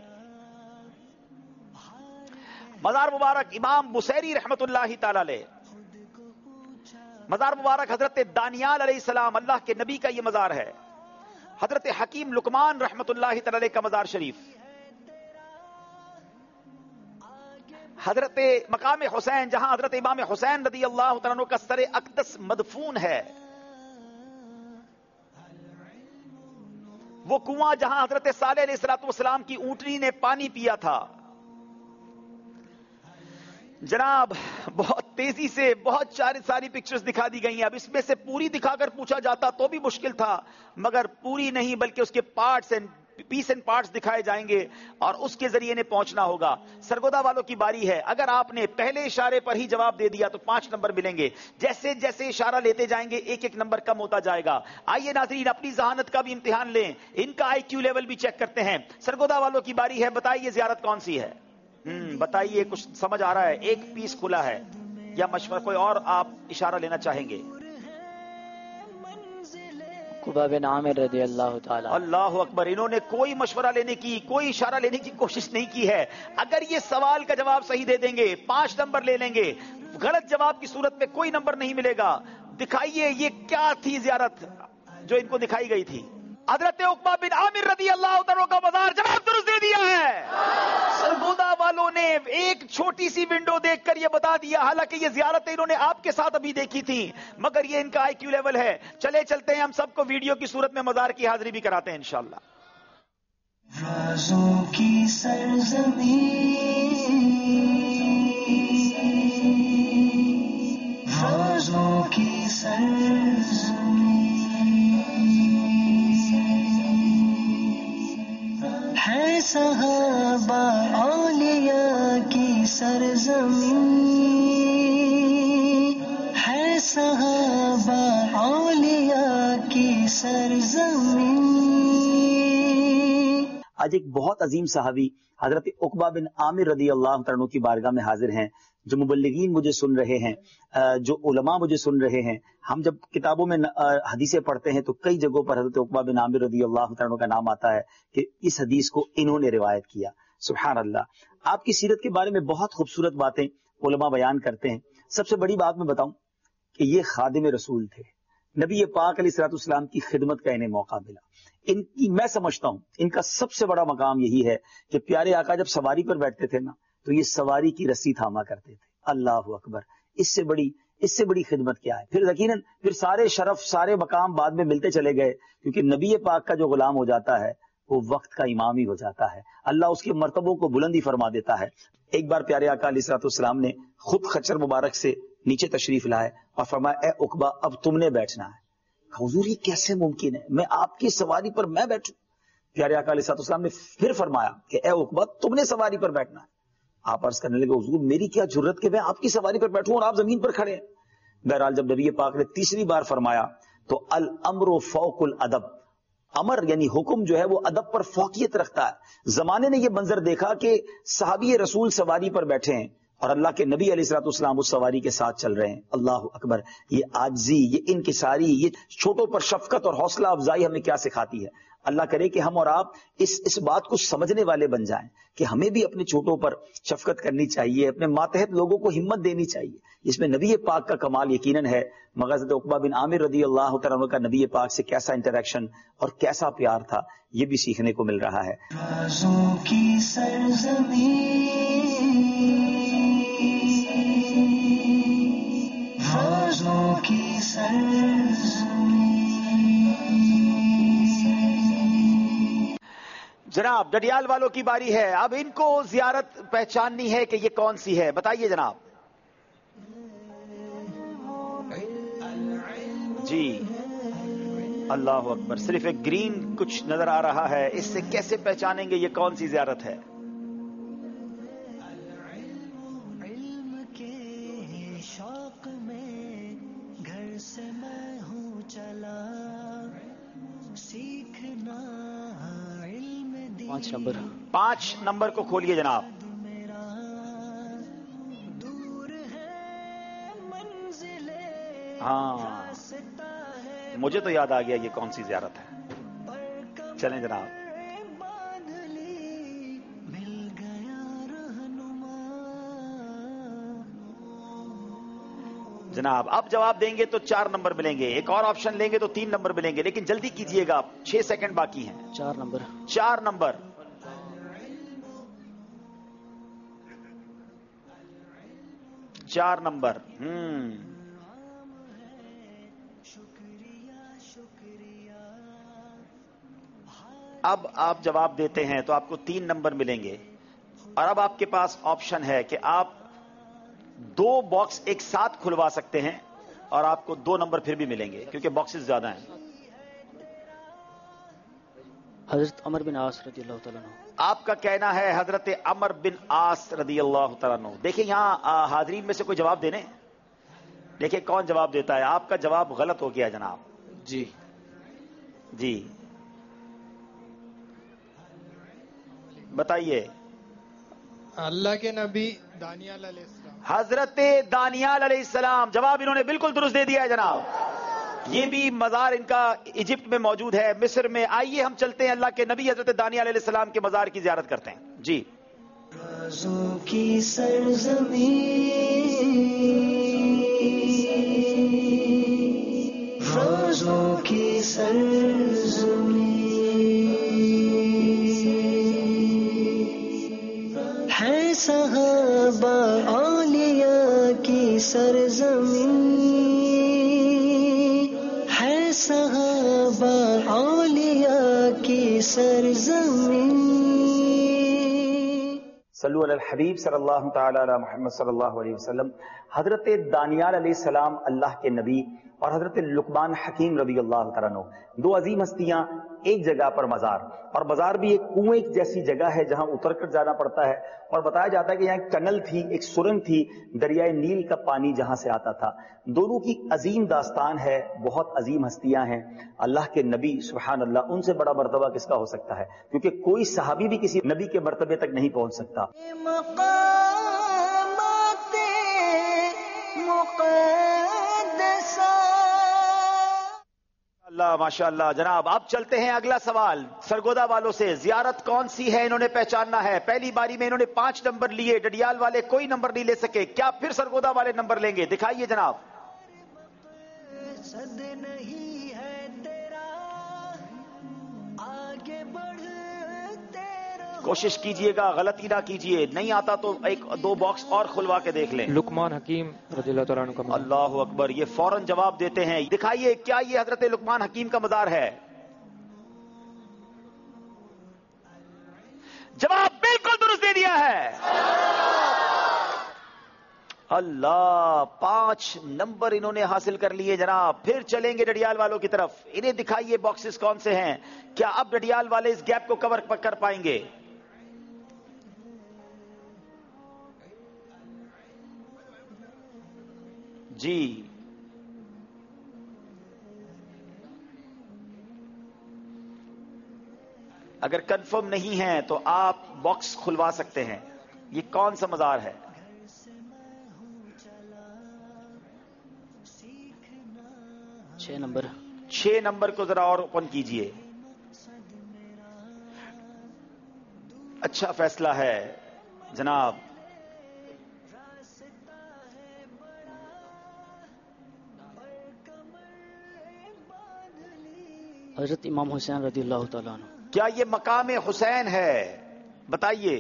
मज़ार मुबारक इमाम बुसैरी रहमतुल्लाहि ताला अलैह। मज़ार मुबारक हजरत दानियाल अलैहिस्सलाम, अल्लाह के नबी का ये मज़ार है। हजरत हकीम लुकमान रहमतुल्लाहि ताला अलैह का मज़ार शरीफ। हजरत मकाम हुसैन, जहां हजरत इमाम हुसैन रदी अल्लाह तआला अन्हु का सरे अक़दस मदफून है। वो कुआं जहां हजरत सालेह अलैहिस्सलाम की ऊंटनी ने पानी पिया था। जनाब बहुत तेजी से बहुत सारी पिक्चर्स दिखा दी गई हैं। अब इसमें से पूरी दिखाकर पूछा जाता तो भी मुश्किल था, मगर पूरी नहीं बल्कि उसके parts and piece and parts दिखाए जाएंगे और उसके जरिए ने पहुंचना होगा। सरगोदा वालों की बारी है। अगर आपने पहले इशारे पर ही जवाब दे दिया तो 5 नंबर मिलेंगे। जैसे जैसे इशारा लेते जाएंगे एक एक नंबर कम होता जाएगा। आइए नाज़रीन अपनी जहानत का भी इम्तिहान लें, इनका IQ लेवल भी चेक करते हैं। सरगोदा वालों की बारी है। बताइए ज़ियारत कौन सी है। बताइए, कुछ समझ आ रहा है? एक पीस खुला है या मशवरा कोई और आप इशारा लेना चाहेंगे?
उक़बा बिन आमिर रज़ी अल्लाह ताला।
अल्लाह अकबर। इन्होंने कोई मशवरा लेने की, कोई इशारा लेने की कोशिश नहीं की है। अगर ये सवाल का जवाब सही दे देंगे 5 नंबर ले लेंगे। गलत जवाब की सूरत में कोई नंबर नहीं मिलेगा। दिखाइए ये क्या थी ज़ियारत जो इनको दिखाई गई थी। हजरत उक़बा बिन आमिर रज़ी अल्लाह तआला का मज़ार। जवाब दुरुस्त दे दिया है। सरगोदा वालों ने एक छोटी सी विंडो देखकर ये बता दिया, हालांकि ये ज़ियारतें इन्होंने आपके साथ अभी देखी थी, मगर ये इनका IQ लेवल है। चले चलते हैं, हम सबको वीडियो की सूरत में मज़ार की हाजिरी भी कराते हैं इंशाअल्लाह।
राज़ों की सरज़मीं, राज़ों की सरज़मीं है, सहाबा औलिया की सरज़मीं है, सहाबा औलिया की सरज़मीं।
आज एक बहुत अजीम सहाबी हजरत उक़बा बिन आमिर रदी अल्लाह तआला अन्हु की बारगाह में हाजिर हैं। जो मुबल्लिगीन मुझे सुन रहे हैं, जो उलमा मुझे सुन रहे हैं, हम जब किताबों में हदीसें पढ़ते हैं तो कई जगहों पर हजरत उक़बा बिन आमिर रदी अल्लाह तआला अन्हु का नाम आता है कि इस हदीस को इन्होंने रिवायत किया। सुभान अल्लाह। आपकी सीरत के बारे में बहुत खूबसूरत बातें उलमा बयान करते हैं। सबसे बड़ी बात मैं बताऊं कि ये खादिम रसूल थे। नबी पाक अलैहिस्सलाम की खिदमत का इन्हें मौका मिला। इनकी मैं समझता हूं इनका सबसे बड़ा मकाम यही है कि प्यारे आका जब सवारी पर बैठते थे ना तो ये सवारी की रस्सी थामा करते थे। अल्लाह अकबर। इससे बड़ी खिदमत क्या है। फिर यकीनन फिर सारे शरफ सारे मकाम बाद में मिलते चले गए, क्योंकि नबी पाक का जो गुलाम हो जाता है वो वक्त का इमाम ही हो जाता है। अल्लाह उसके मर्तबों को बुलंदी फरमा देता है। एक बार प्यारे आका अलैहिस्सलाम ने खुद खच्चर मुबारक से नीचे तशरीफ लाए और फरमाया, ए उक़बा अब तुमने बैठना है। हुजूर ये कैसे मुमकिन है, मैं आपकी सवारी पर मैं बैठूं? प्यारे आका अलैहिस्सलाम ने फिर फरमाया कि ए उकबा, तुमने सवारी पर बैठना है। आप अर्ज करने लगे, हुजूर मेरी क्या जुर्रत कि मैं आपकी सवारी पर बैठूं और आप जमीन पर खड़े हैं। बहरहाल जब नबी पाक ने तीसरी बार फरमाया तो अल अम्रु फौकुल अदब, अमर यानी हुक्म जो है वो अदब पर फौकियत रखता है। जमाने ने ये मंजर देखा कि सहाबी रसूल सवारी पर बैठे हैं और अल्लाह के नबी अलैहिस्सलाम उस सवारी के साथ चल रहे हैं। अल्लाह अकबर, ये आजी, ये इनकिसारी, ये छोटों पर शफकत और हौसला अफजाई हमें क्या सिखाती है। अल्लाह करे कि हम और आप इस बात को समझने वाले बन जाएं कि हमें भी अपने छोटों पर शफकत करनी चाहिए, अपने मातहत लोगों को हिम्मत देनी चाहिए। इसमें नबी पाक का कमाल यकीनन है। मग़ज़ उक़बा बिन आमिर रज़ियल्लाहु तआला अन्हु का नबी पाक से कैसा इंटरेक्शन और कैसा प्यार था, ये भी सीखने को मिल रहा है।
राज़ों की सरज़मीं, राज़ों की सरज़मीं।
जनाब डडियाल वालों की बारी है। अब इनको जियारत पहचाननी है कि ये कौन सी है, बताइए जनाब। जी अल्लाह अकबर, सिर्फ एक ग्रीन कुछ नजर आ रहा है, इससे कैसे पहचानेंगे ये कौन सी जियारत है?
इल्म के शौक में घर से मैं हूँ चला, सीखना
5 नंबर को खोलिए जनाब। हाँ, मुझे तो याद आ गया ये कौन सी जियारत है। चलें जनाब। जनाब अब जवाब देंगे तो 4 नंबर मिलेंगे, एक और ऑप्शन लेंगे तो 3 नंबर मिलेंगे, लेकिन जल्दी कीजिएगा, 6 सेकंड बाकी हैं।
4 नंबर।
4 नंबर। चार नंबर। अब आप जवाब देते हैं तो आपको 3 नंबर मिलेंगे और अब आपके पास ऑप्शन है कि आप 2 बॉक्स एक साथ खुलवा सकते हैं और आपको 2 नंबर फिर भी मिलेंगे क्योंकि बॉक्सेस ज्यादा हैं।
हजरत अमर बिन आस रज़ी अल्लाह तआला अन्हु।
आपका कहना है हजरत अमर बिन आस रज़ी अल्लाह तआला अन्हु। देखिए यहां हाजरीन में से कोई जवाब देने, देखिए कौन जवाब देता है। आपका जवाब गलत हो गया जनाब।
जी
जी बताइए।
अल्लाह के नबी दानियाल अलैहिस्सलाम।
हजरत दानियाल अलैहिस्सलाम, जवाब इन्होंने बिल्कुल दुरुस्त दे दिया है जनाब। ये भी मजार इनका इजिप्ट में मौजूद है, मिस्र में। आइए हम चलते हैं अल्लाह के नबी हजरत दानियाल अलैहिस्सलाम के मजार की ज़ियारत करते हैं। जी
राज़ों की सरज़मीं, राज़ों की सरज़मीं है, सहाबा औलिया की सरज़मीं है, सहाबा औलिया की सरज़मीं।
सल्लु अलल हबीब सल्लल्लाहु तआला अला मुहम्मद सल्लल्लाहु अलैहि वसल्लम। हजरत दानियाल अलैहिस्सलाम अल्लाह के नबी और हजरत लुकमान हकीम रज़ी अल्लाह तआला अन्हु, 2 अजीम हस्तियां एक जगह पर मजार, और मजार भी एक कुएं जैसी जगह है जहां उतरकर जाना पड़ता है। और बताया जाता है कि यहाँ एक टनल थी, एक सुरंग थी, दरियाए नील का पानी जहां से आता था। दोनों की अजीम दास्तान है, बहुत अजीम हस्तियां हैं। अल्लाह के नबी सुभान अल्लाह, उनसे बड़ा मर्तबा किसका हो सकता है, क्योंकि कोई सहाबी भी किसी नबी के मर्तबे तक नहीं पहुंच सकता। अल्लाह माशाअल्लाह। जनाब अब चलते हैं अगला सवाल सरगोदा वालों से। जियारत कौन सी है इन्होंने पहचानना है। पहली बारी में इन्होंने 5 नंबर लिए, डडियाल वाले कोई नंबर नहीं ले सके। क्या फिर सरगोदा वाले नंबर लेंगे? दिखाइए जनाब।
नहीं है तेरा, आगे बढ़ तेरा।
कोशिश कीजिएगा, गलती ना कीजिए। नहीं आता तो 1-2 बॉक्स और खुलवा के देख लें।
लुकमान हकीम रज़ियल्लाहु तआला अन्हु का।
अल्लाहु अकबर, ये फौरन जवाब देते हैं। दिखाइए क्या ये हजरत लुकमान हकीम का मजार है? जवाब बिल्कुल दुरुस्त दे दिया है। اللہ 5 نمبر انہوں نے حاصل کر لیے جناب. پھر چلیں گے ڈڈیال والوں کی طرف. انہیں دکھائیے باکسز کون سے ہیں. کیا اب ڈڈیال والے اس گیپ کو کور کر پائیں گے؟ جی اگر کنفرم نہیں ہے تو آپ باکس کھلوا سکتے ہیں. یہ کون سا مزار ہے؟ 6 نمبر کو ذرا اور اوپن کیجئے. اچھا فیصلہ ہے جناب.
حضرت امام حسین رضی اللہ تعالیٰ عنہ.
کیا یہ مقام حسین ہے؟ بتائیے.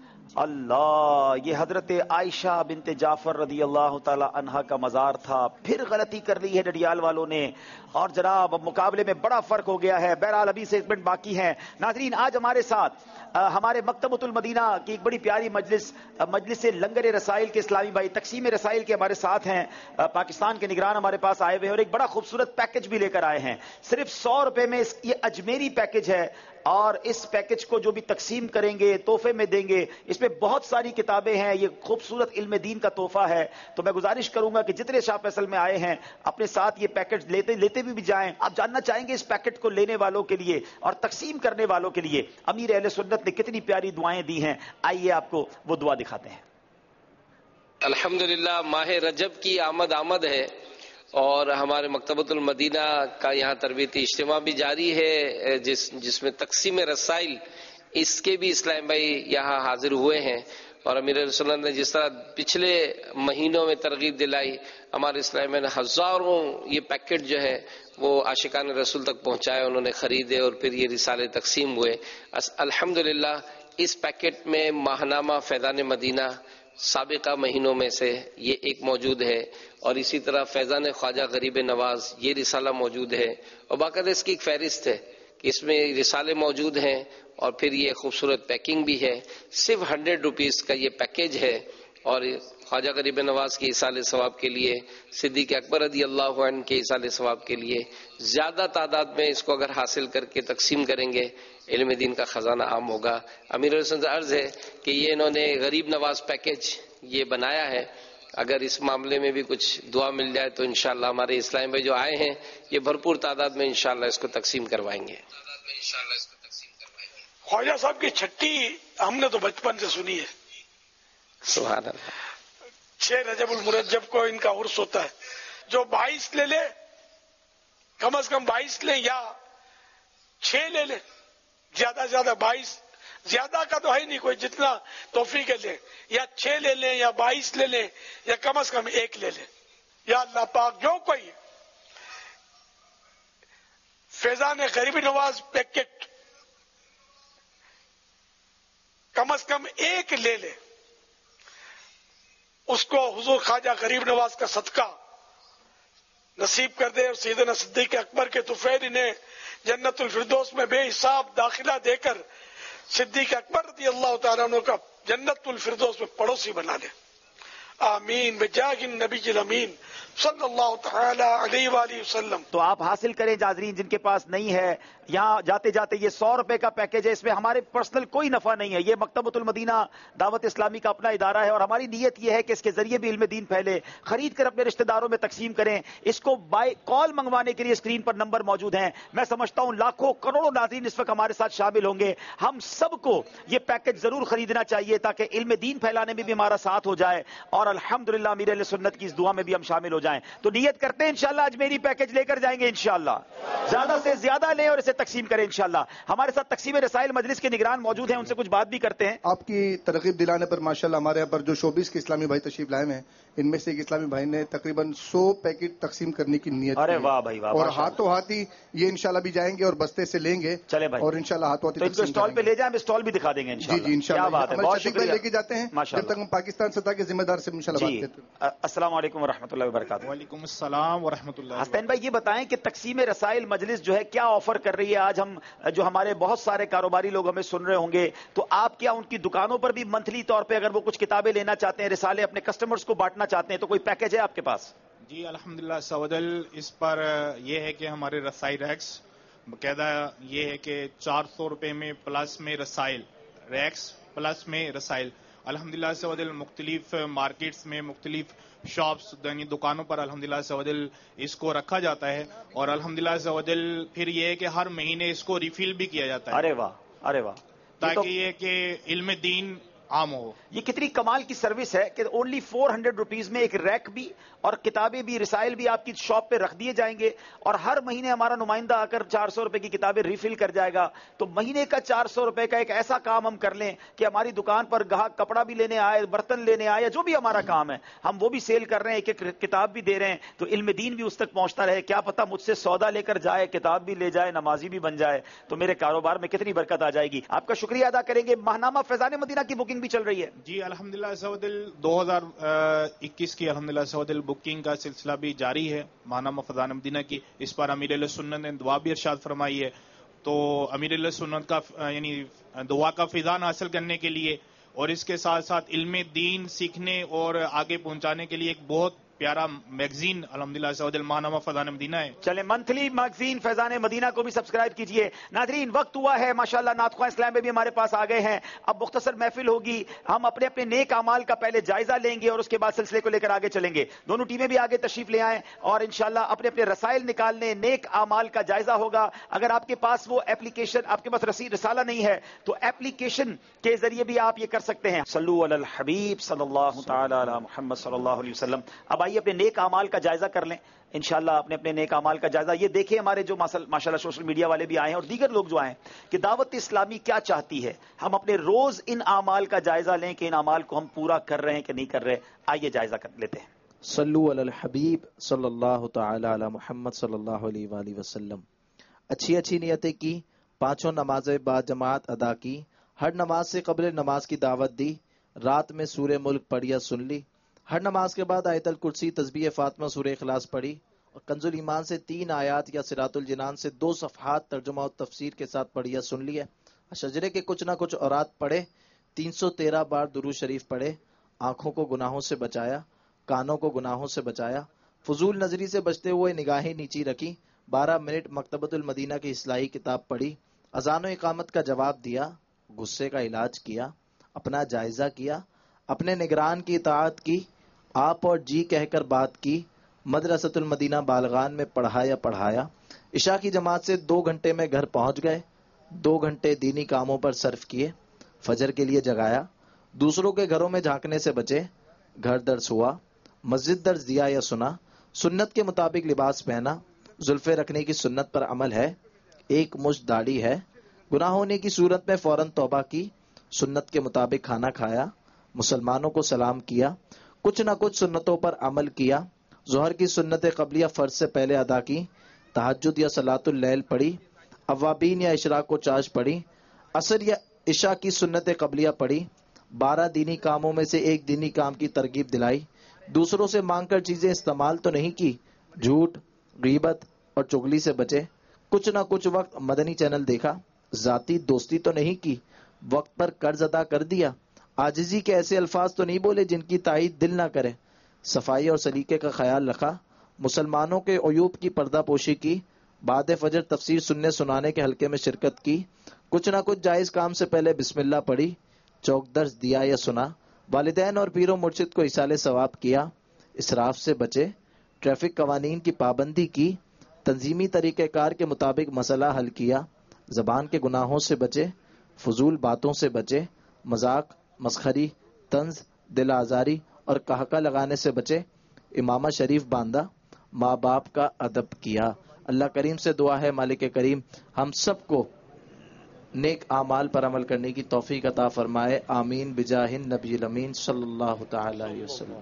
اللہ، یہ حضرت عائشہ بنت جعفر رضی اللہ تعالی عنہا کا مزار تھا. پھر غلطی کر لی ہے ڈڈیال والوں نے، اور جناب اب مقابلے میں بڑا فرق ہو گیا ہے. بہرحال ابھی سے 1 منٹ باقی ہے. ناظرین، آج ہمارے ساتھ ہمارے مکتبۃ المدینہ کی ایک بڑی پیاری مجلس لنگر رسائل کے اسلامی بھائی تقسیم رسائل کے ہمارے ساتھ ہیں. پاکستان کے نگران ہمارے پاس آئے ہوئے ہیں اور ایک بڑا خوبصورت پیکج بھی لے کر آئے ہیں. صرف 100 روپے میں یہ اجمیری پیکج ہے، اور اس پیکج کو جو بھی تقسیم کریں گے تحفے میں دیں گے. اس میں بہت ساری کتابیں ہیں. یہ خوبصورت علم دین کا تحفہ ہے. تو میں گزارش کروں گا کہ جتنے شاہ فیصل میں آئے ہیں اپنے ساتھ یہ پیکج لیتے بھی جائیں. آپ جاننا چاہیں گے اس پیکٹ کو لینے والوں کے لیے اور تقسیم کرنے والوں کے لیے امیر اہل سنت نے کتنی پیاری دعائیں دی ہیں. آئیے آپ کو وہ دعا دکھاتے ہیں.
الحمدللہ ماہ رجب کی آمد ہے اور ہمارے مکتبۃ المدینہ کا یہاں تربیتی اجتماع بھی جاری ہے جس میں تقسیم رسائل اس کے بھی اسلام بھائی یہاں حاضر ہوئے ہیں. اور امیر علیہ السلام نے جس طرح پچھلے مہینوں میں ترغیب دلائی، ہمارے اسلام میں ہزاروں یہ پیکٹ جو ہے وہ عاشقان رسول تک پہنچائے، انہوں نے خریدے اور پھر یہ رسالے تقسیم ہوئے. الحمدللہ اس پیکٹ میں ماہنامہ فیضان مدینہ سابقہ مہینوں میں سے یہ ایک موجود ہے، اور اسی طرح فیضان خواجہ غریب نواز یہ رسالہ موجود ہے، اور باقاعدہ اس کی ایک فہرست ہے کہ اس میں رسالے موجود ہیں، اور پھر یہ خوبصورت پیکنگ بھی ہے. صرف 100 روپیز کا یہ پیکج ہے، اور خواجہ غریب نواز کے ایصال ثواب کے لیے، صدیق اکبر رضی اللہ عنہ کے ایصال ثواب کے لیے زیادہ تعداد میں اس کو اگر حاصل کر کے تقسیم کریں گے علم دین کا خزانہ عام ہوگا. امیر حسن سے عرض ہے کہ یہ انہوں نے غریب نواز پیکج یہ بنایا ہے. اگر اس معاملے میں بھی کچھ دعا مل جائے تو انشاءاللہ ہمارے اسلام بھائی جو آئے ہیں یہ بھرپور تعداد میں انشاءاللہ اس کو تقسیم کروائیں گے.
خواجہ صاحب کی چھٹی ہم نے تو بچپن سے سنی ہے.
سبحان اللہ.
6 رجب المرجب کو ان کا عرس ہوتا ہے. جو 22 لے لے، کم از کم 22 لیں یا 6 لے لیں، زیادہ سے زیادہ 22، زیادہ کا تو ہے نہیں کوئی، جتنا توفیق لیں، یا 6 لے لیں یا 22 لے لیں یا کم از کم 1 لے لیں. یا اللہ پاک جو کوئی فیضان غریب نواز پیکٹ کم از کم 1 لے لے، اس کو حضور خواجہ غریب نواز کا صدقہ نصیب کر دے، اور سیدنا صدیق اکبر کے طفیل انہیں جنت الفردوس میں بے حساب داخلہ دے کر صدیق اکبر رضی اللہ تعالیٰ عنہ کا جنت الفردوس میں پڑوسی بنا لے. آمین بجاہ النبی الامین صلی اللہ تعالی علیہ وآلہ وسلم.
تو آپ حاصل کریں ناظرین جن کے پاس نہیں ہے. یہاں جاتے جاتے یہ 100 روپے کا پیکج ہے، اس میں ہمارے پرسنل کوئی نفع نہیں ہے. یہ مکتبۃ المدینہ دعوت اسلامی کا اپنا ادارہ ہے، اور ہماری نیت یہ ہے کہ اس کے ذریعے بھی علم دین پھیلے. خرید کر اپنے رشتہ داروں میں تقسیم کریں. اس کو بائی کال منگوانے کے لیے اسکرین پر نمبر موجود ہیں. میں سمجھتا ہوں لاکھوں کروڑوں ناظرین اس وقت ہمارے ساتھ شامل ہوں گے. ہم سب کو یہ پیکج ضرور خریدنا چاہیے تاکہ علم دین پھیلانے میں بھی ہمارا ساتھ ہو جائے، اور الحمدللہ امیر اہل سنت کی اس دعا میں بھی ہم شامل ہو جائیں. تو نیت کرتے ہیں انشاءاللہ اجمیری پیکج لے کر جائیں گے انشاءاللہ. زیادہ سے زیادہ لیں اور اسے تقسیم کریں انشاءاللہ. ہمارے ساتھ تقسیم رسائل مجلس کے نگران موجود ہیں، ان سے کچھ بات بھی کرتے ہیں.
آپ کی ترغیب دلانے پر ماشاءاللہ ہمارے یہاں پر جو شوبیس کے اسلامی بھائی تشریف لائے ہیں، ان میں سے ایک اسلامی بھائی نے تقریباً 100 پیکٹ تقسیم کرنے کی نیت.
ارے واہ بھائی واہ.
اور ہاتھوں ہاتھی یہ انشاءاللہ بھی جائیں گے اور بستے سے لیں گے.
چلے بھائی.
اور انشاءاللہ ہاتھوں ہاتھی
تو اسٹال پہ لے جائیں، اسٹال بھی دکھا دیں گے انشاءاللہ.
جی انشاءاللہ.
کیا بات ہے، بہت شکریہ.
لے کے جاتے ہیں جب تک ہم پاکستان سطح کے ذمہ دار سے انشاءاللہ بات کرتے ہیں.
السلام علیکم ورحمۃ اللہ وبرکاتہ.
وعلیکم السلام ورحمۃ اللہ.
حسین بھائی یہ بتائیں کہ تقسیم رسائل مجلس جو ہے کیا آفر کر رہی رہی ہے. آج ہم جو ہمارے بہت سارے کاروباری لوگ ہمیں سن رہے ہوں گے, تو آپ کیا ان کی دکانوں پر بھی منتھلی طور پہ اگر وہ کچھ کتابیں لینا چاہتے ہیں, رسالے اپنے کسٹمرز کو بانٹنا چاہتے ہیں, تو کوئی پیکج ہے آپ کے پاس؟
جی الحمدللہ سودل اس پر یہ ہے کہ ہمارے رسائی ریکس باقاعدہ یہ ہے کہ 400 روپے میں پلس میں رسائل ریکس پلس میں رسائل الحمدللہ سودل مختلف مارکیٹس میں مختلف شاپس یعنی دکانوں پر الحمدللہ سودل اس کو رکھا جاتا ہے, اور الحمدللہ سودل پھر یہ ہے کہ ہر مہینے اس کو ریفل بھی کیا جاتا ہے.
ارے واہ, ارے واہ,
تاکہ یہ کہ علم دین عام ہو.
یہ کتنی کمال کی سروس ہے کہ اونلی 400 روپیز میں ایک ریک بھی اور کتابیں بھی, رسائل بھی آپ کی شاپ پہ رکھ دیے جائیں گے, اور ہر مہینے ہمارا نمائندہ آ کر 400 روپے کی کتابیں ریفل کر جائے گا. تو مہینے کا 400 روپے کا ایک ایسا کام ہم کر لیں کہ ہماری دکان پر گاہک کپڑا بھی لینے آئے, برتن لینے آئے, جو بھی ہمارا کام ہے ہم وہ بھی سیل کر رہے ہیں, ایک ایک کتاب بھی دے رہے ہیں, تو علم دین بھی اس تک پہنچتا رہے. کیا پتا مجھ سے سودا لے کر جائے, کتاب بھی لے جائے, نمازی بھی بن جائے, تو میرے کاروبار میں کتنی برکت آ جائے گی. آپ کا شکریہ ادا کریں گے. ماہنامہ فیضان مدینہ کی بکنگ بھی چل رہی ہے.
جی الحمدللہ سودل 2021 کی الحمدللہ سودل بکنگ کا سلسلہ بھی جاری ہے ماہنامہ فیضان مدینہ کی. اس پر امیر اہل سنت نے دعا بھی ارشاد فرمائی ہے. تو امیر اہل سنت کا یعنی دعا کا فیضان حاصل کرنے کے لیے اور اس کے ساتھ ساتھ علم دین سیکھنے اور آگے پہنچانے کے لیے ایک بہت پیارا میگزین الحمدللہ سودل ماہنامہ فیضان مدینہ ہے.
چلے منتھلی میگزین فیضان مدینہ کو بھی سبسکرائب کیجئے. ناظرین وقت ہوا ہے ماشاءاللہ, نعت خواہ اسلام میں بھی ہمارے پاس آ گئے ہیں. اب مختصر محفل ہوگی, ہم اپنے اپنے نیک اعمال کا پہلے جائزہ لیں گے اور اس کے بعد سلسلے کو لے کر آگے چلیں گے. دونوں ٹیمیں بھی آگے تشریف لے آئیں اور انشاءاللہ اپنے اپنے رسائل نکالنے, نیک اعمال کا جائزہ ہوگا. اگر آپ کے پاس وہ ایپلیکیشن, آپ کے پاس رسالہ نہیں ہے تو ایپلیکیشن کے ذریعے بھی آپ یہ کر سکتے ہیں. صلو علی الحبیب صلی اللہ تعالی علی محمد صلی اللہ علیہ وسلم. اب آئیے اپنے نیک اعمال کا جائزہ کر لیں انشاءاللہ, اپنے اپنے نیک اعمال کا جائزہ. یہ دیکھیں ہمارے جو ماشاءاللہ سوشل میڈیا والے بھی آئے ہیں اور دیگر لوگ جو آئے ہیں کہ دعوت اسلامی کیا چاہتی ہے. ہم اپنے روز ان اعمال کا جائزہ لیں کہ ان اعمال کو ہم پورا کر رہے ہیں کہ نہیں کر رہے. آئیے جائزہ کر لیتے ہیں.
صلو علی الحبیب صلی اللہ تعالی علی محمد صلی اللہ علیہ وآلہ وسلم. اچھی اچھی نیتیں کی, پانچوں نمازیں با جماعت ادا کی, ہر نماز سے قبل نماز کی دعوت دی, رات میں سورہ ملک پڑھیا سن لی, ہر نماز کے بعد آیت الکرسی تسبیح فاطمہ سورہ اخلاص پڑھی, اور کنز الایمان سے 3 آیات یا صراط الجنان سے 2 صفحات ترجمہ و تفسیر کے ساتھ پڑھیا سن لی ہے. شجرے کے کچھ نہ کچھ اورات پڑھے, 313 بار درود شریف پڑھے, آنکھوں کو گناہوں سے بچایا, کانوں کو گناہوں سے بچایا, فضول نظری سے بچتے ہوئے نگاہیں نیچی رکھی, 12 منٹ مکتبۃ المدینہ کی اصلاحی کتاب پڑھی, اذان و اقامت کا جواب دیا, غصے کا علاج کیا, اپنا جائزہ کیا, اپنے نگران کی اطاعت کی, آپ اور جی کہہ کر بات کی, مدرسۃ المدینہ بالغان میں پڑھایا, عشاء کی جماعت سے 2 گھنٹے میں گھر پہنچ گئے, 2 گھنٹے دینی کاموں پر صرف کیے, فجر کے لیے جگایا, دوسروں کے گھروں میں جھانکنے سے بچے, گھر درس ہوا, مسجد درس دیا یا سنا, سنت کے مطابق لباس پہنا, زلفے رکھنے کی سنت پر عمل ہے, 1 مشت داڑھی ہے, گناہ ہونے کی صورت میں فوراً توبہ کی, سنت کے مطابق کھانا کھایا, مسلمانوں کو سلام کیا, کچھ نہ کچھ سنتوں پر عمل کیا, ظہر کی سنت قبلیہ فرض سے پہلے ادا کی, تہجد یا صلاۃ اللیل پڑھی, اوابین یا اشراق و چاش پڑھی, عصر یا عشاء کی سنت قبلیہ پڑھی, 12 دینی کاموں میں سے 1 دینی کام کی ترغیب دلائی, دوسروں سے مانگ کر چیزیں استعمال تو نہیں کی, جھوٹ, غیبت اور چغلی سے بچے, کچھ نہ کچھ وقت مدنی چینل دیکھا, ذاتی دوستی تو نہیں کی, وقت پر قرض ادا کر دیا, عاجزی کے ایسے الفاظ تو نہیں بولے جن کی تائید دل نہ کرے, صفائی اور سلیقے کا خیال رکھا, مسلمانوں کے عیوب کی پردہ پوشی کی, بعد فجر تفسیر سننے سنانے کے حلقے میں شرکت کی, کچھ نہ کچھ جائز کام سے پہلے بسم اللہ پڑھی, چوک درس دیا یا سنا, والدین اور پیر و مرشد کو ایصال ثواب کیا, اسراف سے بچے, ٹریفک قوانین کی پابندی کی, تنظیمی طریقہ کار کے مطابق مسئلہ حل کیا, زبان کے گناہوں سے بچے, فضول باتوں سے بچے, مذاق, مسخری, طنز, دل آزاری اور کہکہ لگانے سے بچے, امامہ شریف باندھا, ماں باپ کا ادب کیا. اللہ کریم سے دعا ہے مالک کریم ہم سب کو نیک اعمال پر عمل کرنے کی توفیق عطا فرمائے. آمین بجاہ النبی الامین صلی اللہ تعالی علیہ وسلم.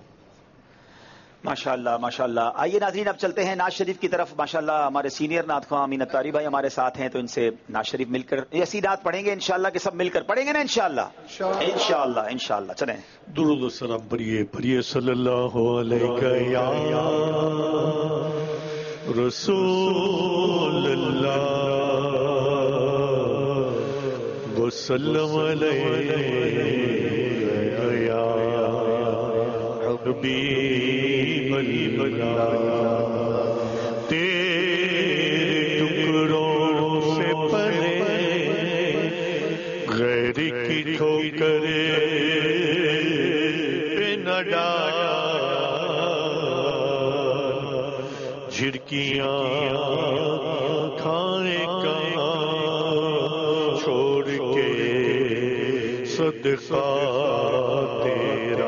ماشاءاللہ ماشاءاللہ. آئیے ناظرین اب چلتے ہیں ناز شریف کی طرف. ماشاءاللہ ہمارے سینئر نعت خواہ امین اتاری بھائی ہمارے ساتھ ہیں, تو ان سے ناز شریف مل کر ایسی نعت پڑھیں گے انشاءاللہ کہ سب مل کر پڑھیں گے نا انشاءاللہ. انشاءاللہ چلیں.
درود و سلام پڑھیے صلی اللہ علیہ یا رسول اللہ. وسلم علیک یا حبیب اللہ تیرے ٹکڑوں سے پرے غیر کی ٹھوکرے پہ نہ ڈال جھڑکیاں کھائیں کہاں چھوڑ کے صدقہ تیرا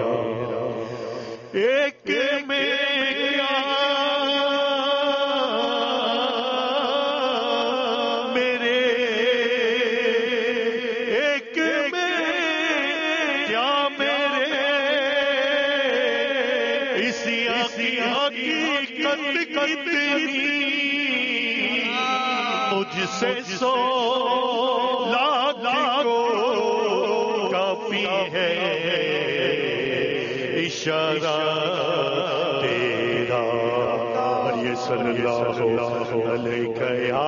ایک میرا میرے ایک کیا میرے اسی حقیقت کتنی مجھ سے سو لاکھ کافی ہے اشارہ تیرا یہ صلی اللہ علیہ یا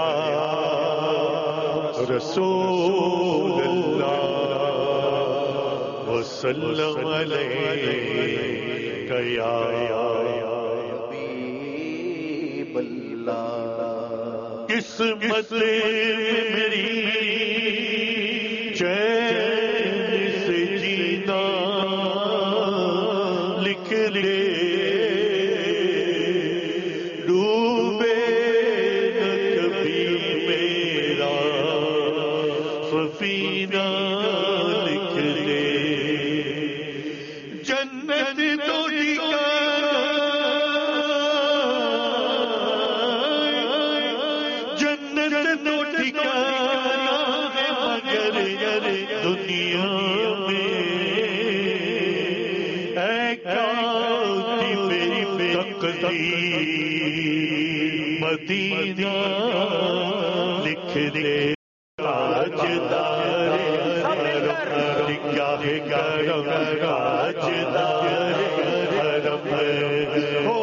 رسول اللہ وسلم علیہ یا حبیب اللہ قسمت میری چین سے جینا لکھ لے ڈوبے نہ کبھی میرا سفینہ لکھ لے جنت تو دنیا میں اے کاتب تقدیر مدینہ لکھ دے تاجدار حرم کیا ہے کرم تاجدار حرم ہو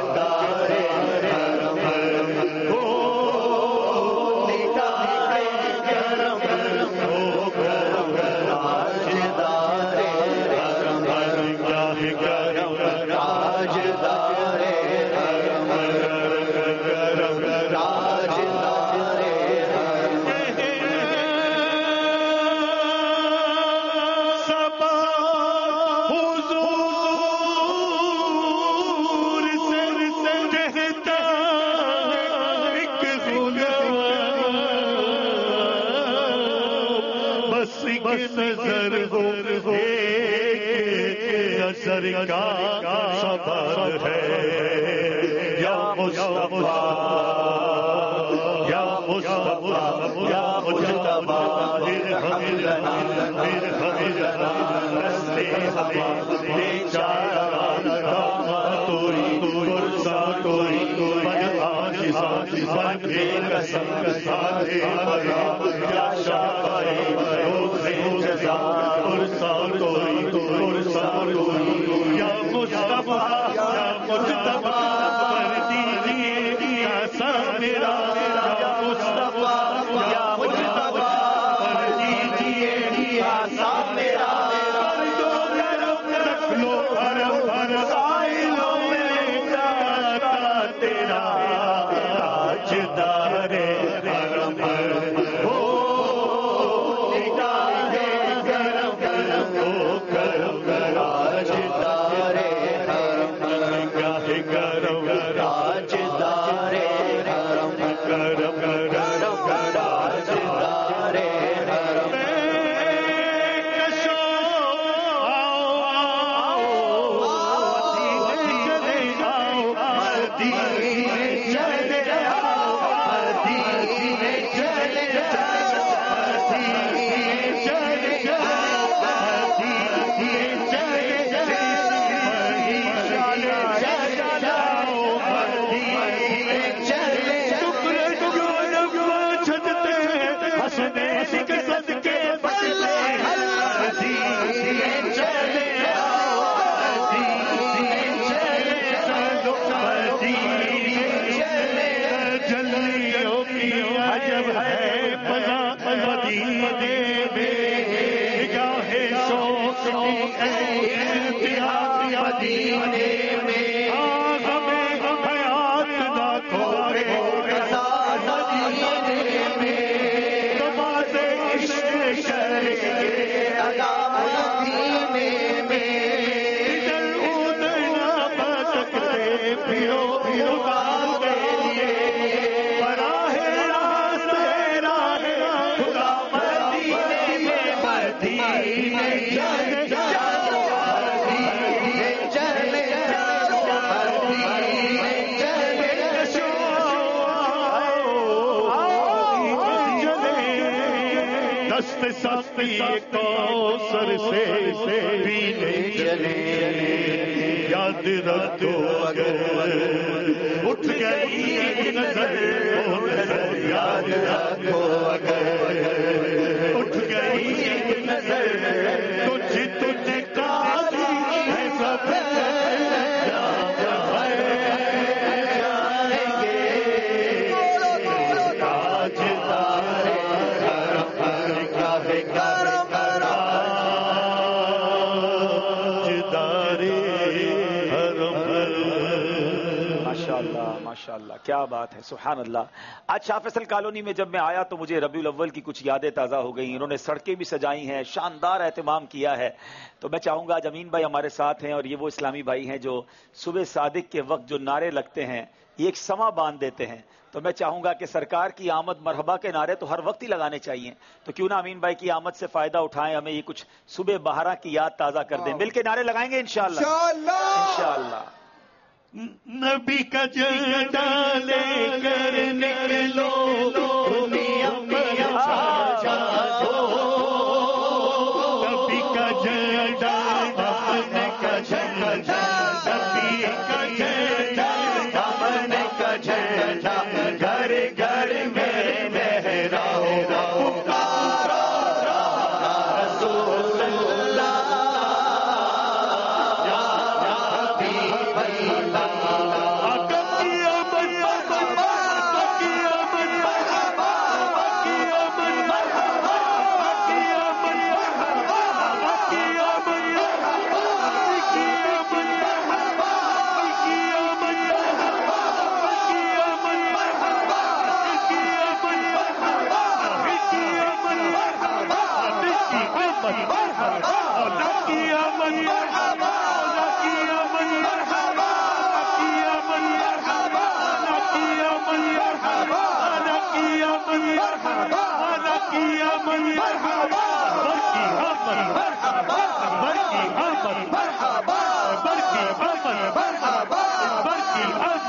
نظر ہو نظر کا صبر ہے یا مصطفیٰ یا مصطفیٰ یا مجتبیٰ ارحم لنا ارحم لنا رستے ہمیں بیچارہ توری پرسا توری من آجزا من بے قسم سارے ملا یا شافعی جزا پرسا توری پرسا توری یا مصطفیٰ یا مجتبیٰ پر دیجئے ایسا میرا یا مصطفیٰ یا مجتبیٰ پر دیجئے ایسا میرا پر جو کرم رکھ لو حرم سائلوں میں جاتا تیرا تاجدار حرم ہو کوثر سے پینے چلے یاد رکھو اگر اٹھ گئی نظر یاد رکھو اگر اٹھ گئی نظر تجھے قاضی ہے سب
ماشاءاللہ کیا بات ہے، سبحان اللہ۔ آج شاہ فیصل کالونی میں جب میں آیا تو مجھے ربیع الاول کی کچھ یادیں تازہ ہو گئیں۔ انہوں نے سڑکیں بھی سجائی ہیں، شاندار اہتمام کیا ہے۔ تو میں چاہوں گا، آج امین بھائی ہمارے ساتھ ہیں اور یہ وہ اسلامی بھائی ہیں جو صبح صادق کے وقت جو نعرے لگتے ہیں یہ ایک سما باندھ دیتے ہیں۔ تو میں چاہوں گا کہ سرکار کی آمد مرحبا کے نعرے تو ہر وقت ہی لگانے چاہیے، تو کیوں نہ امین بھائی کی آمد سے فائدہ اٹھائیں، ہمیں یہ کچھ صبح بہارا کی یاد تازہ کر دیں۔ مل کے نعرے لگائیں گے انشاءاللہ انشاءاللہ۔
نبی کا جھنڈا لے کر نکلو دنیا پر چھا دو، نبی کا جھنڈا اپنے کا جھنڈا، نبی کا جھنڈا اپنے کا جھنڈا، گھر گھر میں لہراؤ پکارو رسول اللہ یا حبیب اللہ۔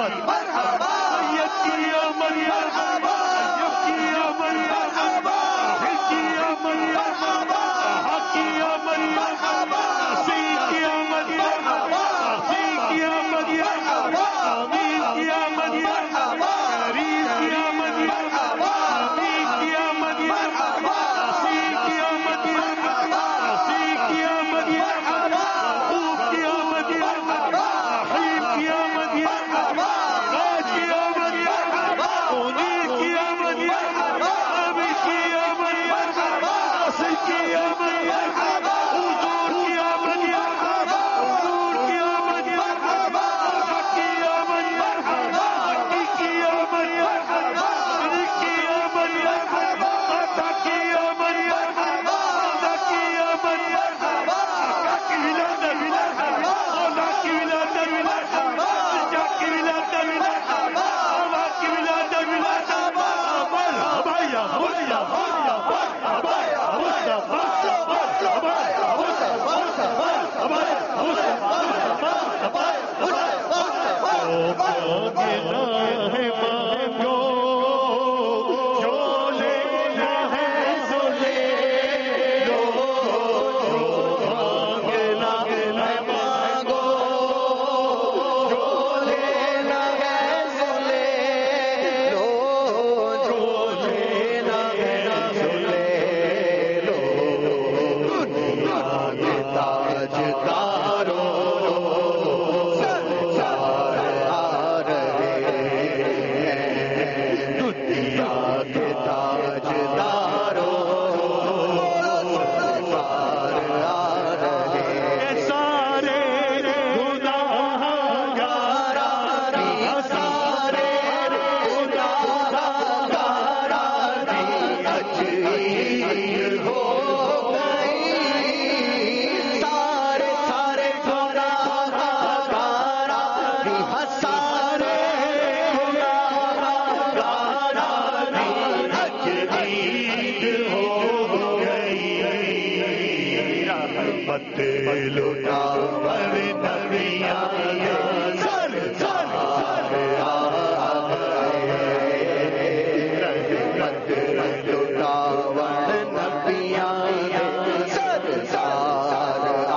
आमद सैयद की आमद मरहबा सैयद की आमद मरहबा हाफिज की आमद मरहबा हक की आमद मरहबा सईद की आमद मरहबा हसीन की आमद मरहबा अमीन की आमद मरहबा करीम की आमद मरहबा अमीन की आमद मरहबा हसीन की आमद मरहबा हसीन की आमद मरहबा खूब की आमद मरहबा रहीम की आमद मरहबा राज की आमद मरहबा मुनीर की आमद मरहबा आमिर की आमद मरहबा नासिर की आमद मरहबा हुजूर की आमद मरहबा हुजूर की आमद मरहबा हक की आमद मरहबा हकी की आमद मरहबा सिद्दीक की आमद मरहबा अता की आमद मरहबा अता की आमद मरहबा अता की विलादत मरहबा अता की विलादत मरहबा सजा की विलादत मरहबा अता की विलादत मरहबा मरहबा या मुस्तफा मरहबा या मुस्तफा मरहबा या मुस्तफा मरहबा या मुस्तफा मांगना है मांगो जो लेना है सो ले लो मांगना है मांगो जो लेना है सो ले लो जो लेना है सो ले लो दुनिया के ताजदारों दुनिया के ताजदारों सारे गुनाहगारा सारे गुनाहगारा अजीब हो गई सारे सारे गुनाहगारा सारे गुनाहगारा अजीब हो गई रहमत लुटा पर नबियाँ सर सर आ गए रहमत लुटा पर नबियाँ सर आ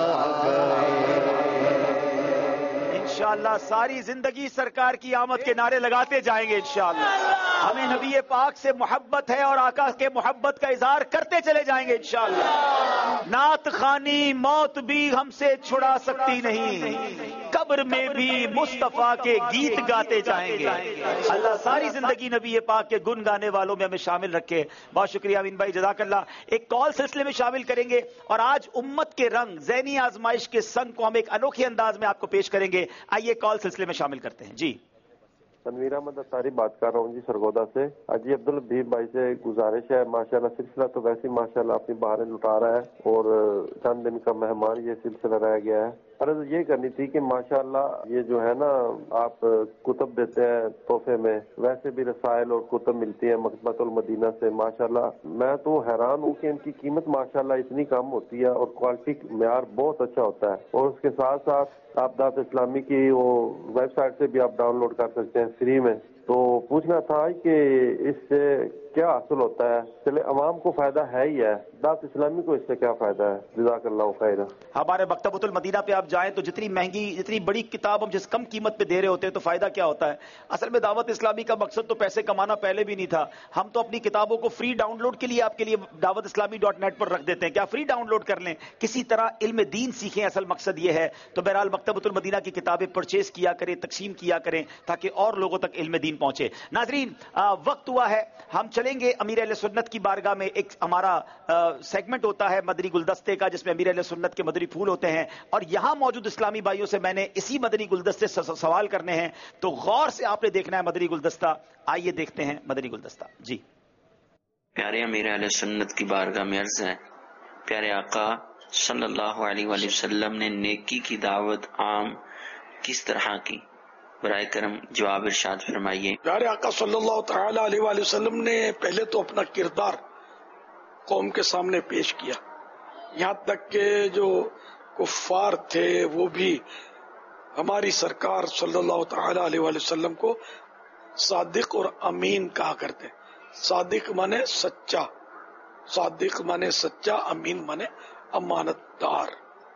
गए।
इंशाअल्लाह सारी जिंदगी सरकार की आमद के नारे लगाते जाएंगे इंशाअल्लाह। हमें नबी पाक से मोहब्बत है और आका के मोहब्बत का इजहार करते चले जाएंगे इंशाअल्लाह। नात खानी मौत भी हमसे छुड़ा सकती नहीं, कब्र में भी मुस्तफा के गीत गाते जाएंगे। अल्लाह सारी जिंदगी नबी पाक के गुन गाने वालों में हमें शामिल रखे। बहुत शुक्रिया अमीन भाई, जज़ाकल्लाह। एक कॉल सिलसिले में शामिल करेंगे और आज उम्मत के रंग ज़हनी आजमाइश के संग को हम एक अनोखे अंदाज में आपको पेश करेंगे। आइए कॉल सिलसिले में शामिल करते हैं। जी
तनवीर अहमद अंसारी बात कर रहा हूँ जी सरगोदा से। अजी अब्दुल हबीब भाई से गुजारिश है, माशाल्लाह सिलसिला तो वैसे ही माशाल्लाह अपनी बहारें लुटा रहा है और चंद दिन का मेहमान ये सिलसिला रह गया है। अर्ज ये करनी थी कि माशाल्लाह ये जो है ना आप कुतुब देते हैं तोहफे में, वैसे भी रसायल और कुतुब मिलती है मकतबतुल मदीना से। माशाल्लाह मैं तो हैरान हूँ कि इनकी कीमत माशाल्लाह इतनी कम होती है और क्वालिटी मेयार बहुत अच्छा होता है। और उसके साथ साथ आप दात इस्लामी की वो वेबसाइट से भी आप डाउनलोड कर सकते हैं फ्री में। तो पूछना था कि इससे क्या हासिल होता है? चले अवाम को फायदा है ही है, दात इस्लामी को इससे क्या फायदा है? जज़ाकल्लाहु खैरा।
हमारे मकतबतुल मदीना पे आप जाएं तो जितनी महंगी जितनी बड़ी किताब हम जिस कम कीमत पे दे रहे होते हैं तो फायदा क्या होता है? असल में दावत इस्लामी का मकसद तो पैसे कमाना पहले भी नहीं था। हम तो अपनी किताबों को फ्री डाउनलोड के लिए आपके लिए दावतिस्लामी.net पर रख देते हैं, क्या फ्री डाउनलोड कर लें, किसी तरह इल्म दीन सीखें। असल मकसद ये है। तो बहरहाल मकतबतुल मदीना की किताबें परचेज किया करें, तकसीम किया करें ताकि और लोगों तक इल्म दीन पहुंचे। नाजरीन वक्त हुआ है, हम चलेंगे अमीर अहले सुन्नत की बारगाह में। एक हमारा सेगमेंट होता है मदनी गुलदस्ते का जिसमें अमीर अहले सुन्नत के मदनी फूल होते हैं और यहां मौजूद इस्लामी भाइयों से मैंने इसी मदनी गुलदस्ते से सवाल करने हैं, तो गौर से आपने देखना है मदनी गुलदस्ता। आइए देखते हैं मदनी गुलदस्ता। जी
प्यारे अमीर अहले सुन्नत की बारगाह में अर्ज है, प्यारे आका सल्लल्लाहु अलैहि वसल्लम ने नेकी की दावत आम किस तरह की? बराए करम जवाब इरशाद फरमाइए।
प्यारे आका सल्लल्लाहु तआला अलैहि वसल्लम ने पहले तो अपना किरदार कौम के सामने पेश किया, यहाँ तक के जो कुफ्फार थे वो भी ہماری سرکار صلی اللہ تعالی علیہ وآلہ وسلم کو صادق اور امین کہا کرتے. صادق مانے سچا، صادق مانے سچا، امین مانے امانت دار.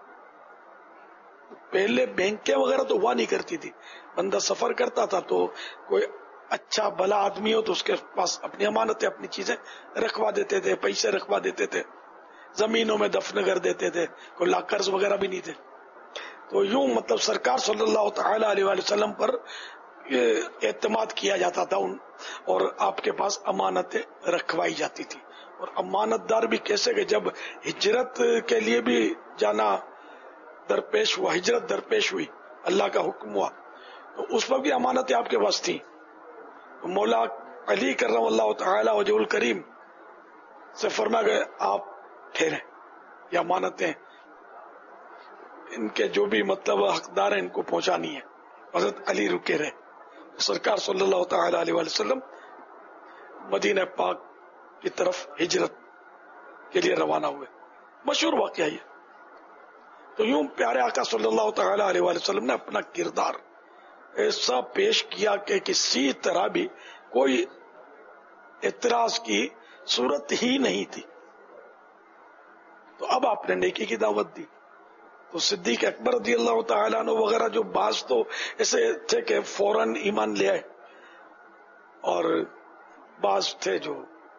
پہلے بینکیں وغیرہ تو ہوا نہیں کرتی تھی. بندہ سفر کرتا تھا تو کوئی اچھا بھلا آدمی ہو تو اس کے پاس اپنی امانتیں، اپنی چیزیں رکھوا دیتے تھے، پیسے رکھوا دیتے تھے، زمینوں میں دفن کر دیتے تھے، کوئی لاکرز وغیرہ بھی نہیں تھے. تو یوں مطلب سرکار صلی اللہ تعالی علیہ وآلہ وسلم پر اعتماد کیا جاتا تھا اور آپ کے پاس امانتیں رکھوائی جاتی تھی. اور امانت دار بھی کیسے کہ جب ہجرت کے لیے بھی جانا درپیش ہوا، ہجرت درپیش ہوئی، اللہ کا حکم ہوا، تو اس وقت بھی امانتیں آپ کے پاس تھیں. مولا علی کرم اللہ تعالی وجہ الکریم سے فرما گئے آپ ٹھہرے، یہ امانتیں ان کے جو بھی مطلب حقدار ہیں ان کو پہنچانی ہے. حضرت علی رکے رہے. سرکار صلی اللہ تعالی علیہ وآلہ وسلم مدینہ پاک کی طرف ہجرت کے لیے روانہ ہوئے. مشہور واقعہ یہ. تو یوں پیارے آقا صلی اللہ تعالی علیہ وآلہ وسلم نے اپنا کردار ایسا پیش کیا کہ کسی طرح بھی کوئی اعتراض کی صورت ہی نہیں تھی. تو اب آپ نے نیکی کی دعوت دی. تو صدیق اکبر رضی اللہ تعالیٰ عنہ وغیرہ جو بعض تو ایسے تھے کہ فوراً ایمان لے آئے، اور بعض تھے جو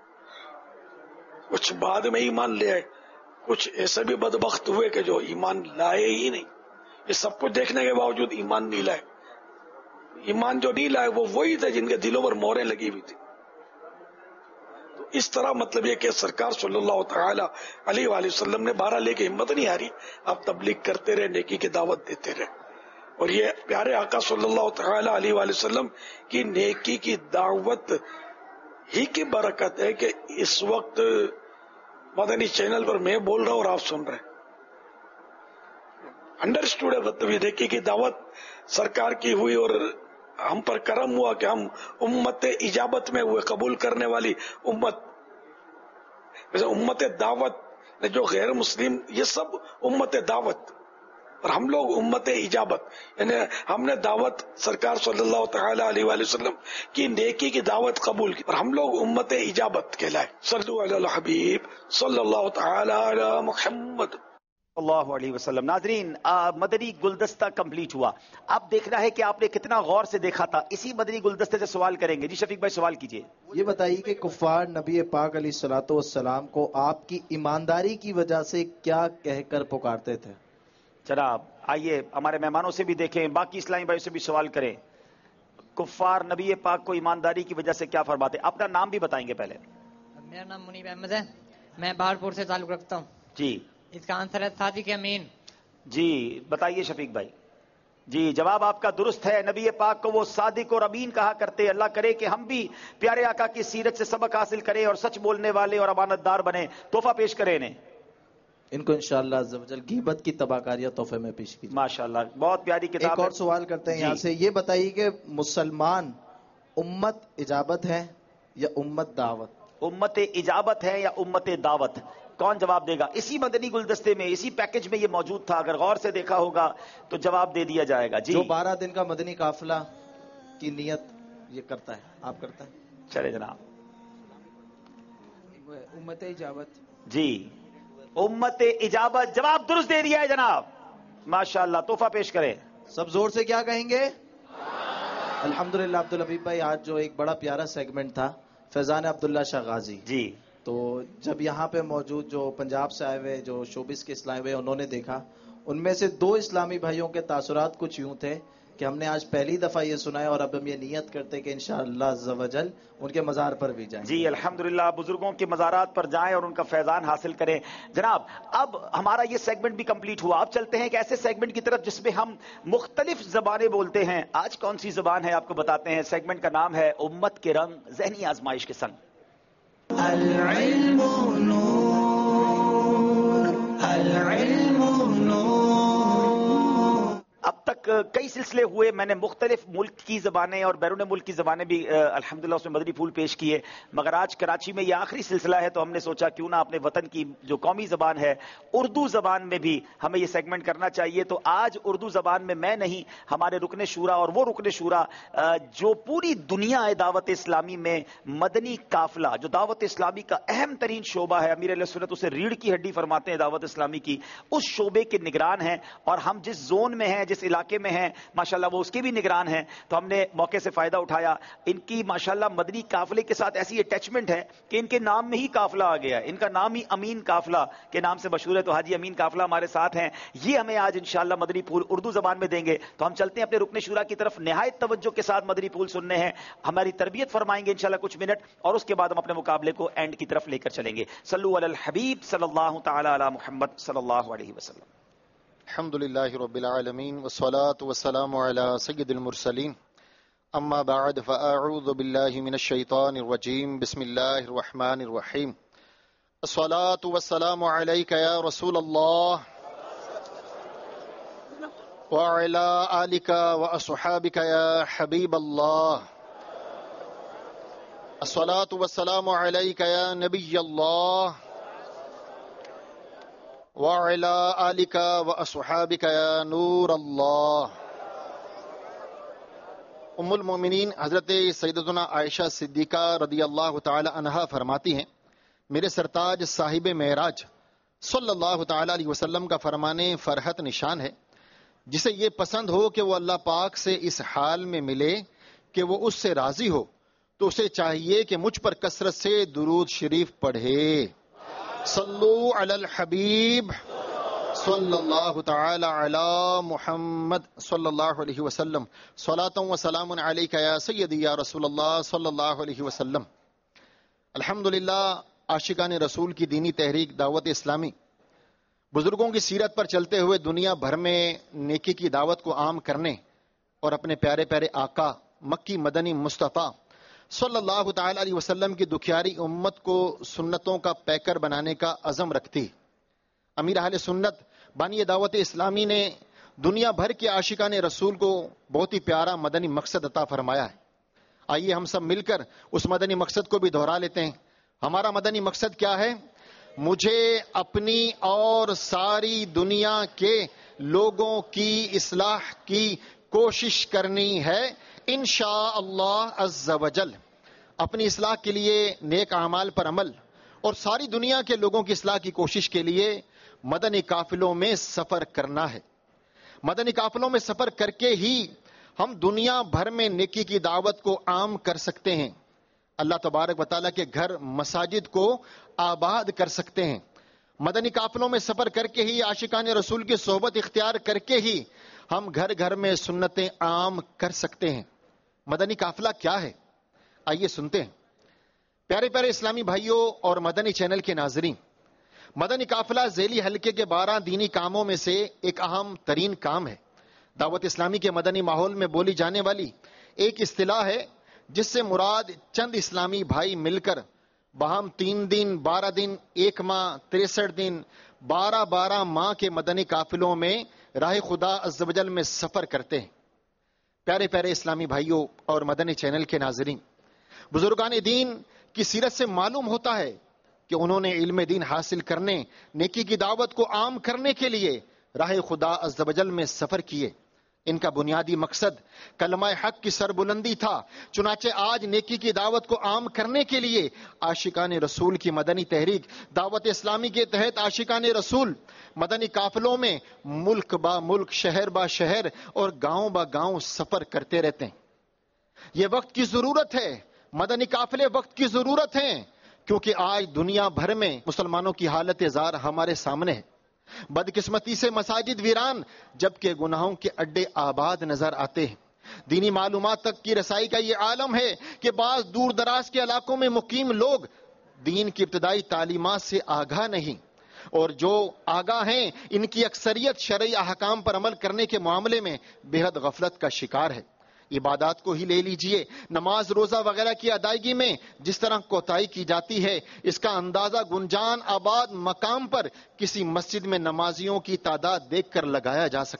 کچھ بعد میں ایمان لے آئے. کچھ ایسے بھی بدبخت ہوئے کہ جو ایمان لائے ہی نہیں. یہ سب کچھ دیکھنے کے باوجود ایمان نہیں لائے. ایمان جو نہیں لائے وہ وہی تھے جن کے دلوں پر مہریں لگی ہوئی تھی. تو اس طرح مطلب یہ کہ سرکار صلی اللہ تعالی علیہ وآلہ وسلم نے بہرحال لے کے ہمت نہیں ہاری. آپ تبلیغ کرتے رہے، نیکی کی دعوت دیتے رہے. اور یہ پیارے آقا صلی اللہ تعالی علیہ وآلہ وسلم کی نیکی کی دعوت ہی کی برکت ہے کہ اس وقت مدنی چینل پر میں بول رہا ہوں اور آپ سن رہے. انڈرسٹوڈ ہے مطلب یہ نیکی کی دعوت سرکار کی ہوئی اور ہم پر کرم ہوا کہ ہم امت اجابت میں ہوئے، قبول کرنے والی امت. ویسے امت دعوت جو غیر مسلم یہ سب امت دعوت، اور ہم لوگ امت اجابت، یعنی ہم نے دعوت سرکار صلی اللہ تعالی علیہ وآلہ وسلم کی نیکی کی دعوت قبول کی اور ہم لوگ امت اجابت کہلائے. صلو علی الحبیب صلی اللہ تعالی علی محمد
اللہ علیہ وسلم. ناظرین، مدنی گلدستہ کمپلیٹ ہوا. اب دیکھنا ہے کہ آپ نے کتنا غور سے دیکھا تھا. اسی مدنی گلدستے سے سوال کریں گے. جی شفیق بھائی سوال کیجئے.
یہ بتائیے کہ کفار نبی پاک علیہ الصلوۃ والسلام کو آپ کی ایمانداری کی وجہ سے کیا کہہ کر پکارتے تھے؟
جناب آئیے ہمارے مہمانوں سے بھی دیکھیں، باقی اسلامی بھائیوں سے بھی سوال کریں. کفار نبی پاک کو ایمانداری کی وجہ سے کیا فرماتے؟ اپنا نام بھی بتائیں گے پہلے.
میرا نام منیب احمد ہے، میں بہارپور سے تعلق رکھتا ہوں.
جی
اس کا آنسر ہے صادق امین.
جی بتائیے شفیق بھائی. جی جواب آپ کا درست ہے. نبی پاک کو وہ صادق اور امین کہا کرتے. اللہ کرے کہ ہم بھی پیارے آقا کی سیرت سے سبق حاصل کریں اور سچ بولنے والے اور امانت دار بنیں. تحفہ پیش کریں انہیں.
ان کو انشاءاللہ عز و جل غیبت کی تباکاریاں تحفے میں پیش کی.
ماشاءاللہ بہت پیاری کتاب.
ایک اور سوال کرتے ہیں یہاں سے. یہ بتائیے کہ مسلمان امت اجابت ہے یا امت دعوت؟
امت اجابت ہے یا امت دعوت؟ کون جواب دے گا؟ اسی مدنی گلدستے میں، اسی پیکج میں یہ موجود تھا. اگر غور سے دیکھا ہوگا تو جواب دے دیا جائے گا. جی
جو 12 دن کا مدنی قافلہ کی نیت یہ کرتا ہے، آپ کرتا ہے؟
چلے جناب.
امت اجابت.
جی امت اجابت جواب درست دے دیا ہے جناب. ماشاءاللہ تحفہ پیش کریں.
سب زور سے کیا کہیں گے؟ الحمدللہ. عبدالحبیب بھائی آج جو ایک بڑا پیارا سیگمنٹ تھا فیضان عبداللہ شاہ غازی،
جی
تو جب یہاں پہ موجود جو پنجاب سے آئے ہوئے جو شوبز کے اسلامی بھائی انہوں نے دیکھا، ان میں سے 2 اسلامی بھائیوں کے تاثرات کچھ یوں تھے کہ ہم نے آج پہلی دفعہ یہ سنا ہے اور اب ہم یہ نیت کرتے کہ انشاءاللہ عز و جل ان کے مزار پر بھی جائیں.
جی الحمدللہ بزرگوں کے مزارات پر جائیں اور ان کا فیضان حاصل کریں. جناب اب ہمارا یہ سیگمنٹ بھی کمپلیٹ ہوا. اب چلتے ہیں ایک ایسے سیگمنٹ کی طرف جس میں ہم مختلف زبانیں بولتے ہیں. آج کون سی زبان ہے آپ کو بتاتے ہیں. سیگمنٹ کا نام ہے امت کے رنگ ذہنی آزمائش کے سنگ.
العلم نور، العلم نور.
اب تک तक कई सिलसिले हुए, मैंने मुख्तलिफ मुल्क की ज़बानें और बैरून मुल्क की ज़बानें भी अल्हम्दुलिल्लाह उसमें मदनी फूल पेश किए, मगर आज कराची में ये आखिरी सिलसिला है तो हमने सोचा क्यों ना अपने वतन की जो कौमी ज़बान है उर्दू ज़बान में भी हमें ये सेगमेंट करना चाहिए। तो आज उर्दू ज़बान में मैं नहीं, हमारे रुकने शूरा और वो रुकने शूरा जो पूरी दुनिया है दावत इस्लामी में मदनी काफिला, जो दावत इस्लामी का अहम तरीन शोबा है, अमीर अहले सुन्नत उसे रीढ़ की हड्डी फरमाते हैं दावत इस्लामी की, उस शोबे के निगरान हैं और हम जिस जोन में हैं, जिस इलाके में हैं, माशाल्लाह वो उसके भी निगरान हैं। तो हमने मौके से फायदा उठाया। इनकी माशाल्लाह मदनी काफिले के साथ ऐसी अटैचमेंट है कि इनके नाम में ही काफिला आ गया है। इनका नाम ही अमीन काफिला के नाम से मशहूर है। तो हाजी अमीन काफिला हमारे साथ हैं, ये हमें आज इंशाल्लाह मदनी फूल उर्दू जबान में देंगे। तो हम चलते हैं अपने रुकने शुरा की तरफ, निहायत तवज्जो के साथ मदनी फूल सुनने हैं, हमारी तरबियत फरमाएंगे इंशाल्लाह कुछ मिनट, और उसके बाद हम अपने मुकाबले को एंड की तरफ लेकर चलेंगे। सल्लु अलल हबीब सल्लल्लाहु तआला अला मुहम्मद सल्लल्लाहु अलैहि वसल्लम।
अल्हम्दुलिल्लाहि रब्बिल आलमीन वस्सलातु वस्सलामु अला सय्यिदिल मुरसलीन अम्मा बअद फअऊज़ु बिल्लाहि मिनश शैतानिर रजीम बिस्मिल्लाहिर रहमानिर रहीम अस्सलातु वस्सलामु अलैका या रसूलल्लाह व अला आलिका व अस्हाबिका या हबीबल्लाह अस्सलातु वस्सलामु अलैका या नबियल्लाह व अला आलिका व अस्हाबिका या नूरल्लाह। उम्मुल मोमिनीन हजरत सैयदतुना आयशा सिद्दीका रदियल्लाहु ताला अन्हा फरमाती हैं, मेरे सरताज साहिब मेराज सल्लल्लाहु ताला अलैहि वसल्लम का फरमाने फरहत निशान है, जिसे ये पसंद हो कि वो अल्लाह पाक से इस हाल में मिले कि वो उससे राजी हो, तो उसे चाहिए कि मुझ पर कसरत से दुरूद शरीफ पढ़े। सल्लु अलल हबीब सल्लल्लाहु ताला अला मुहम्मद सल्लल्लाहु अलैहि वसल्लम सलातन व सलामुन अलैका या सय्यदी या रसूलल्लाह सल्लल्लाहु अलैहि वसल्लम। अल्हम्दुलिल्लाह, आशिकाने रसूल की दीनी तहरीक दावत इस्लामी बुजुर्गों की सीरत पर चलते हुए दुनिया भर में नेकी की दावत को आम करने और अपने प्यारे प्यारे आका मक्की मदनी मुस्तफ़ा सल्लल्लाहु ताला अलैहि वसल्लम की दुखियारी उम्मत को सुन्नतों का पैकर बनाने का अज़म रखती अमीर अहले सुन्नत बानी दावत इस्लामी ने दुनिया भर के आशिकाने रसूल को बहुत ही प्यारा मदनी मकसद अता फरमाया है। आइए हम सब मिलकर उस मदनी मकसद को भी दोहरा लेते हैं। हमारा मदनी मकसद क्या है? मुझे अपनी और सारी दुनिया के लोगों की इस्लाह की कोशिश करनी है इंशाअल्लाह अज़्ज़ा वजल। अपनी इस्लाह के लिए नेक अमाल पर अमल और सारी दुनिया के लोगों की इस्लाह की कोशिश के लिए मदनी काफिलों में सफर करना है। मदनी काफिलों में सफर करके ही हम दुनिया भर में नेकी की दावत को आम कर सकते हैं। अल्लाह तबारक व तआला के घर मसाजिद को आबाद कर सकते हैं। मदनी काफिलों में सफर करके ही, आशिकाने रसूल की सोहबत इख्तियार करके ही हम घर घर में सुन्नतें आम कर सकते हैं। मदनी काफिला क्या है, आइए सुनते हैं। प्यारे प्यारे इस्लामी भाइयों और मदनी चैनल के नाजरीन, मदनी काफिला झेली हल्के के 12 दीनी कामों में से एक अहम तरीन काम है। दावत इस्लामी के मदनी माहौल में बोली जाने वाली एक इस्तिलाह है जिससे मुराद चंद इस्लामी भाई मिलकर बाहम 3 दिन, 12 दिन, 1 माह, 63 दिन, 12 माह के मदनी काफिलों में राह खुदा अज़्ज़ वजल में सफर करते हैं। प्यारे प्यारे इस्लामी भाइयों और मदनी चैनल के नाजरीन, बुजुर्गान दीन की सीरत से मालूम होता है कि उन्होंने इल्म दीन हासिल करने, नेकी की दावत को आम करने के लिए राह खुदा अज़्ज़ वजल में सफर किए। इनका बुनियादी मकसद कलमा हक की सरबुलंदी था। चुनाचे आज नेकी की दावत को आम करने के लिए आशिकाने रसूल की मदनी तहरीक दावत इस्लामी के तहत आशिकाने रसूल मदनी काफिलों में मुल्क बा मुल्क, शहर बा शहर और गांव बा गांव सफर करते रहते हैं। ये वक्त की जरूरत है, मदनी काफिले वक्त की जरूरत है, क्योंकि आज दुनिया भर में मुसलमानों की हालत जार हमारे सामने है। बदकिस्मती से मसाजिद वीरान जबकि गुनाहों के अड्डे आबाद नजर आते हैं। दीनी मालूमात तक की रसाई का ये आलम है कि बाज दूर दराज के इलाकों में मुकीम लोग दीन की इब्तदाई तालीमात से आगाह नहीं, और जो आगाह हैं इनकी अक्सरियत शरई अहकाम पर अमल करने के मामले में बेहद गफलत का शिकार है। इबादत को ही ले लीजिए, नमाज रोजा वगैरह की अदायगी में जिस तरह कोताही की जाती है, इसका अंदाजा गुंजान आबाद मकाम पर किसी मस्जिद में नमाजियों की तादाद देखकर लगाया जा सकता है।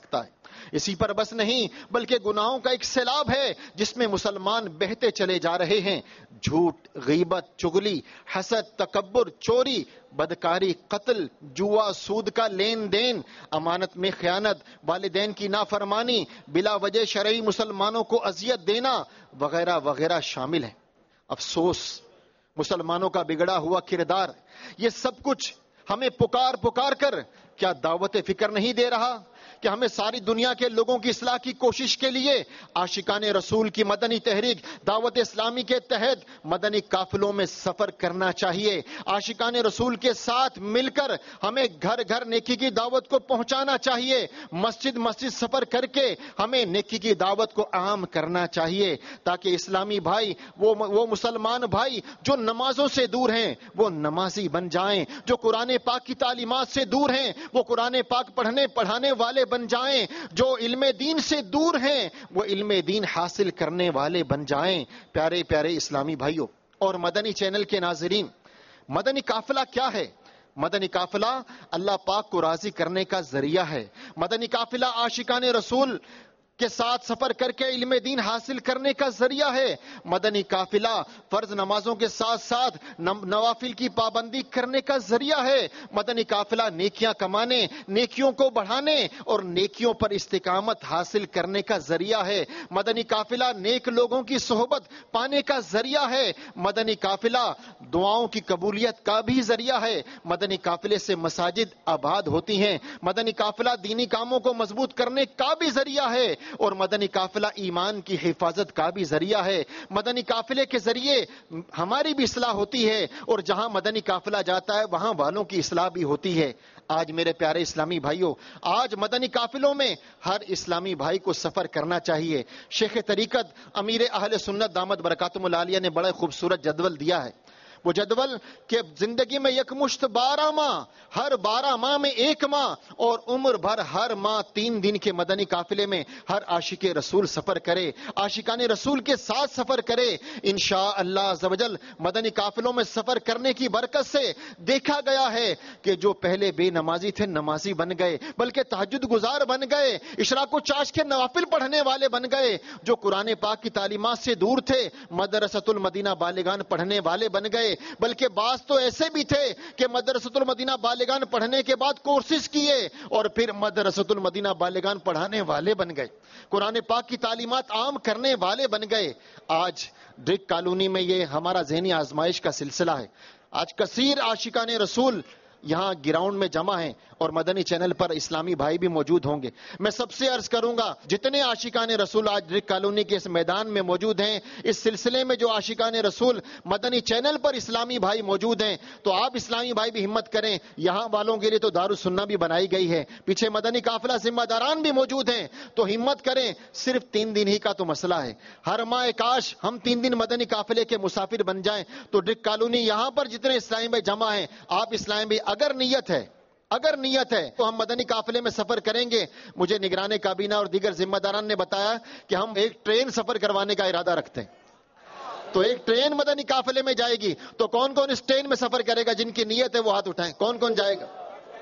اسی پر بس نہیں بلکہ گناہوں کا ایک سیلاب ہے جس میں مسلمان بہتے چلے جا رہے ہیں. جھوٹ، غیبت، چغلی، حسد، تکبر، چوری، بدکاری، قتل، جوا، سود کا لین دین، امانت میں خیانت، والدین کی نافرمانی، بلا وجہ شرعی مسلمانوں کو اذیت دینا وغیرہ وغیرہ شامل ہیں. افسوس مسلمانوں کا بگڑا ہوا کردار یہ سب کچھ ہمیں پکار کر کیا دعوت فکر نہیں دے رہا کہ ہمیں ساری دنیا کے لوگوں کی اصلاح کی کوشش کے لیے عاشقان رسول کی مدنی تحریک دعوت اسلامی کے تحت مدنی قافلوں میں سفر کرنا چاہیے. عاشقان رسول کے ساتھ مل کر ہمیں گھر گھر نیکی کی دعوت کو پہنچانا چاہیے. مسجد مسجد سفر کر کے ہمیں نیکی کی دعوت کو عام کرنا چاہیے تاکہ اسلامی بھائی وہ مسلمان بھائی جو نمازوں سے دور ہیں وہ نمازی بن جائیں, جو قرآن پاک کی تعلیمات سے دور ہیں وہ قرآن پاک پڑھانے والے بن جائیں, جو علم دین سے دور ہیں وہ علم دین حاصل کرنے والے بن جائیں. پیارے پیارے اسلامی بھائیوں اور مدنی چینل کے ناظرین, مدنی قافلہ کیا ہے؟ مدنی قافلہ اللہ پاک کو راضی کرنے کا ذریعہ ہے. مدنی قافلہ عاشقان رسول کے ساتھ سفر کر کے علم دین حاصل کرنے کا ذریعہ ہے. مدنی قافلہ فرض نمازوں کے ساتھ ساتھ نوافل کی پابندی کرنے کا ذریعہ ہے. مدنی قافلہ نیکیاں کمانے, نیکیوں کو بڑھانے اور نیکیوں پر استقامت حاصل کرنے کا ذریعہ ہے. مدنی قافلہ نیک لوگوں کی صحبت پانے کا ذریعہ ہے. مدنی قافلہ دعاؤں کی قبولیت کا بھی ذریعہ ہے. مدنی قافلے سے مساجد آباد ہوتی ہیں. مدنی قافلہ دینی کاموں کو مضبوط کرنے کا بھی ذریعہ ہے اور مدنی قافلہ ایمان کی حفاظت کا بھی ذریعہ ہے. مدنی قافلے کے ذریعے ہماری بھی اصلاح ہوتی ہے اور جہاں مدنی قافلہ جاتا ہے وہاں والوں کی اصلاح بھی ہوتی ہے. آج میرے پیارے اسلامی بھائیوں, آج مدنی قافلوں میں ہر اسلامی بھائی کو سفر کرنا چاہیے. شیخ طریقت امیر اہل سنت دامت برکاتہم العالیہ نے بڑا خوبصورت جدول دیا ہے. وہ جدول کہ زندگی میں یکمشت 12 ماہ, ہر 12 ماہ میں 1 ماہ اور عمر بھر ہر ماہ 3 دن کے مدنی قافلے میں ہر عاشق رسول سفر کرے, عاشقان رسول کے ساتھ سفر کرے. انشاءاللہ عز و جل مدنی قافلوں میں سفر کرنے کی برکت سے دیکھا گیا ہے کہ جو پہلے بے نمازی تھے نمازی بن گئے, بلکہ تہجد گزار بن گئے, اشراق و چاش کے نوافل پڑھنے والے بن گئے. جو قرآن پاک کی تعلیمات سے دور تھے مدرسۃ المدینہ بالغان پڑھنے والے بن گئے, بلکہ بعض تو ایسے بھی تھے کہ مدرسۃ المدینہ بالغان پڑھنے کے بعد کورسز کیے اور پھر مدرسۃ المدینہ بالغان پڑھانے والے بن گئے, قرآن پاک کی تعلیمات عام کرنے والے بن گئے. آج ڈرک کالونی میں یہ ہمارا ذہنی آزمائش کا سلسلہ ہے. آج کثیر عاشقان رسول یہاں گراؤنڈ میں جمع ہیں اور مدنی چینل پر اسلامی بھائی بھی موجود ہوں گے. میں سب سے عرض کروں گا جتنے عاشقان رسول آج ڈرک کالونی کے اس میدان میں موجود ہیں, اس سلسلے میں جو عاشقان رسول مدنی چینل پر اسلامی بھائی موجود ہیں, تو آپ اسلامی بھائی بھی ہمت کریں. یہاں والوں کے لیے تو دارالسنہ بھی بنائی گئی ہے, پیچھے مدنی قافلہ ذمہ داران بھی موجود ہیں, تو ہمت کریں. صرف 3 دن ہی کا تو مسئلہ ہے. ہر ماہ کاش ہم 3 دن مدنی قافلے کے مسافر بن جائیں. تو ڈرک کالونی یہاں پر جتنے اسلامی بھائی جمع ہیں, آپ اسلامی بھائی اگر نیت ہے تو ہم مدنی قافلے میں سفر کریں گے. مجھے نگران کابینہ اور دیگر ذمہ داران نے بتایا کہ ہم ایک ٹرین سفر کروانے کا ارادہ رکھتے ہیں. تو ایک ٹرین مدنی قافلے میں جائے گی. تو کون کون اس ٹرین میں سفر کرے گا؟ جن کی نیت ہے وہ ہاتھ اٹھائیں. کون کون جائے گا؟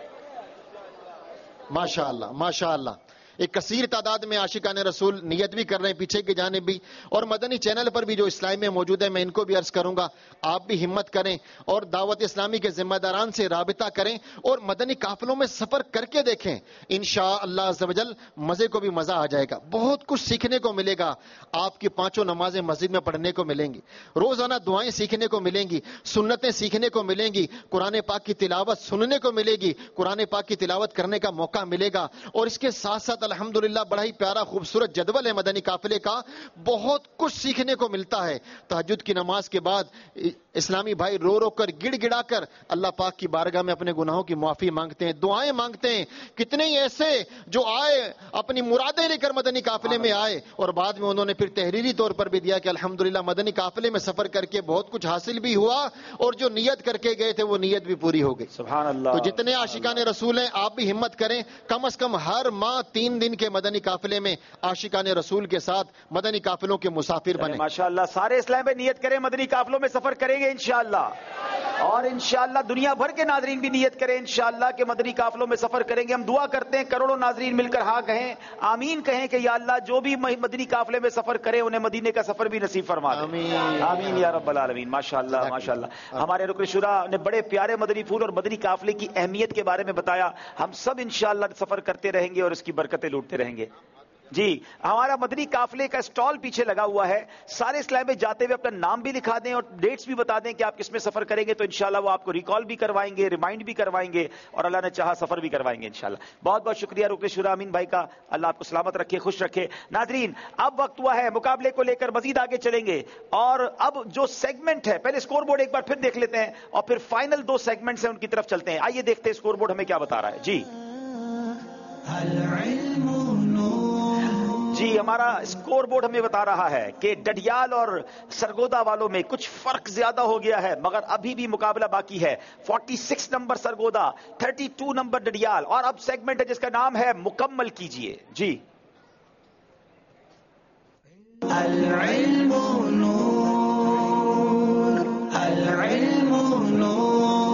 ماشاءاللہ ماشاءاللہ. ایک کثیر تعداد میں عاشقان رسول نیت بھی کر رہے ہیں, پیچھے کی جانب بھی, اور مدنی چینل پر بھی جو اسلامی میں موجود ہیں میں ان کو بھی عرض کروں گا آپ بھی ہمت کریں اور دعوت اسلامی کے ذمہ داران سے رابطہ کریں اور مدنی قافلوں میں سفر کر کے دیکھیں. انشاءاللہ عز و جل مزے کو بھی مزہ آ جائے گا. بہت کچھ سیکھنے کو ملے گا. آپ کی 5 نمازیں مسجد میں پڑھنے کو ملیں گی, روزانہ دعائیں سیکھنے کو ملیں گی, سنتیں سیکھنے کو ملیں گی, قرآن پاک کی تلاوت سننے کو ملے گی, قرآن پاک کی تلاوت کرنے کا موقع ملے گا. اور اس کے ساتھ ساتھ الحمدللہ بڑا ہی پیارا خوبصورت جدول ہے مدنی قافلے کا, بہت کچھ سیکھنے کو ملتا ہے. تہجد کی نماز کے بعد اسلامی بھائی رو رو کر گڑ گڑا کر اللہ پاک کی بارگاہ میں اپنے گناہوں کی معافی مانگتے ہیں, دعائیں مانگتے ہیں. کتنے ہی ایسے جو آئے اپنی مرادیں لے کر مدنی قافلے میں آئے اور بعد میں انہوں نے پھر تحریری طور پر بھی دیا کہ الحمدللہ مدنی قافلے میں سفر کر کے بہت کچھ حاصل بھی ہوا اور جو نیت کر کے گئے تھے وہ نیت بھی پوری ہو گئی. سبحان اللہ. تو جتنے عاشقان رسول ہیں آپ بھی ہمت کریں, کم از کم ہر ماہ 3 دن کے مدنی قافلے میں عاشقان رسول کے ساتھ مدنی قافلوں کے مسافر بنے.
ماشاءاللہ سارے اسلام میں نیت کریں, مدنی قافلوں میں سفر کریں گے انشاءاللہ. اور انشاءاللہ دنیا بھر کے ناظرین بھی نیت کریں انشاءاللہ کہ مدنی قافلوں میں سفر کریں گے. ہم دعا کرتے ہیں کروڑوں ناظرین مل کر ہاں کہیں, آمین کہیں کہ یا اللہ جو بھی مدنی قافلے میں سفر کرے انہیں مدینے کا سفر بھی نصیب فرما دے. آمین یا رب العالمین. ماشاءاللہ ماشاءاللہ. ہمارے رکن شورا نے بڑے پیارے مدنی پھول اور مدنی قافلے کی اہمیت کے بارے میں بتایا. ہم سب انشاءاللہ سفر کرتے رہیں گے اور اس کی برکتیں لوٹتے رہیں گے. جی ہمارا مدنی قافلے کا اسٹال پیچھے لگا ہوا ہے. سارے اسلام میں جاتے ہوئے اپنا نام بھی لکھا دیں اور ڈیٹس بھی بتا دیں کہ آپ کس میں سفر کریں گے, تو انشاءاللہ وہ آپ کو ریکال بھی کروائیں گے, ریمائنڈ بھی کروائیں گے اور اللہ نے چاہا سفر بھی کروائیں گے انشاءاللہ. بہت بہت شکریہ رکن شورا امین بھائی کا. اللہ آپ کو سلامت رکھے, خوش رکھے. ناظرین اب وقت ہوا ہے مقابلے کو لے کر مزید آگے چلیں گے. اور اب جو سیگمنٹ ہے, پہلے اسکور بورڈ ایک بار پھر دیکھ لیتے ہیں اور پھر فائنل 2 سیگمنٹس ہیں ان کی طرف چلتے ہیں. آئیے دیکھتے ہیں اسکور بورڈ ہمیں کیا بتا رہا ہے. جی ہمارا اسکور بورڈ ہمیں بتا رہا ہے کہ ڈڈیال اور سرگودا والوں میں کچھ فرق زیادہ ہو گیا ہے, مگر ابھی بھی مقابلہ باقی ہے. 46 نمبر سرگودا, 32 نمبر ڈڈیال. اور اب سیگمنٹ ہے جس کا نام ہے مکمل کیجئے. جی العلم نور, العلم نور.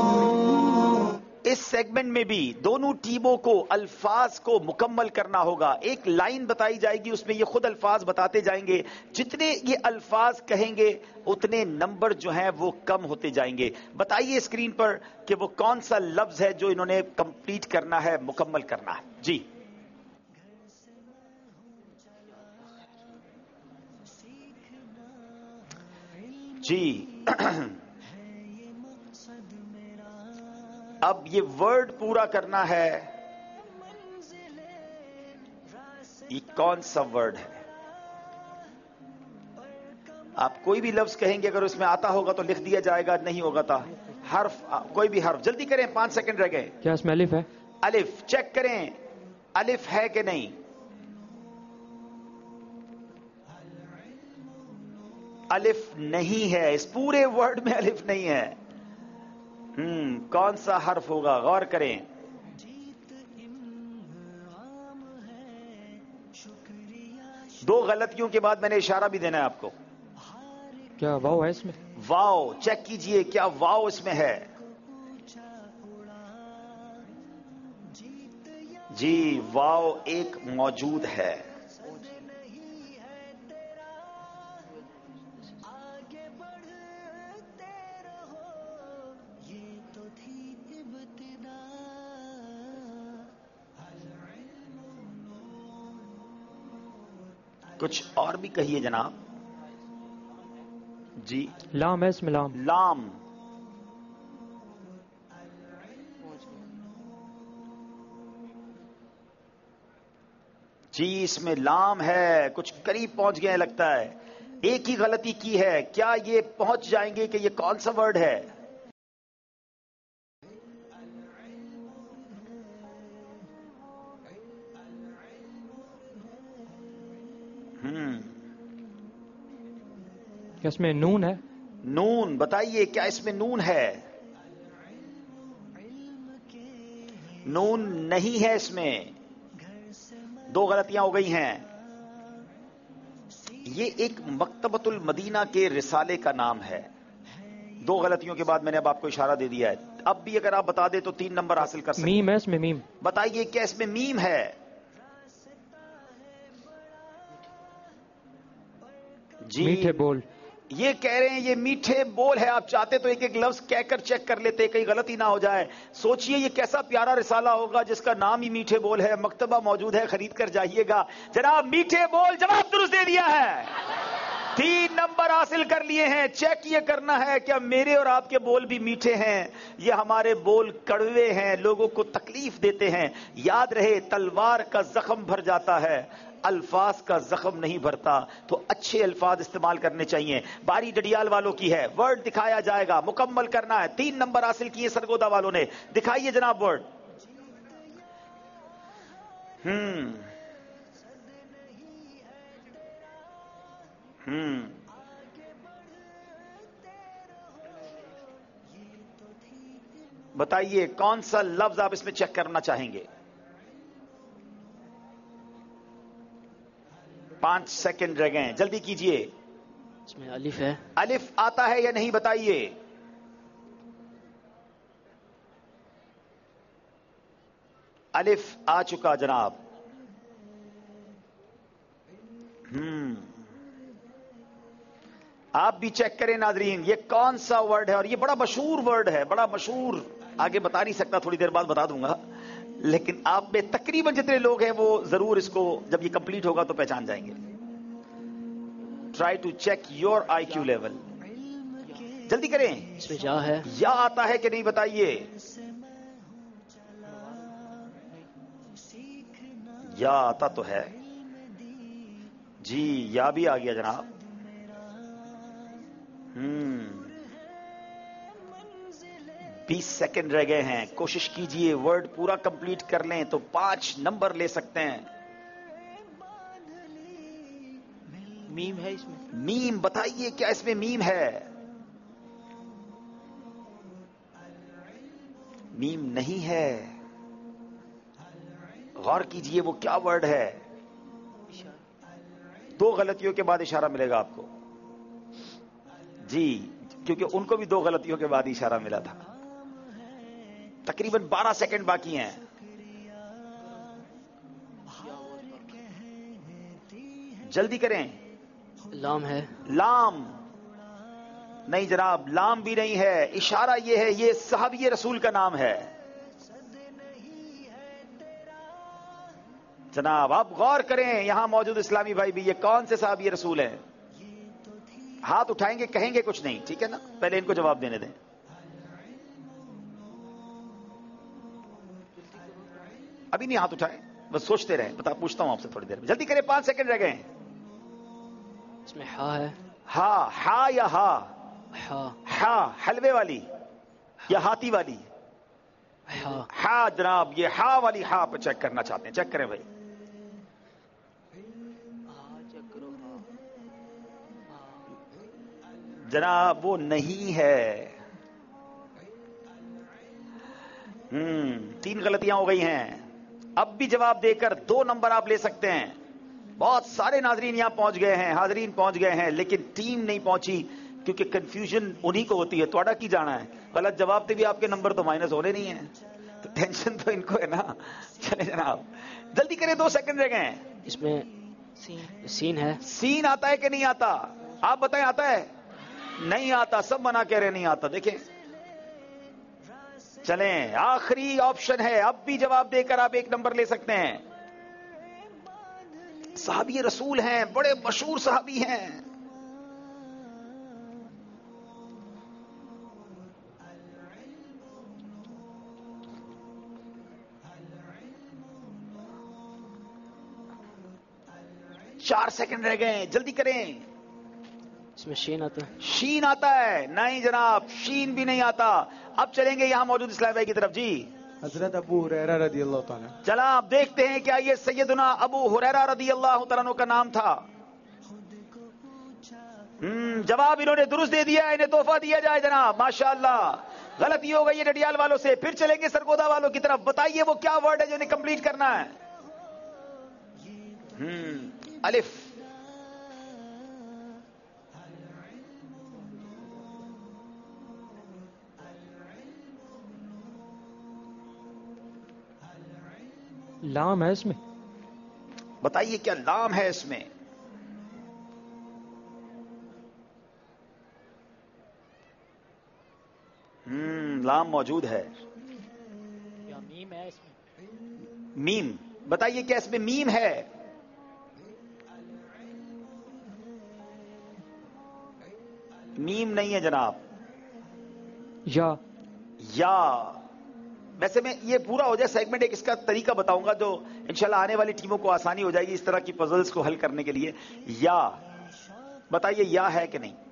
اس سیگمنٹ میں بھی دونوں ٹیموں کو الفاظ کو مکمل کرنا ہوگا. ایک لائن بتائی جائے گی, اس میں یہ خود الفاظ بتاتے جائیں گے. جتنے یہ الفاظ کہیں گے اتنے نمبر جو ہیں وہ کم ہوتے جائیں گے. بتائیے اسکرین پر کہ وہ کون سا لفظ ہے جو انہوں نے کمپلیٹ کرنا ہے, مکمل کرنا ہے. جی جی اب یہ ورڈ پورا کرنا ہے. یہ کون سا ورڈ ہے؟ آپ کوئی بھی لفظ کہیں گے, اگر اس میں آتا ہوگا تو لکھ دیا جائے گا, نہیں ہوگا تو حرف, کوئی بھی حرف. جلدی کریں, 5 سیکنڈ رہ گئے.
کیا اس میں الف ہے؟
الف چیک کریں, الف ہے کہ نہیں. الف نہیں ہے, اس پورے ورڈ میں الف نہیں ہے. کون سا حرف ہوگا, غور کریں. دو غلطیوں کے بعد میں نے اشارہ بھی دینا ہے آپ کو.
کیا واو ہے اس میں؟
واو چیک کیجئے, کیا واو اس میں ہے؟ جی واو ایک موجود ہے. کچھ اور بھی کہیے جناب. جی
لام ہے اس میں, لام.
لام جی اس میں لام ہے. کچھ قریب پہنچ گئے لگتا ہے. ایک ہی غلطی کی ہے. کیا یہ پہنچ جائیں گے کہ یہ کون سا ورڈ ہے؟
کیا اس میں نون ہے؟
نون بتائیے, کیا اس میں نون ہے؟ نون نہیں ہے اس میں. 2 غلطیاں ہو گئی ہیں. یہ ایک مکتبۃ المدینہ کے رسالے کا نام ہے. 2 غلطیوں کے بعد میں نے اب آپ کو اشارہ دے دیا ہے. اب بھی اگر آپ بتا دیں تو 3 نمبر حاصل کر سکتے ہیں.
میم ہے اس میں, میم.
بتائیے کیا اس میں میم ہے؟ جی
میٹھے بول.
یہ کہہ رہے ہیں یہ میٹھے بول ہے. آپ چاہتے تو ایک ایک لفظ کہہ کر چیک کر لیتے, کہیں غلطی نہ ہو جائے. سوچئے یہ کیسا پیارا رسالہ ہوگا جس کا نام ہی میٹھے بول ہے. مکتبہ موجود ہے, خرید کر جائیے گا. جناب میٹھے بول جواب درست دے دیا ہے. 3 نمبر حاصل کر لیے ہیں. چیک یہ کرنا ہے کہ میرے اور آپ کے بول بھی میٹھے ہیں, یہ ہمارے بول کڑوے ہیں, لوگوں کو تکلیف دیتے ہیں. یاد رہے تلوار کا زخم بھر جاتا ہے, الفاظ کا زخم نہیں بھرتا. تو اچھے الفاظ استعمال کرنے چاہیے. باری ڈڈیال والوں کی ہے. ورڈ دکھایا جائے گا, مکمل کرنا ہے. 3 نمبر حاصل کیے سرگودا والوں نے. دکھائیے جناب ورڈ. بتائیے کون سا لفظ آپ اس میں چیک کرنا چاہیں گے. 5 سیکنڈ رہ گئے, جلدی کیجئے.
اس میں الف ہے.
الف آتا ہے یا نہیں بتائیے. الف آ چکا جناب. آپ بھی چیک کریں ناظرین یہ کون سا ورڈ ہے, اور یہ بڑا مشہور ورڈ ہے, بڑا مشہور. آگے بتا نہیں سکتا, تھوڑی دیر بعد بتا دوں گا, لیکن آپ میں تقریباً جتنے لوگ ہیں وہ ضرور اس کو جب یہ کمپلیٹ ہوگا تو پہچان جائیں گے. Try to check your I Q level. جلدی کریں.
اس میں جا ہے,
یا آتا ہے کہ نہیں بتائیے. یا آتا تو ہے جی, یا بھی آ گیا جناب. 20 سیکنڈ رہ گئے ہیں, کوشش کیجئے ورڈ پورا کمپلیٹ کر لیں تو 5 نمبر لے سکتے ہیں.
میم ہے اس میں.
میم بتائیے کیا اس میں میم ہے؟ میم نہیں ہے. غور کیجئے وہ کیا ورڈ ہے. 2 غلطیوں کے بعد اشارہ ملے گا آپ کو جی, کیونکہ ان کو بھی 2 غلطیوں کے بعد اشارہ ملا تھا. تقریباً 12 سیکنڈ باقی ہیں. جلدی کریں.
لام ہے.
لام نہیں جناب, لام بھی نہیں ہے. اشارہ یہ ہے یہ صحابی رسول کا نام ہے جناب. آپ غور کریں یہاں موجود اسلامی بھائی بھی, یہ کون سے صحابی رسول ہیں؟ ہاتھ اٹھائیں گے, کہیں گے کچھ نہیں, ٹھیک ہے نا, پہلے ان کو جواب دینے دیں. ابھی نہیں ہاتھ اٹھائیں, بس سوچتے رہیں. پوچھتا ہوں آپ سے تھوڑی دیر میں. جلدی کریں, 5 سیکنڈ رہ گئے.
اس میں ہا ہے.
ہا یا ہا؟
ہا
حلوے والی یا ہاتھی والی؟ ہا جناب, یہ ہا والی ہا پہ چیک کرنا چاہتے ہیں. چیک کریں بھائی. جناب وہ نہیں ہے. 3 غلطیاں ہو گئی ہیں. اب بھی جواب دے کر 2 نمبر آپ لے سکتے ہیں. بہت سارے ناظرین یہاں پہنچ گئے ہیں, حاضرین پہنچ گئے ہیں, لیکن ٹیم نہیں پہنچی کیونکہ کنفیوژن انہی کو ہوتی ہے. توڑا کی جانا ہے, غلط جواب دے بھی آپ کے نمبر تو مائنس ہونے نہیں ہیں, تو ٹینشن تو ان کو ہے نا. چلے جناب جلدی کریں, 2 سیکنڈ رہ گئے ہیں.
اس میں سین ہے.
سین آتا ہے کہ نہیں آتا؟ آپ بتائیں. آتا ہے؟ نہیں آتا. سب منع کہہ رہے نہیں آتا. دیکھیں چلیں, آخری آپشن ہے. اب بھی جواب دے کر آپ 1 نمبر لے سکتے ہیں. صحابی رسول ہیں, بڑے مشہور صحابی ہیں. چار سیکنڈ رہ گئے, جلدی کریں.
اس میں شین آتا ہے.
شین آتا ہے؟ نہیں جناب, شین بھی نہیں آتا. اب چلیں گے یہاں موجود اسلام بھائی کی طرف. جی
حضرت ابو ہریرہ رضی اللہ تعالیٰ.
چلا آپ دیکھتے ہیں کیا یہ سیدنا ابو ہریرہ رضی اللہ تعالیٰ عنہ کا نام تھا. جواب انہوں نے درست دے دیا, انہیں تحفہ دیا جائے جناب. ماشاءاللہ. غلطی ہو گئی ہے ڈڈیال والوں سے. پھر چلیں گے سرگودا والوں کی طرف. بتائیے وہ کیا ورڈ ہے جو انہیں کمپلیٹ کرنا ہے. الف.
لام ہے اس میں.
بتائیے کیا لام ہے اس میں؟ لام موجود ہے.
یا میم ہے اس میں.
میم بتائیے کیا اس میں میم ہے؟ میم نہیں ہے جناب. یا ویسے میں یہ پورا ہو جائے سیگمنٹ ایک اس کا طریقہ بتاؤں گا جو انشاءاللہ آنے والی ٹیموں کو آسانی ہو جائے گی اس طرح کی پزلز کو حل کرنے کے لیے. یا بتائیے یا ہے کہ نہیں؟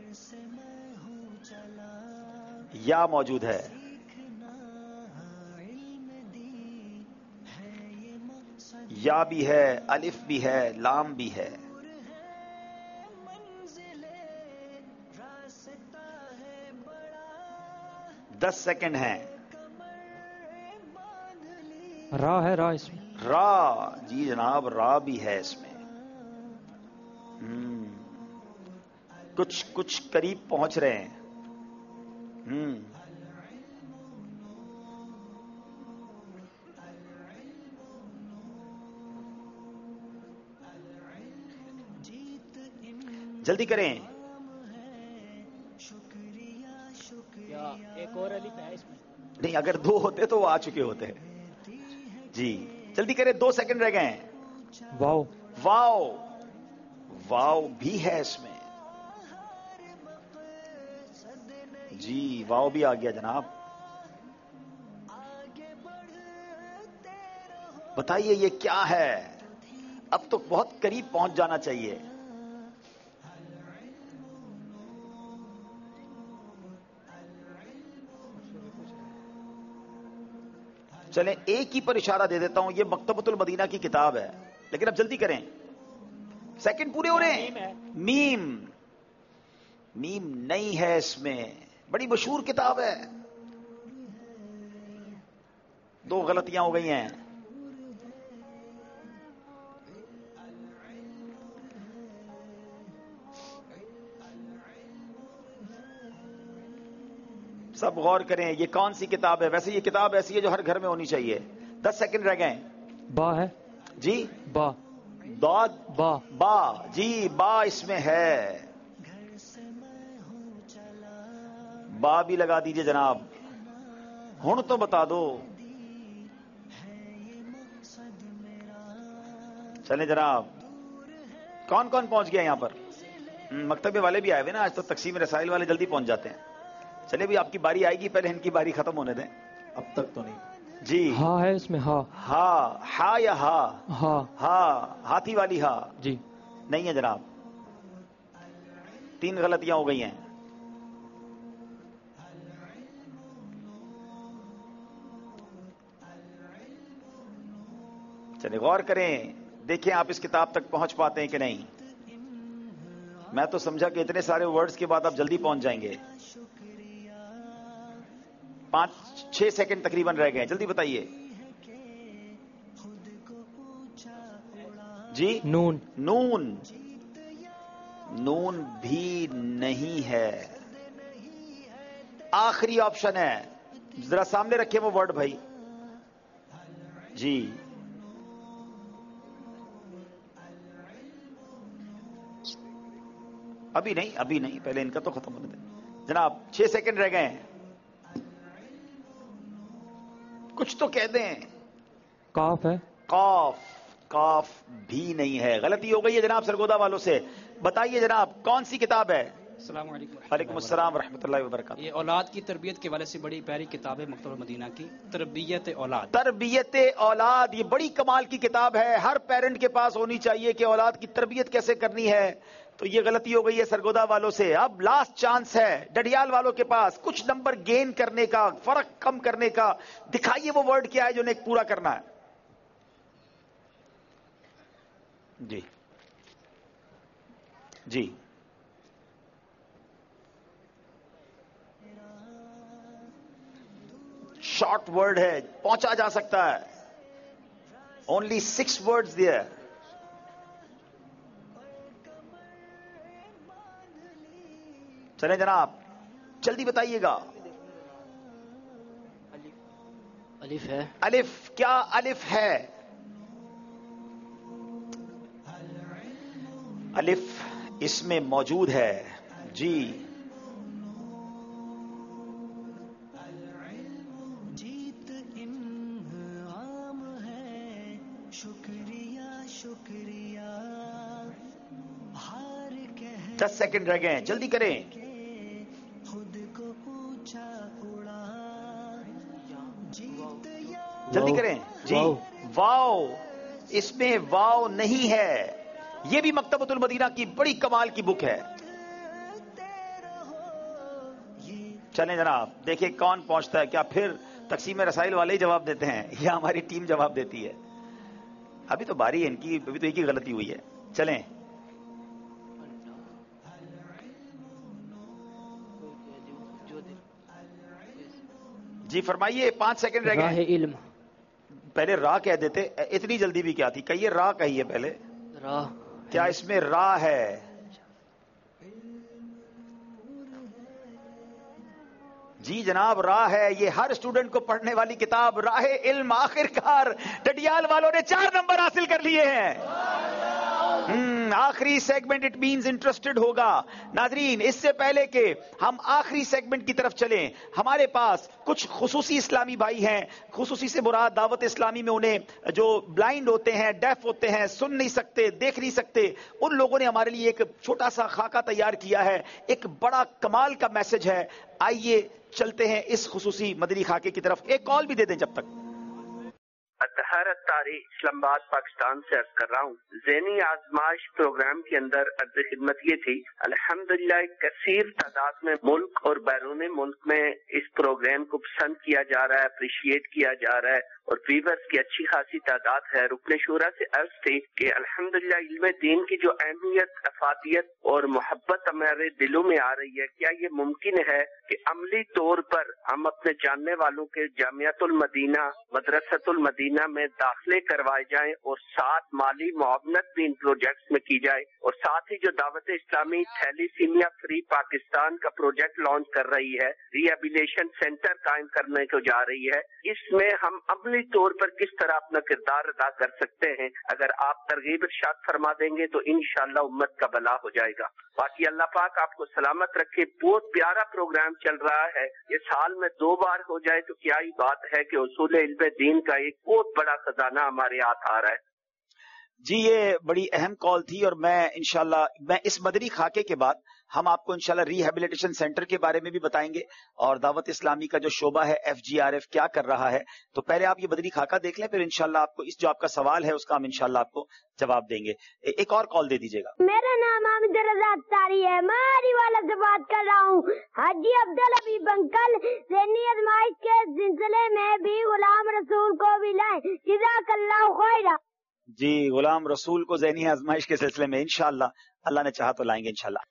یا موجود ہے. یا بھی ہے, الف بھی ہے, لام بھی ہے. دس سیکنڈ ہیں.
را ہے. را اس میں.
را جی جناب, را بھی ہے اس میں. کچھ قریب پہنچ رہے ہیں. جلدی کریں.
ایک اور الف ہے اس میں.
نہیں, اگر 2 ہوتے تو وہ آ چکے ہوتے ہیں. جی جلدی کریں, 2 سیکنڈ رہ گئے ہیں.
واو.
واو, واو بھی ہے اس میں. جی واو بھی آ گیا جناب. بتائیے یہ کیا ہے؟ اب تو بہت قریب پہنچ جانا چاہیے. چلیں ایک ہی پر اشارہ دے دیتا ہوں, یہ مکتبۃ المدینہ کی کتاب ہے, لیکن اب جلدی کریں, سیکنڈ پورے ہو رہے ہیں. میم, میم نہیں ہے اس میں. بڑی مشہور کتاب ہے. 2 غلطیاں ہو گئی ہیں. سب غور کریں, یہ کون سی کتاب ہے؟ ویسے یہ کتاب ایسی ہے جو ہر گھر میں ہونی چاہیے. 10 سیکنڈ رہ گئے.
با ہے.
جی
با.
داد.
با.
با, جی با اس میں ہے. با بھی لگا دیجئے جناب. ہن تو بتا دو. چلیں جناب, کون کون پہنچ گیا یہاں پر؟ مکتبے والے بھی آئے ہوئے نا آج, تو تقسیم رسائل والے جلدی پہنچ جاتے ہیں. چلے بھی آپ کی باری آئے گی, پہلے ان کی باری ختم ہونے دیں.
اب تک تو نہیں.
جی
ہاں ہے اس میں. ہاں.
ہاں, ہا یا ہا؟
ہاں.
ہاں, ہاتھی والی ہا.
جی
نہیں ہے جناب. 3 غلطیاں ہو گئی ہیں. چلے غور کریں, دیکھیں آپ اس کتاب تک پہنچ پاتے ہیں کہ نہیں. میں تو سمجھا کہ اتنے سارے ورڈز کے بعد آپ جلدی پہنچ جائیں گے. 5-6 سیکنڈ تقریباً رہ گئے. جلدی بتائیے. جی
نون.
نون, نون بھی نہیں ہے. آخری آپشن ہے, ذرا سامنے رکھیں وہ ورڈ بھائی. جی ابھی نہیں, ابھی نہیں, پہلے ان کا تو ختم ہونے دیں جناب. 6 سیکنڈ رہ گئے ہیں. کچھ تو کہہ دیں.
کاف ہے.
قاف, کاف بھی نہیں ہے. غلطی ہو گئی ہے جناب سرگودا والوں سے. بتائیے جناب کون سی کتاب ہے؟
السلام علیکم.
وعلیکم السلام ورحمۃ اللہ وبرکاتہ.
یہ اولاد کی تربیت کے حوالے سے بڑی پیاری کتاب ہے مکتبۃ المدینہ کی, تربیت اولاد.
تربیت اولاد, یہ بڑی کمال کی کتاب ہے. ہر پیرنٹ کے پاس ہونی چاہیے کہ اولاد کی تربیت کیسے کرنی ہے. تو یہ غلطی ہو گئی ہے سرگودا والوں سے. اب لاسٹ چانس ہے ڈڈیال والوں کے پاس, کچھ نمبر گین کرنے کا, فرق کم کرنے کا. دکھائیے وہ ورڈ کیا ہے جو انہیں پورا کرنا ہے. جی جی شارٹ ورڈ ہے, پہنچا جا سکتا ہے. Only 6 words there. چلیں جناب جلدی بتائیے گا.
الف ہے.
الف, کیا الف ہے؟ الف اس میں موجود ہے. جی
ہار
10 سیکنڈ رہ گئے ہیں, جلدی کریں.
خود کو پوچھا اڑا,
جلدی کریں. جی واو, اس میں واو نہیں ہے. یہ بھی مکتبۃ المدینہ کی بڑی کمال کی بک ہے. چلیں جناب دیکھیں کون پہنچتا ہے. کیا پھر تقسیم رسائل والے ہی جواب دیتے ہیں یا ہماری ٹیم جواب دیتی ہے؟ ابھی تو باری ہے ان کی, ابھی تو ایک ہی غلطی ہوئی ہے. چلیں جی فرمائیے. 5 سیکنڈ رہ گئے.
علم.
پہلے راہ کہہ دیتے, اتنی جلدی بھی کیا تھی. کہیے راہ کہیے پہلے.
راہ,
کیا اس میں راہ ہے؟ جی جناب راہ ہے. یہ ہر اسٹوڈنٹ کو پڑھنے والی کتاب راہ علم. آخر کار ڈڈیال والوں نے 4 نمبر حاصل کر لیے ہیں. आखिरी सेगमेंट इट मींस इंटरेस्टेड होगा। नाजरीन, इससे पहले कि हम आखिरी सेगमेंट की तरफ चलें, हमारे पास कुछ खुसूसी इस्लामी भाई हैं। खुसूसी से मुराद दावत इस्लामी में उन्हें जो ब्लाइंड होते हैं, डेफ होते हैं, सुन नहीं सकते, देख नहीं सकते, उन लोगों ने हमारे लिए एक छोटा सा खाका तैयार किया है। एक बड़ा कमाल का मैसेज है। आइए चलते हैं इस खुसूसी मदनी खाके की तरफ। एक कॉल भी दे दें जब तक।
अतहरत तारी इस्लामाबाद पाकिस्तान से अर्ज कर रहा हूँ। ज़हनी आजमाइश प्रोग्राम के अंदर अर्ज खिदमत ये थी, अल्हम्दुलिल्लाह कसीर तादाद में मुल्क और बैरून मुल्क में इस प्रोग्राम को पसंद किया जा रहा है, अप्रिशिएट किया जा रहा है और व्यूअर्स की अच्छी खासी तादाद है। रुकने शूरा से अर्ज थी कि अल्हम्दुलिल्लाह इल्म दीन की जो अहमियत, अफादियत और मोहब्बत हमारे दिलों में आ रही है, क्या ये मुमकिन है कि अमली तौर पर हम अपने जानने वालों के जामियातुल मदीना, मदरसतुल मदीना में दाखिले करवाए जाएं और साथ माली मुआवनत भी इन प्रोजेक्ट्स में की जाए। और साथ ही जो दावत इस्लामी थैलीसीमिया फ्री पाकिस्तान का प्रोजेक्ट लॉन्च कर रही है, रिहेबिलिटेशन सेंटर कायम करने को जा रही है, इसमें हम अमली तौर पर किस तरह अपना किरदार अदा कर सकते हैं, अगर आप तरगीब इरशाद फरमा देंगे तो इंशाअल्लाह उम्मत का भला हो जाएगा। बाकी अल्लाह पाक आपको सलामत रखे। बहुत प्यारा प्रोग्राम चल रहा है। ये साल में 2 बार हो जाए तो क्या ही बात है कि उसूल इल्म दीन का एक बहुत बड़ा खजाना हमारे हाथ आ रहा है।
जी, ये बड़ी अहम कॉल थी और मैं इंशाल्लाह इस मदनी खाके के बाद हम आपको इंशाल्लाह रिहेबिलिटेशन सेंटर के बारे में भी बताएंगे और दावत इस्लामी का जो शोबा है FGRF क्या कर रहा है। तो पहले आप ये मदनी खाका देख लें, फिर इंशाल्लाह आपको इस जो आपका सवाल है उसका हम इंशाल्लाह आपको जवाब देंगे। एक और कॉल दे दीजिएगा।
मेरा नाम हामिद रजा अख्तारी है, मैं हरीवाला से बात कर रहा हूँ। हाजी अब्दुल हबीब अंकल ज़हनी आजमाइश के सिलसिले में भी गुलाम रसूल को भी लाए, जज़ाकल्लाह खैरा।
जी, गुलाम रसूल को ज़हनी आजमाइश के सिलसिले में इंशाल्लाह अल्लाह ने चाहा तो लाएंगे इंशाल्लाह।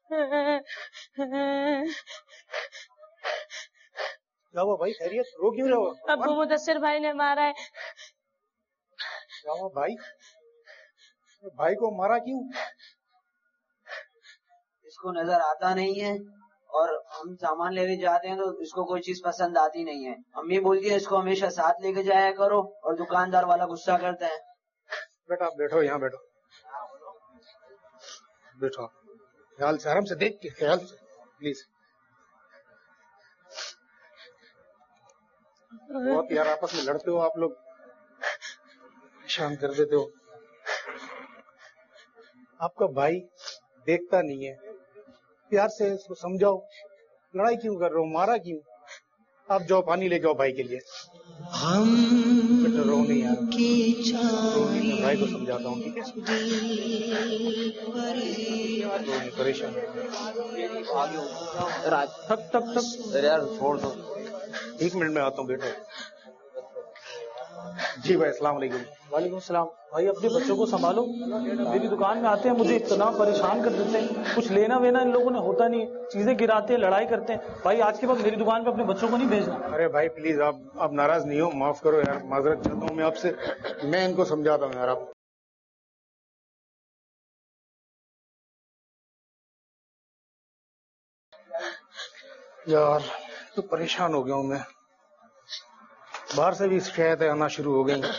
क्या हुआ भाई, खैरियत? रो क्यों रहे हो?
अब्बू मुदस्सिर भाई ने मारा है।
क्या हुआ भाई? भाई को मारा क्यों?
इसको नजर आता नहीं है और हम सामान लेने जाते हैं तो इसको कोई चीज पसंद आती नहीं है। अम्मी बोलती है इसको हमेशा साथ लेके जाया करो और दुकानदार वाला गुस्सा करता है।
बेटा आप बैठो, यहाँ बैठो, बैठो, ख्याल से, आराम से, देख के ख्याल से प्लीज। बहुत यार आपस में लड़ते हो आप लोग, परेशान कर देते हो। आपका भाई देखता नहीं है, प्यार से इसको समझाओ। लड़ाई क्यों कर रहे हो, मारा क्यों? आप जाओ पानी लेके आओ भाई के लिए। बेटा रो नहीं यार, मैं भाई को समझाता हूँ, ठीक है? परेशान
तब यार छोड़ दो,
1 मिनट में आता हूँ, बेटा। जी भाई, अस्सलाम वालेकुम।
वालेकुम सलाम। भाई अपने बच्चों को संभालो, मेरी दुकान में आते हैं, मुझे इतना परेशान कर देते हैं। कुछ लेना वेना इन लोगों ने होता नहीं है, चीजें गिराते हैं, लड़ाई करते हैं। भाई आज के बाद मेरी दुकान पे अपने बच्चों को नहीं भेजना।
अरे भाई प्लीज, आप नाराज नहीं हो, माफ करो यार, माजरत चाहता हूँ मैं आपसे। मैं इनको समझाता हूँ यार। आप यार तो परेशान हो गया हूँ मैं, बाहर से भी शिकायतें आना शुरू हो गई।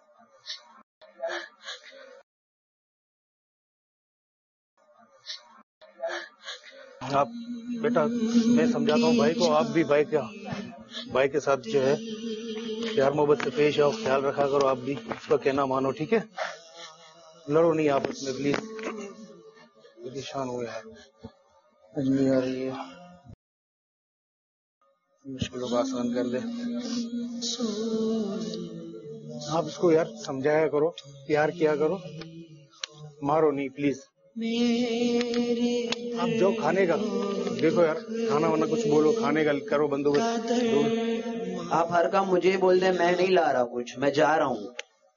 आप बेटा, मैं समझाता हूँ भाई को, आप भी भाई के साथ जो है प्यार मोहब्बत से पेश आओ, ख्याल रखा करो, आप भी उसका कहना मानो, ठीक है? लड़ो नहीं आपस में प्लीज। परेशान हो यार, नहीं आ रही है, मुश्किलों को आसान कर दे। आप इसको यार समझाया करो, प्यार किया करो, मारो नहीं प्लीज। आप जाओ खाने का देखो यार, खाना वाना कुछ बोलो, खाने का करो बंदोबस्त।
आप हर काम मुझे बोल दे, मैं नहीं ला रहा कुछ, मैं जा रहा हूँ।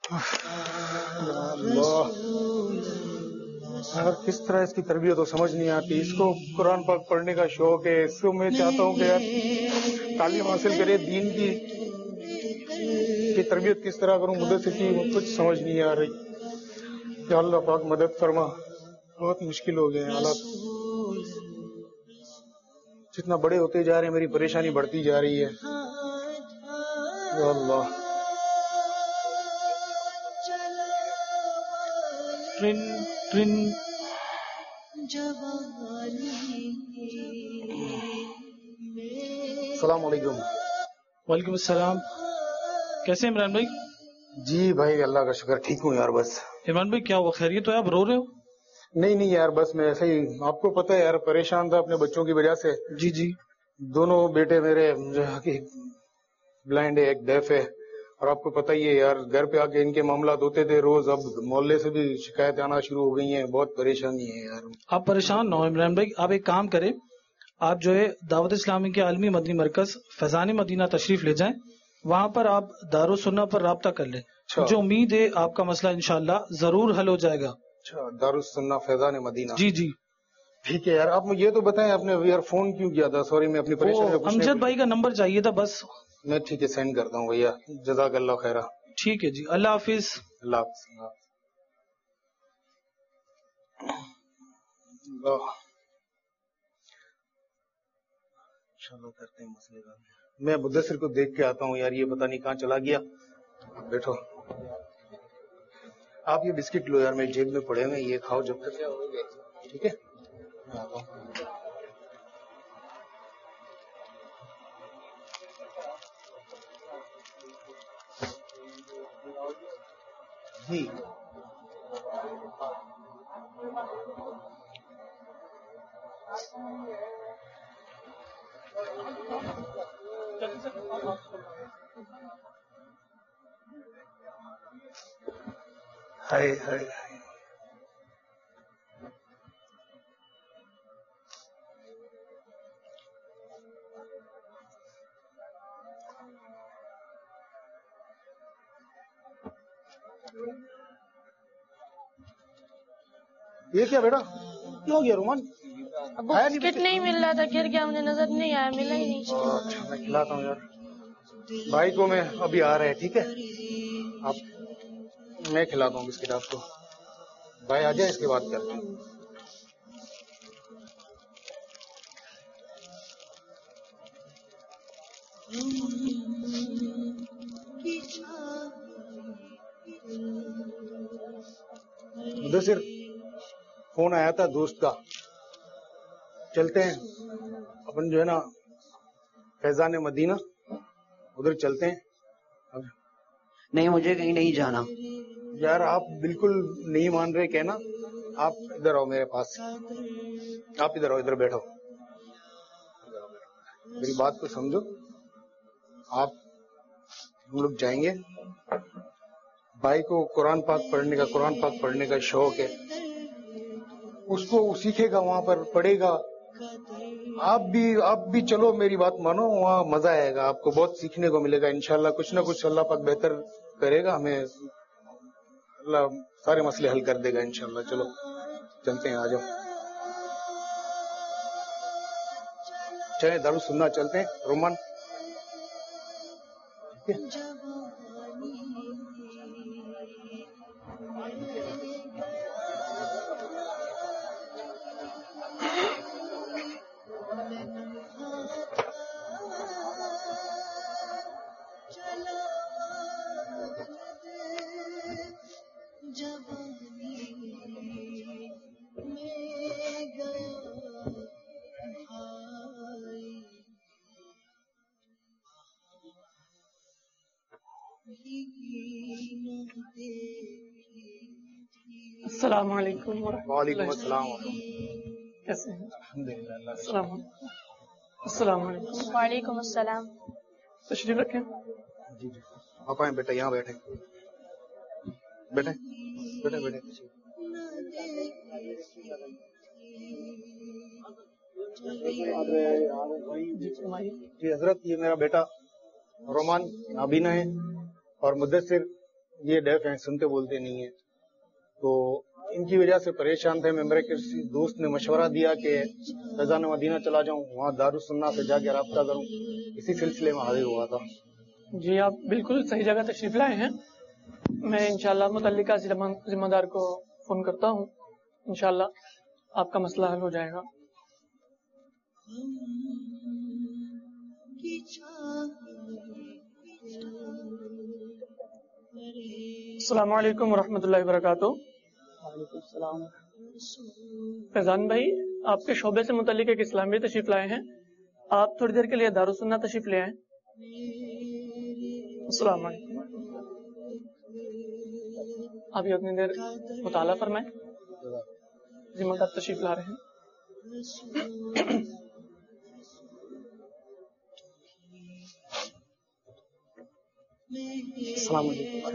यार किस तरह इसकी तरबियत तो समझ नहीं आती। इसको कुरान पाक पढ़ने का शौक है, इसको मैं चाहता हूँ कि यार तालीम हासिल करे दीन की तरबियत किस तरह करूँ, मुद्दत की कुछ समझ नहीं आ रही। या अल्लाह पाक मदद फरमा, बहुत मुश्किल हो गए हालात। जितना बड़े होते जा रहे हैं मेरी परेशानी बढ़ती जा रही है। या अल्लाह।
ट्रिन ट्रिन
السلام علیکم.
وعلیکم السلام. کیسے عمران بھائی؟
جی بھائی اللہ کا شکر ٹھیک ہوں یار. بس
عمران بھائی کیا ہوا، خیریت تو ہے؟ آپ رو رہے ہو؟
نہیں یار بس میں ایسے ہی، آپ کو پتہ ہے یار پریشان تھا اپنے بچوں کی وجہ سے.
جی جی.
دونوں بیٹے میرے بلائنڈ ہے، ایک ڈیف ہے، اور آپ کو پتہ ہی ہے یار گھر پہ آ کے ان کے معاملات ہوتے تھے روز. اب محلے سے بھی شکایت آنا شروع ہو گئی ہیں. بہت پریشانی ہے یار.
آپ پریشان نہ ہو عمران بھائی، آپ ایک کام کریں، آپ جو ہے دعوت اسلامی کے عالمی مدنی مرکز فیضان مدینہ تشریف لے جائیں. وہاں پر آپ دارالسنہ پر رابطہ کر لیں. مجھے امید ہے آپ کا مسئلہ انشاءاللہ ضرور حل ہو جائے گا.
اچھا دارالسنہ فیضان مدینہ.
جی جی
ٹھیک ہے یار. آپ مجھے یہ تو بتائیں آپ نے یار فون کیوں کیا تھا؟ سوری میں اپنی پریشانی
امجد بھائی کا نمبر چاہیے تھا بس.
میں ٹھیک ہے سینڈ کرتا ہوں بھیا. جزاک اللہ خیرہ.
ٹھیک ہے جی، اللہ حافظ.
اللہ حافظ. انشاءاللہ کرتے ہیں مسئلے کا. میں مدثر کو دیکھ کے آتا ہوں یار، یہ پتہ نہیں کہاں چلا گیا. بیٹھو آپ یہ بسکٹ لو یار، میری جیب میں پڑے ہوئے، یہ کھاؤ جب تک. ٹھیک ہے جی. ہائے ہائے یہ کیا بیٹا، کیا ہو گیا رومان؟
بسکٹ نہیں مل رہا تھا، گر گیا، مجھے نظر نہیں آیا، ملا ہی نہیں.
اچھا میں کھلاتا ہوں یار بھائی کو. میں ابھی آ رہا ہے ٹھیک ہے، آپ میں کھلاتا ہوں بسکٹ آپ کو. بھائی آ جائیں اس کے بعد کرتے ہیں. مدثر فون آیا تھا دوست کا، چلتے ہیں اپن جو ہے نا فیضان مدینہ، ادھر چلتے ہیں.
نہیں مجھے کہیں نہیں جانا
یار. آپ بالکل نہیں مان رہے کہنا. آپ ادھر آؤ میرے پاس، آپ ادھر آؤ، ادھر بیٹھو، میری بات کو سمجھو. آپ ہم لوگ جائیں گے، بھائی کو قرآن پاک پڑھنے کا شوق ہے، اس کو سیکھے گا، وہاں پر پڑھے گا. آپ بھی چلو، میری بات مانو، وہاں مزہ آئے گا، آپ کو بہت سیکھنے کو ملے گا انشاءاللہ. کچھ نہ کچھ اللہ پاک بہتر کرے گا، ہمیں اللہ سارے مسئلے حل کر دے گا انشاءاللہ. چلو چلتے ہیں، آ جاؤ. چلیں دارالسنہ چلتے ہیں رومان.
السلام علیکم.
وعلیکم السلام.
کیسے ہیں؟
الحمدللہ.
السلام علیکم. وعلیکم السلام. تشریف رکھیں.
جی آپ آئیں بیٹا، یہاں بیٹھے بیٹھے بیٹھے بیٹھے. جی حضرت، یہ میرا بیٹا رومان نابینا ہے، اور مدثر یہ ڈیف ہیں، سنتے بولتے نہیں ہیں. تو ان کی وجہ سے پریشان تھے. میں میرے کسی دوست نے مشورہ دیا کہ فیضان مدینہ چلا جاؤں، وہاں دارالسنہ سے جا کے رابطہ کروں. اسی سلسلے میں حاضر ہوا تھا.
جی آپ بالکل صحیح جگہ تشریف لائے ہیں. میں انشاءاللہ متعلقہ ذمہ دار کو فون کرتا ہوں، انشاءاللہ آپ کا مسئلہ حل ہو جائے گا. السلام علیکم ورحمۃ اللہ وبرکاتہ.
وعلیکم السلام.
फैजान भाई, आपके शोबे से मुतालिक एक इस्लामी तशरीफ लाए हैं, आप थोड़ी देर के लिए दारुस्सुन्ना तशरीफ ले आए। अस्सलाम वालेकुम। आप ये उतनी देर मुताला फरमाएं, जिम्मेदार तशरीफ ला रहे हैं। अस्सलाम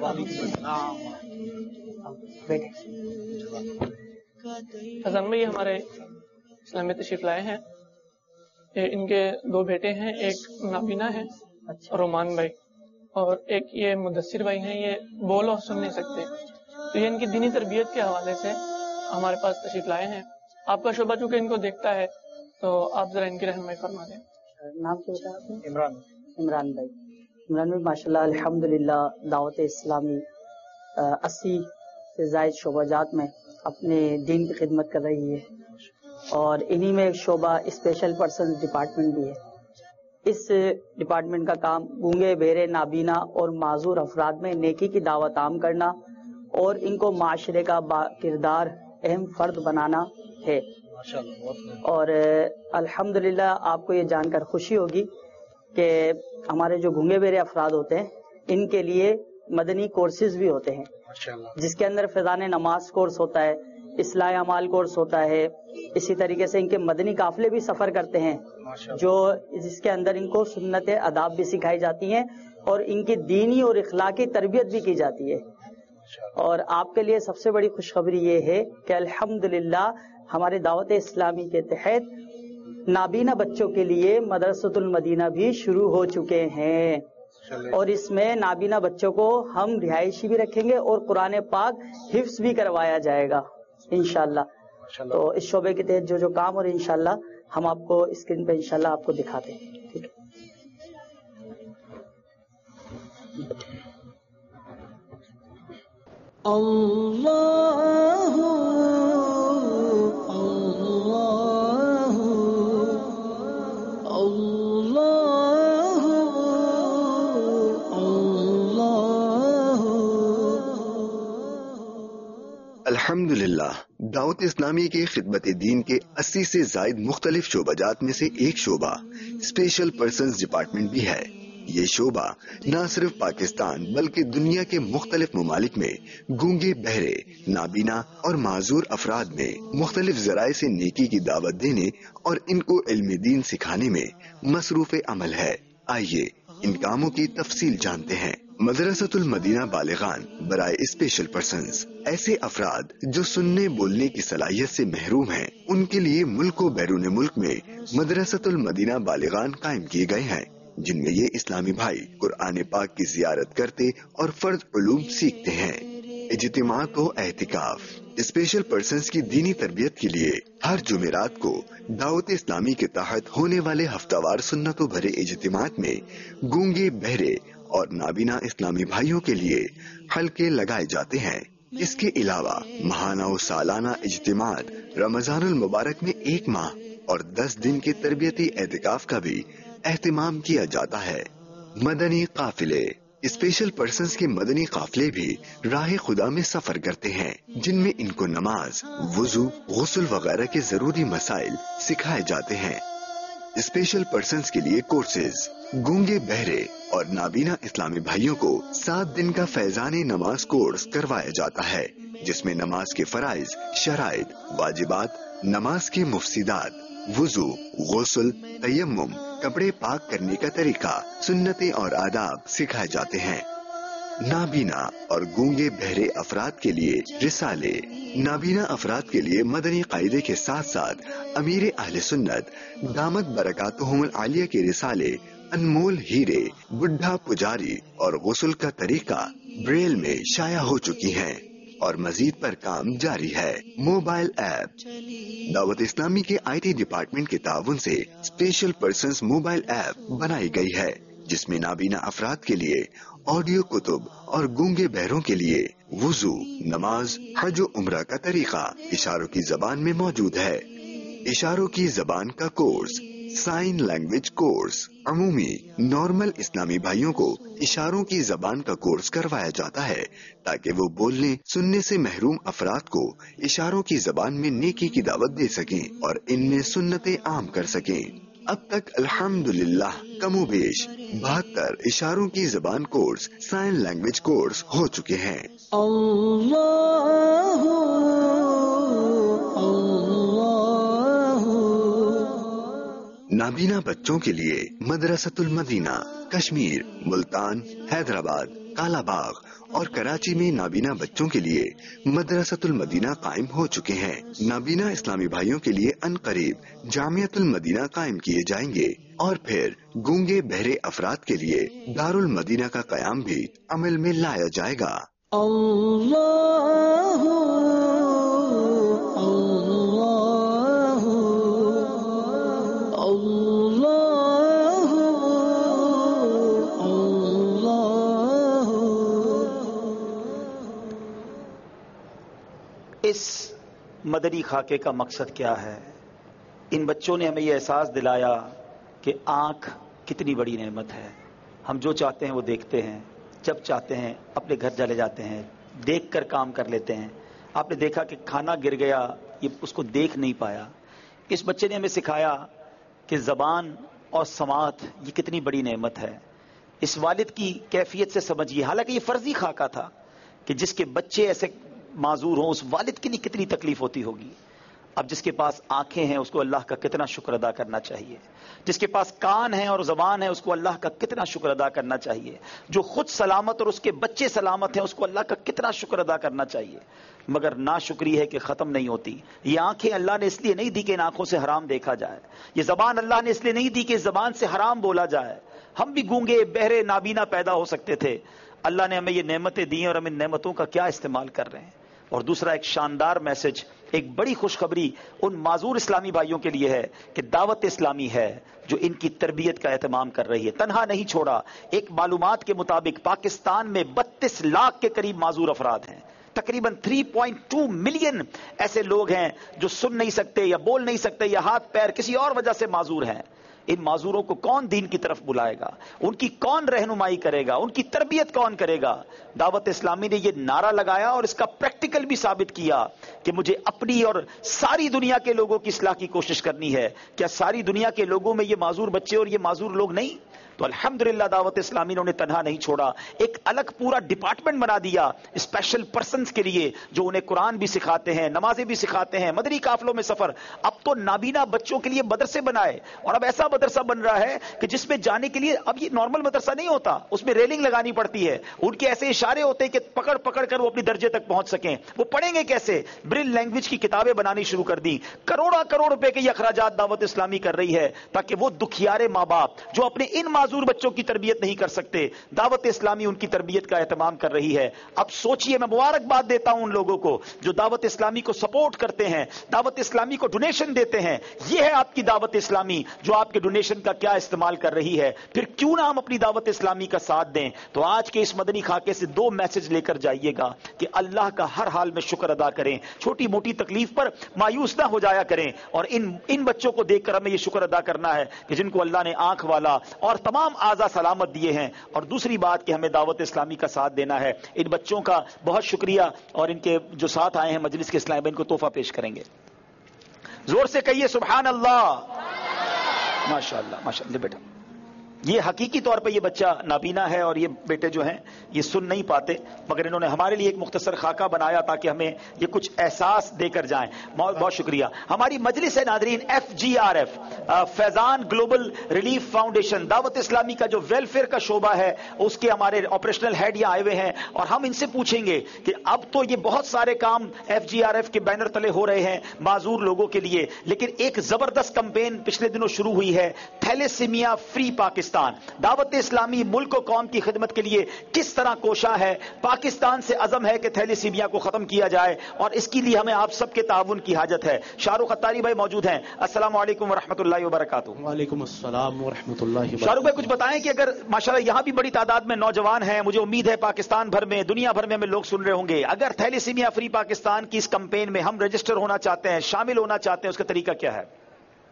फैजान भाई हमारे इस्लामी तशरीफ लाए हैं। इनके दो बेटे हैं, एक नाबीना है रोमान भाई, और एक ये मुदस्सिर भाई हैं। ये बोल और सुन नहीं सकते, तो ये इनकी दीनी तरबियत के हवाले से हमारे पास तशरीफ लाए हैं। आपका शोबा चूंकि इनको देखता है, तो आप जरा इनकी रहनुमाई फरमा दें।
नाम क्या बताया आपने? इमरान भाई। इमरान भाई माशाल्लाह अल्हम्दुलिल्लाह दावत इस्लामी 80 से जायद शोबाजात में अपने दीन की खिदमत कर रही है, और इन्हीं में एक शोबा स्पेशल पर्सन डिपार्टमेंट भी है। इस डिपार्टमेंट का काम गूंगे, बहरे, नाबीना और माजूर अफराद में नेकी की दावत आम करना और इनको माशरे का बाकिरदार अहम फर्द बनाना है। और अल्हम्दुलिल्लाह आपको ये जानकर खुशी होगी कि हमारे जो गूंगे बहरे अफराद होते हैं, इनके लिए मदनी कोर्सेज भी होते हैं, जिसके अंदर फैजान नमाज कोर्स होता है, इस्लाह अमाल कोर्स होता है। इसी तरीके से इनके मदनी काफिले भी सफर करते हैं, जो जिसके अंदर इनको सुन्नत अदाब भी सिखाई जाती हैं और इनकी दीनी और इखलाकी तरबियत भी की जाती है। और आपके लिए सबसे बड़ी खुशखबरी ये है कि अल्हम्दुलिल्लाह हमारे दावत इस्लामी के तहत नाबीना बच्चों के लिए मदरसतुल मदीना भी शुरू हो चुके हैं, और इसमें नाबीना बच्चों को हम रिहायशी भी रखेंगे और कुरान पाक हिफ्स भी करवाया जाएगा इंशाल्लाह। तो इस शोबे के तहत जो जो काम और इंशाल्लाह हम आपको स्क्रीन पे इंशाल्लाह आपको दिखाते हैं। ठीक है।
अल्लाहु अल्लाहु अल्लाहु अल्लाहु।
अल्हम्दुलिल्लाह दावत इस्लामी के खिदमत दीन के 80 से जायद मुख्तलिफ शोबाजात में से एक शोबा स्पेशल पर्सन्स डिपार्टमेंट भी है। ये शोबा न सिर्फ पाकिस्तान बल्कि दुनिया के मुख्तलिफ ममालिक में गूंगे, बहरे, नाबीना और माजूर अफराद में मुख्तलिफ जराए से नेकी की दावत देने और इनको इल्म दीन सिखाने में मसरूफ अमल है। आइए इन कामों की तफसील जानते हैं। मदरसतुल मदीना बालिगान बराए स्पेशल पर्सन्स, ऐसे अफराद जो सुनने बोलने की सलाहियत से महरूम हैं, उनके लिए मुल्क व बैरून मुल्क में मदरसतुल मदीना बालिगान कायम किए गए हैं, जिनमें ये इस्लामी भाई कुरान पाक की जियारत करते और फर्ज उलूम सीखते हैं। इज्तिमात व एहतिकाफ स्पेशल पर्सन्स की दीनी तरबियत के लिए हर जुमेरात को दावत इस्लामी के तहत होने वाले हफ्तावार सुन्नतों भरे इज्तिमात में गूंगे, बहरे और नाबीना इस्लामी भाइयों के लिए हल्के लगाए जाते हैं। इसके अलावा महाना और सालाना इज्तिमात रमजानुल मुबारक में 1 माह और 10 दिन के तरबियती एहतिकाफ का भी एहतिमाम किया जाता है। मदनी काफिले स्पेशल पर्सन्स के मदनी काफिले भी राह खुदा में सफर करते हैं, जिनमें इनको नमाज, वुजू, गुस्ल वगैरह के जरूरी मसाइल सिखाए जाते हैं। स्पेशल पर्सन्स के लिए कोर्सेज गूंगे, बहरे और नाबीना इस्लामी भाइयों को 7 दिन का फैजाने नमाज कोर्स करवाया जाता है, जिसमें नमाज के फराइज, शराइत, वाजिबात, नमाज के मुफसिदात, वुजू, गुस्ल, तयम्मुम, कपड़े पाक करने का तरीका, सुन्नतें और आदाब सिखाए जाते हैं। नाबीना और गूंगे बहरे अफराद के लिए रिसाले, नाबीना अफराद के लिए मदनी कायदे के साथ साथ अमीर अहले सुन्नत दामत बरकातुहुमुल आलिया के रिसाले, अनमोल हीरे, बुढ़ा पुजारी और गुस्ल का तरीका ब्रेल में शाया हो चुकी हैं और मजीद पर काम जारी है। मोबाइल ऐप दावत इस्लामी के IT डिपार्टमेंट के ताउन से स्पेशल पर्सन्स मोबाइल ऐप बनाई गई है, जिसमें नाबीना अफराद के लिए ऑडियो कुतुब और गूंगे बहरों के लिए वुजू, नमाज, हज और उम्रा का तरीका इशारों की जबान में मौजूद है। इशारों की जबान का कोर्स साइन लैंग्वेज कोर्स। अमूमी नॉर्मल इस्लामी भाइयों को इशारों की जबान का कोर्स करवाया जाता है ताकि वो बोलने सुनने से महरूम अफराद को इशारों की जबान में नेकी की दावत दे सकें और इनमें सुन्नतें आम कर सकें। अब तक अल्हम्दुलिल्लाह कमोबेश 72 इशारों की जबान कोर्स साइन लैंग्वेज कोर्स हो चुके हैं। नाबीना बच्चों के लिए मदरसतुल मदीना कश्मीर, मुल्तान, हैदराबाद, कालाबाग और कराची में नाबीना बच्चों के लिए मदरसतुल मदीना कायम हो चुके हैं। नाबीना इस्लामी भाइयों के लिए अनकरीब जामियतुल मदीना कायम किए जाएंगे और फिर गूंगे बहरे अफराद के लिए दारुल मदीना का कयाम भी अमल में लाया जाएगा।
इस मदनी खाके का मकसद क्या है? इन बच्चों ने हमें ये एहसास दिलाया कि आंख कितनी बड़ी नेमत है। हम जो चाहते हैं वो देखते हैं, जब चाहते हैं अपने घर चले जाते हैं, देखकर काम कर लेते हैं। आपने देखा कि खाना गिर गया, ये उसको देख नहीं पाया। इस बच्चे ने हमें सिखाया कि जबान और समात ये कितनी बड़ी नेमत है। इस वालिद की कैफियत से समझिए, हालांकि ये फर्जी खाका था कि जिसके बच्चे ऐसे माजूर हों, उस वालिद के लिए कितनी तकलीफ होती होगी। अब जिसके पास आंखें हैं उसको अल्लाह का कितना शुक्र अदा करना चाहिए। जिसके पास कान है और जबान है उसको अल्लाह का कितना शुक्र अदा करना चाहिए। जो खुद सलामत और उसके बच्चे सलामत हैं उसको अल्लाह का कितना शुक्र अदा करना चाहिए। मगर नाशुक्री है कि खत्म नहीं होती। ये आंखें अल्लाह ने इसलिए नहीं दी कि इन आंखों से हराम देखा जाए। ये जबान अल्लाह ने इसलिए नहीं दी कि इस जबान से हराम बोला जाए। हम भी गूंगे बहरे नाबीना पैदा हो सकते थे। अल्लाह ने हमें ये नेमतें दी और हम इन नेमतों का क्या इस्तेमाल कर रहे हैं। और दूसरा एक शानदार मैसेज, एक बड़ी खुशखबरी उन माजूर इस्लामी भाइयों के लिए है कि दावत इस्लामी है जो इनकी तरबियत का एहतमाम कर रही है। तन्हा नहीं छोड़ा। एक मालूमात के मुताबिक पाकिस्तान में 32 लाख के करीब माजूर अफराद हैं। तकरीबन 3.2 मिलियन ऐसे लोग हैं जो सुन नहीं सकते या बोल नहीं सकते या हाथ पैर किसी और वजह से माजूर हैं। इन माजूरों को कौन दीन की तरफ बुलाएगा? उनकी कौन रहनुमाई करेगा? उनकी तरबियत कौन करेगा? दावत इस्लामी ने ये नारा लगाया और इसका प्रैक्टिकल भी साबित किया कि मुझे अपनी और सारी दुनिया के लोगों की इस्लाह की कोशिश करनी है। क्या सारी दुनिया के लोगों में ये माजूर बच्चे और ये माजूर लोग नहीं? तो अल्हम्दुलिल्लाह दावत इस्लामी ने उन्हें तन्हा नहीं छोड़ा। एक अलग पूरा डिपार्टमेंट बना दिया स्पेशल पर्सन्स के लिए जो उन्हें कुरान भी सिखाते हैं, नमाजें भी सिखाते हैं, मदनी काफलों में सफर। अब तो नाबीना बच्चों के लिए मदरसे बनाए और अब ऐसा मदरसा बन रहा है कि जिसमें जाने के लिए अब ये नॉर्मल मदरसा नहीं होता, उसमें रेलिंग लगानी पड़ती है। उनके ऐसे इशारे होते हैं कि पकड़ पकड़ कर वो अपनी दर्जे तक पहुंच सकें। वो पढ़ेंगे कैसे? ब्रिल लैंग्वेज की किताबें बनानी शुरू कर दी। करोड़ा करोड़ रुपए के ये अखराजात दावत इस्लामी कर रही है ताकि वो दुखियारे माँ बाप जो अपने इन माजूर बच्चों की तरबियत नहीं कर सकते, दावत इस्लामी उनकी तरबियत का एहतमाम कर रही है। अब सोचिए, मैं मुबारकबाद देता हूं उन लोगों को जो दावत इस्लामी को सपोर्ट करते हैं, दावत इस्लामी को डोनेशन देते हैं। यह है आपकी दावत इस्लामी जो आपके डोनेशन का क्या इस्तेमाल कर रही है। फिर क्यों ना हम अपनी दावत इस्लामी का साथ दें। तो आज के इस मदनी खाके से 2 मैसेज लेकर जाइएगा कि अल्लाह का हर हाल में शुक्र अदा करें, छोटी मोटी तकलीफ पर मायूस ना हो जाया करें। और इन बच्चों को देखकर हमें यह शुक्र अदा करना है कि जिनको अल्लाह ने आंख वाला और तमाम आजा सलामत दिए हैं। और दूसरी बात कि हमें दावत इस्लामी का साथ देना है। इन बच्चों का बहुत शुक्रिया और इनके जो साथ आए हैं मजलिस के इस्लाम, इनको तोहफा पेश करेंगे। जोर से कहिए सुभान अल्लाह। माशाअल्लाह माशाअल्लाह। बेटा ये हकीकी तौर पे ये बच्चा नाबीना है और ये बेटे जो हैं ये सुन नहीं पाते, मगर इन्होंने हमारे लिए एक मुख्तसर खाका बनाया ताकि हमें ये कुछ एहसास देकर जाएं। बहुत बहुत शुक्रिया। हमारी मजलिस है नादरीन FGRF Faizan global relief foundation Dawat Islami का जो वेलफेयर का शोबा है उसके हमारे ऑपरेशनल हेड यहाँ आए हुए हैं और हम इनसे पूछेंगे कि अब तो ये बहुत सारे काम FGRF के बैनर तले हो रहे हैं माजूर लोगों के लिए, लेकिन एक जबरदस्त कैंपेन पिछले दिनों शुरू हुई है, थैलेसीमिया फ्री पाकिस्तान। दावत इस्लामी मुल्क और कौम की खिदमत के लिए किस तरह कोशा है। पाकिस्तान से अज़म है कि थैलेसीमिया को खत्म किया जाए और इसके लिए हमें आप सबके ताउन की हाजत है। शाहरुख अत्तारी भाई मौजूद हैं। अस्सलामु अलैकुम वरहमतुल्लाहि वबरकातुहू।
वालेकुम अस्सलाम वरहमतुल्लाहि।
शाहरुख भाई कुछ बताएं कि अगर माशाल्लाह यहाँ भी बड़ी तादाद में नौजवान हैं, मुझे उम्मीद है पाकिस्तान भर में दुनिया भर में हमें लोग सुन रहे होंगे, अगर थैलेसीमिया फ्री पाकिस्तान की इस कैंपेन में हम रजिस्टर होना चाहते हैं, शामिल होना चाहते हैं, उसका तरीका क्या है?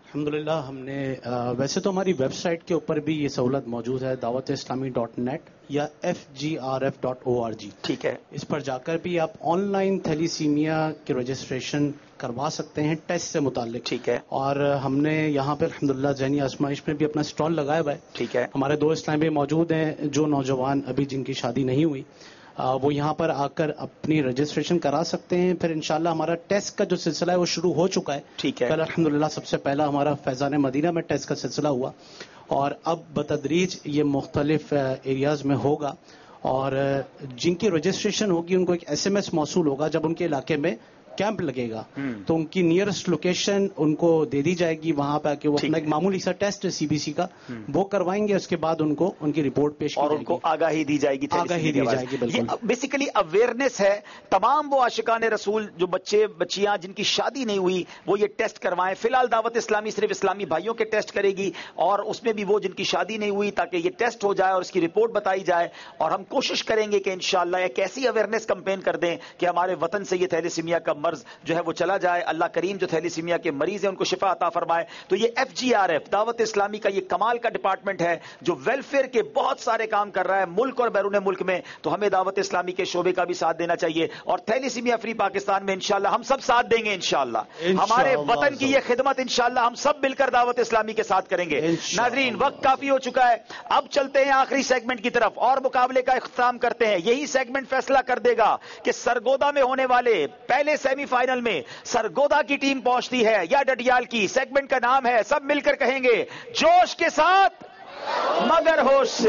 अल्हम्दुलिल्लाह हमने वैसे तो हमारी वेबसाइट के ऊपर भी ये सहूलत मौजूद है dawat-islami.net या fgrf.org।
ठीक है,
इस पर जाकर भी आप ऑनलाइन थैलीसीमिया के रजिस्ट्रेशन करवा सकते हैं टेस्ट से मुतालिक।
ठीक है,
और हमने यहाँ पे अल्हम्दुलिल्लाह ज़हनी आजमाइश में भी अपना स्टॉल लगाया हुआ है।
ठीक है,
हमारे दो इस्लामी मौजूद हैं जो नौजवान अभी जिनकी शादी नहीं हुई वो यहाँ पर आकर अपनी रजिस्ट्रेशन करा सकते हैं। फिर इंशाल्लाह हमारा टेस्ट का जो सिलसिला है वो शुरू हो चुका है।
ठीक है,
कल अल्हम्दुलिल्लाह सबसे पहला हमारा फैजान मदीना में टेस्ट का सिलसिला हुआ और अब बतदरीज ये मुख्तलिफ एरियाज में होगा और जिनकी रजिस्ट्रेशन होगी उनको एक SMS मौसूल होगा जब उनके इलाके में कैंप लगेगा तो उनकी नियरेस्ट लोकेशन उनको दे दी जाएगी। वहां पे आके वो अपना एक मामूली सा टेस्ट है CBC का वो करवाएंगे, उसके बाद उनको उनकी रिपोर्ट पेश की
और
जाएगी।
उनको आगाही दी जाएगी।
आगाही दी जाएगी, बिल्कुल।
बेसिकली अवेयरनेस है। तमाम वो आशिकान रसूल जो बच्चे बच्चियां जिनकी शादी नहीं हुई वो ये टेस्ट करवाएं। फिलहाल दावत इस्लामी सिर्फ इस्लामी भाइयों के टेस्ट करेगी और उसमें भी वो जिनकी शादी नहीं हुई, ताकि ये टेस्ट हो जाए और उसकी रिपोर्ट बताई जाए। और हम कोशिश करेंगे कि इंशाअल्लाह एक ऐसी अवेयरनेस कैंपेन कर दें कि हमारे वतन से ये थैलेसीमिया का मर्ज जो है वो चला जाए। अल्लाह करीम जो थैलेसीमिया के मरीज हैं उनको शिफा अता फरमाए। तो ये FGRF दावत इस्लामी का ये कमाल का डिपार्टमेंट है जो वेलफेयर के बहुत सारे काम कर रहा है मुल्क और बैरून मुल्क में। तो हमें दावत इस्लामी के शोबे का भी साथ देना चाहिए और थैलेसीमिया फ्री पाकिस्तान में इंशाअल्लाह हम सब साथ देंगे। इंशाअल्लाह हमारे वतन की ये खिदमत इंशाअल्लाह हम सब मिलकर दावत इस्लामी के साथ करेंगे। नाजरीन, वक्त काफी हो चुका है, अब चलते हैं आखिरी सेगमेंट की तरफ और मुकाबले का इख्तिताम करते हैं। यही सेगमेंट फैसला कर देगा कि सरगोदा में होने वाले पहले सेमीफाइनल में सरगोदा की टीम पहुंचती है या डडियाल की। सेगमेंट का नाम है, सब मिलकर कहेंगे जोश के साथ मगर होश से।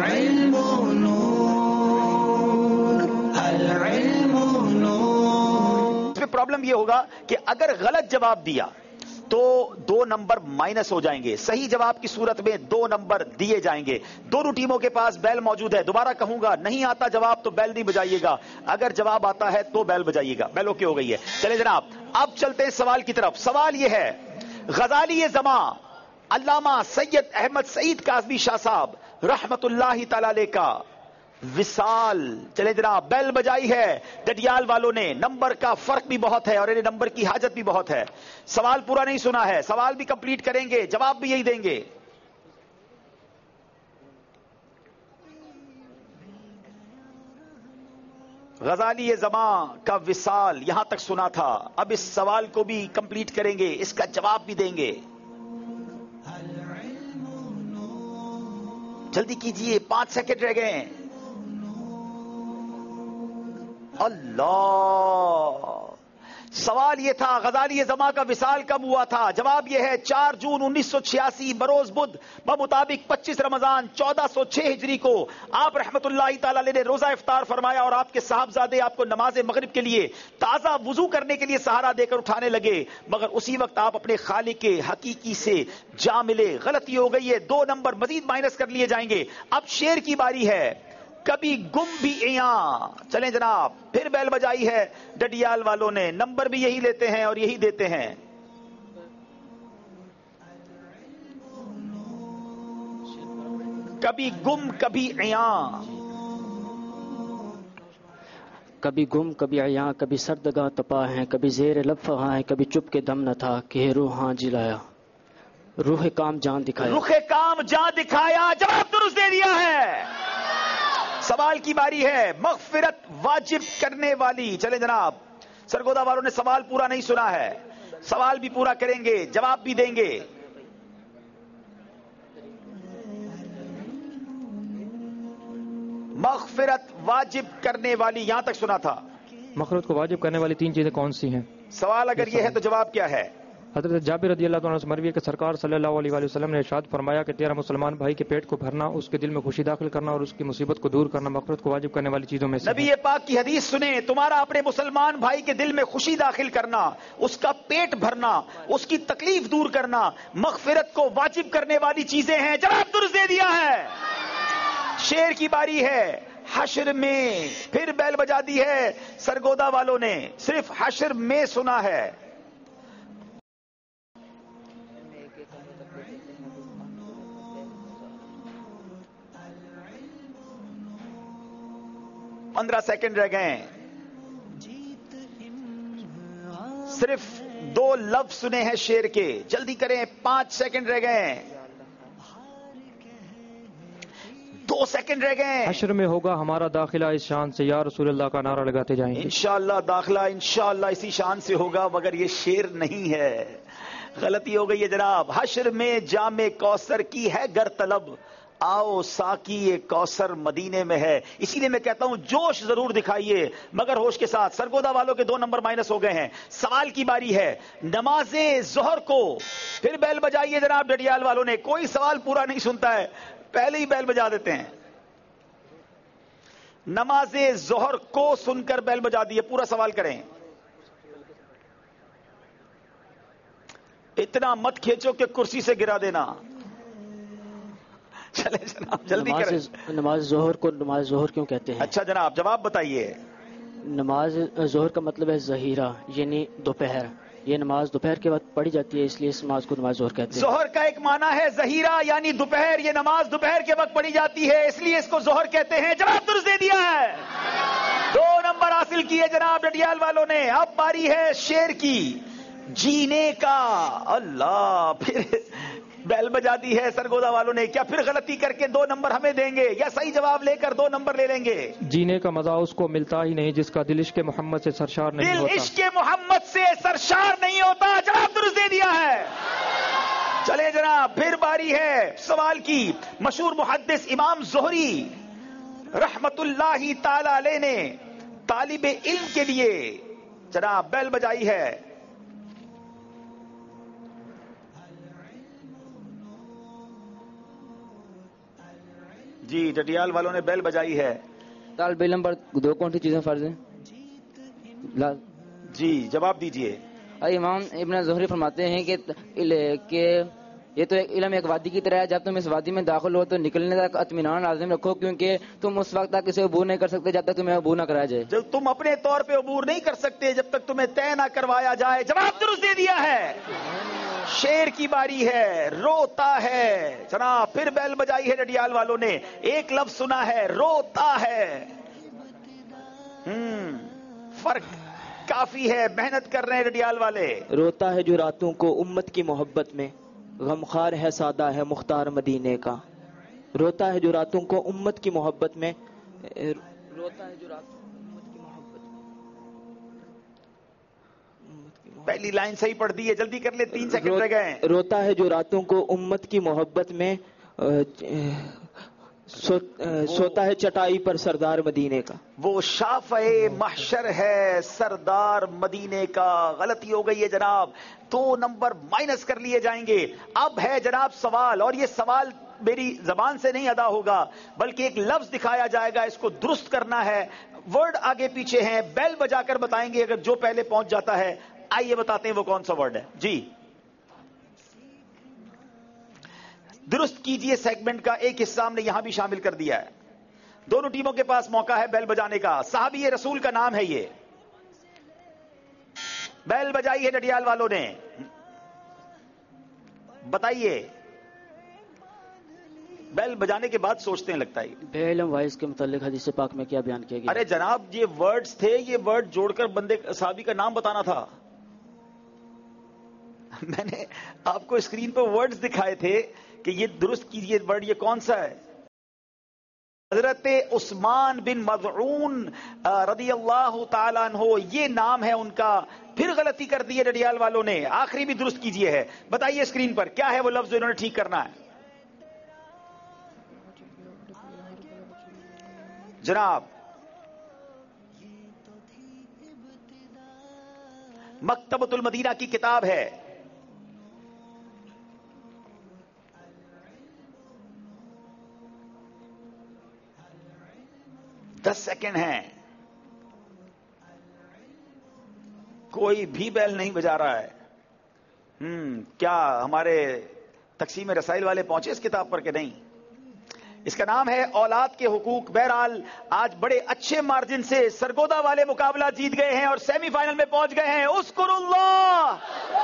इसमें प्रॉब्लम यह होगा कि अगर गलत जवाब दिया तो 2 नंबर माइनस हो जाएंगे, सही जवाब की सूरत में 2 नंबर दिए जाएंगे। दोनों टीमों के पास बैल मौजूद है। दोबारा कहूंगा, नहीं आता जवाब तो बैल नहीं बजाइएगा, अगर जवाब आता है तो बैल बजाइएगा। बैल ओके हो गई है। चले जनाब, अब चलते हैं सवाल की तरफ। सवाल यह है, गजाली जमा अल्लामा सैयद अहमद सईद काज़मी शाह साहब रहमतुल्लाहि तआला अलैह का विसाल। चले जनाब, बेल बजाई है डडियाल वालों ने। नंबर का फर्क भी बहुत है और इन्हें नंबर की हाजत भी बहुत है। सवाल पूरा नहीं सुना है, सवाल भी कंप्लीट करेंगे, जवाब भी यही देंगे। गजाली जमा का विसाल यहां तक सुना था, अब इस सवाल को भी कंप्लीट करेंगे, इसका जवाब भी देंगे। जल्दी कीजिए, 5 सेकंड रह गए। अल्लाह, सवाल यह था गजाली जमा का विसाल कब हुआ था। जवाब यह है 4 जून 1986 बरोज बुध बमुताबिक 25 रमजान 1406 हिजरी को आप रहमतुल्लाहि ताला अलैह ने रोजा इफ्तार फरमाया और आपके साहबजादे आपको नमाज मगरिब के लिए ताजा वुजू करने के लिए सहारा देकर उठाने लगे, मगर उसी वक्त आप अपने खालिक के हकीकी से जा मिले। गलती हो गई है, 2 नंबर मजीद माइनस कर लिए जाएंगे। अब शेर की बारी है, कभी गुम भी इयां। चलें जनाब, फिर बैल बजाई है डडियाल वालों ने। नंबर भी यही लेते हैं और यही देते हैं। कभी गुम कभी इयां,
कभी गुम कभी अयां, कभी सरदगा तपा है, कभी जेर लब फगा है, कभी चुप के दम न था कि रूहां जिलाया, रूह काम जान दिखाया।
रूह काम जान दिखाया, जवाब दुरुस्त दे दिया है। सवाल की बारी है, मगफिरत वाजिब करने वाली। चले जनाब, सरगोदा वालों ने सवाल पूरा नहीं सुना है, सवाल भी पूरा करेंगे, जवाब भी देंगे। मगफिरत वाजिब करने वाली, यहां तक सुना था।
मगफिरत को वाजिब करने वाली 3 चीजें कौन सी हैं?
सवाल अगर यह है तो जवाब क्या है?
हजरत जाबिर रज़ियल्लाहु अन्हु से मरवी है कि सरकार सल्लल्लाहु अलैहि वसल्लम ने इरशाद फरमाया कि तेरा मुसलमान भाई के पेट को भरना, उसके दिल में खुशी दाखिल करना और उसकी मुसीबत को दूर करना मगफिरत को वाजिब करने वाली चीजों में से।
नबी पाक की हदीस सुने, तुम्हारा अपने मुसलमान भाई के दिल में खुशी दाखिल करना, उसका पेट भरना, उसकी तकलीफ दूर करना मगफिरत को वाजिब करने वाली चीजें हैं। जवाब दुरुस्त दे दिया है। शेर की बारी है, हश्र में। फिर बैल बजा दी है सरगोदा वालों ने, सिर्फ हश्र में सुना है। $15 सेकंड रह गए। सिर्फ 2 लफ्ज सुने हैं शेर के, जल्दी करें, 5 सेकंड रह गए हैं, 2 सेकंड रह गए।
हश्र में होगा हमारा दाखिला इस शान से, या रसूल अल्लाह का नारा लगाते जाएंगे।
इंशाअल्लाह दाखिला इंशाअल्लाह इसी शान से होगा, मगर ये शेर नहीं है, गलती हो गई है जनाब। हश्र में जामे कौसर की है गर तलब, आओ साकी ये कौसर मदीने में है। इसीलिए मैं कहता हूं जोश जरूर दिखाइए मगर होश के साथ। सरगोदा वालों के 2 नंबर माइनस हो गए हैं। सवाल की बारी है, नमाजे जोहर को फिर बैल बजाइए जनाब। डडियाल वालों ने कोई सवाल पूरा नहीं सुनता है, पहले ही बैल बजा देते हैं। नमाजे जोहर को सुनकर बैल बजा दिए, पूरा सवाल करें। इतना मत खींचो कि कुर्सी से गिरा देना। चले जनाब जल्दी करें।
नमाज जोहर को नमाज जोहर क्यों कहते हैं?
अच्छा जनाब जवाब बताइए।
नमाज जोहर का मतलब है जहीरा, यानी दोपहर। ये नमाज दोपहर के वक्त पढ़ी जाती है, इसलिए इस नमाज को नमाज जोहर कहते हैं।
जोहर का एक माना है जहीरा यानी दोपहर, ये नमाज दोपहर के वक्त पढ़ी जाती है, इसलिए इसको जोहर कहते हैं। जवाब दुरुस्त दे दिया है, 2 नंबर हासिल किए जनाब डडियाल वालों ने। अब बारी है शेर की, जीने का। अल्लाह, फिर बैल बजा दी है सरगोदा वालों ने। क्या फिर गलती करके 2 नंबर हमें देंगे या सही जवाब लेकर 2 नंबर ले लेंगे?
जीने का मजा उसको मिलता ही नहीं जिसका दिल इश्क मोहम्मद से सरशार नहीं होता।
दिल इश्क मोहम्मद से सरशार नहीं होता। जवाब दुरुस्त दे दिया है। चले जनाब फिर बारी है सवाल की। मशहूर मुहद्दिस इमाम ज़ुहरी रहमतुल्लाही ताला अलैह ने तालिबे इल्म के लिए जनाब बैल बजाई है। जी डडियाल वालों ने बैल बजाई है।
तालिबे इल्म पर 2 कौन सी चीजें फर्ज हैं?
जी जवाब दीजिए।
इमाम इब्न ज़ुहरी फरमाते हैं कि ये तो इल्म एक वादी की तरह है, जब तुम इस वादी में दाखिल हो तो निकलने तक इत्मीनान लाजिम रखो, क्योंकि तुम उस वक्त तक इसे अबूर नहीं कर सकते जब तक तुम्हें अबूर न कराया जाए।
जब तुम अपने तौर पे अबूर नहीं कर सकते जब तक तुम्हें तय ना करवाया जाए। जवाब दुरुस्त दे दिया है। शेर की बारी है, रोता है जनाब। फिर बैल बजाई है डडियाल वालों ने। एक लफ्ज सुना है, रोता है। फर्क काफी है, मेहनत कर रहे हैं डडियाल वाले।
रोता है जो रातों को उम्मत की मोहब्बत में, गमखार है सादा है मुख्तार मदीने का। रोता है जो रातों को उम्मत की मोहब्बत में, रोता है जो रातों को उम्मत की मोहब्बत में।
पहली लाइन सही पढ़ दी है, जल्दी कर ले, 3 सेकंड रह गए।
रोता है जो रातों को उम्मत की मोहब्बत में, सोता है चटाई पर सरदार मदीने का।
वो शाफ़े महशर है सरदार मदीने का। गलती हो गई है जनाब, 2 नंबर माइनस कर लिए जाएंगे। अब है जनाब सवाल, और ये सवाल मेरी जबान से नहीं अदा होगा बल्कि एक लफ्ज दिखाया जाएगा, इसको दुरुस्त करना है। वर्ड आगे पीछे हैं, बैल बजाकर बताएंगे अगर जो पहले पहुंच जाता है। आइए बताते हैं वो कौन सा वर्ड है। जी दुरुस्त कीजिए। सेगमेंट का एक हिस्सा हमने यहां भी शामिल कर दिया है। दोनों टीमों के पास मौका है बैल बजाने का। साहबी रसूल का नाम है ये। बैल बजाई है डडियाल वालों ने, बताइए। बैल बजाने के बाद सोचते हैं, लगता है
बेलम वाइस के मुतालिक हदीस पाक में क्या बयान किया गया?
अरे जनाब ये वर्ड्स थे, ये वर्ड जोड़कर बंदे साहबी का नाम बताना था। मैंने आपको स्क्रीन पर वर्ड्स दिखाए थे कि ये दुरुस्त कीजिए वर्ड, ये कौन सा है? हजरत उस्मान बिन मज़ऊन रदी अल्लाह ताला अन्हो, ये नाम है उनका। फिर गलती कर दी है डडियाल वालों ने। आखिरी भी दुरुस्त कीजिए है। बताइए स्क्रीन पर क्या है वो लफ्ज इन्होंने ठीक करना है जनाब। मकतबतुल मदीना की किताब है। दस सेकेंड है, कोई भी बैल नहीं बजा रहा है। क्या हमारे तकसीम रसाइल वाले पहुंचे इस किताब पर कि नहीं? इसका नाम है औलाद के हुकूक। बहरहाल आज बड़े अच्छे मार्जिन से सरगोदा वाले मुकाबला जीत गए हैं और सेमीफाइनल में पहुंच गए हैं। उस्कुरुल्लाह।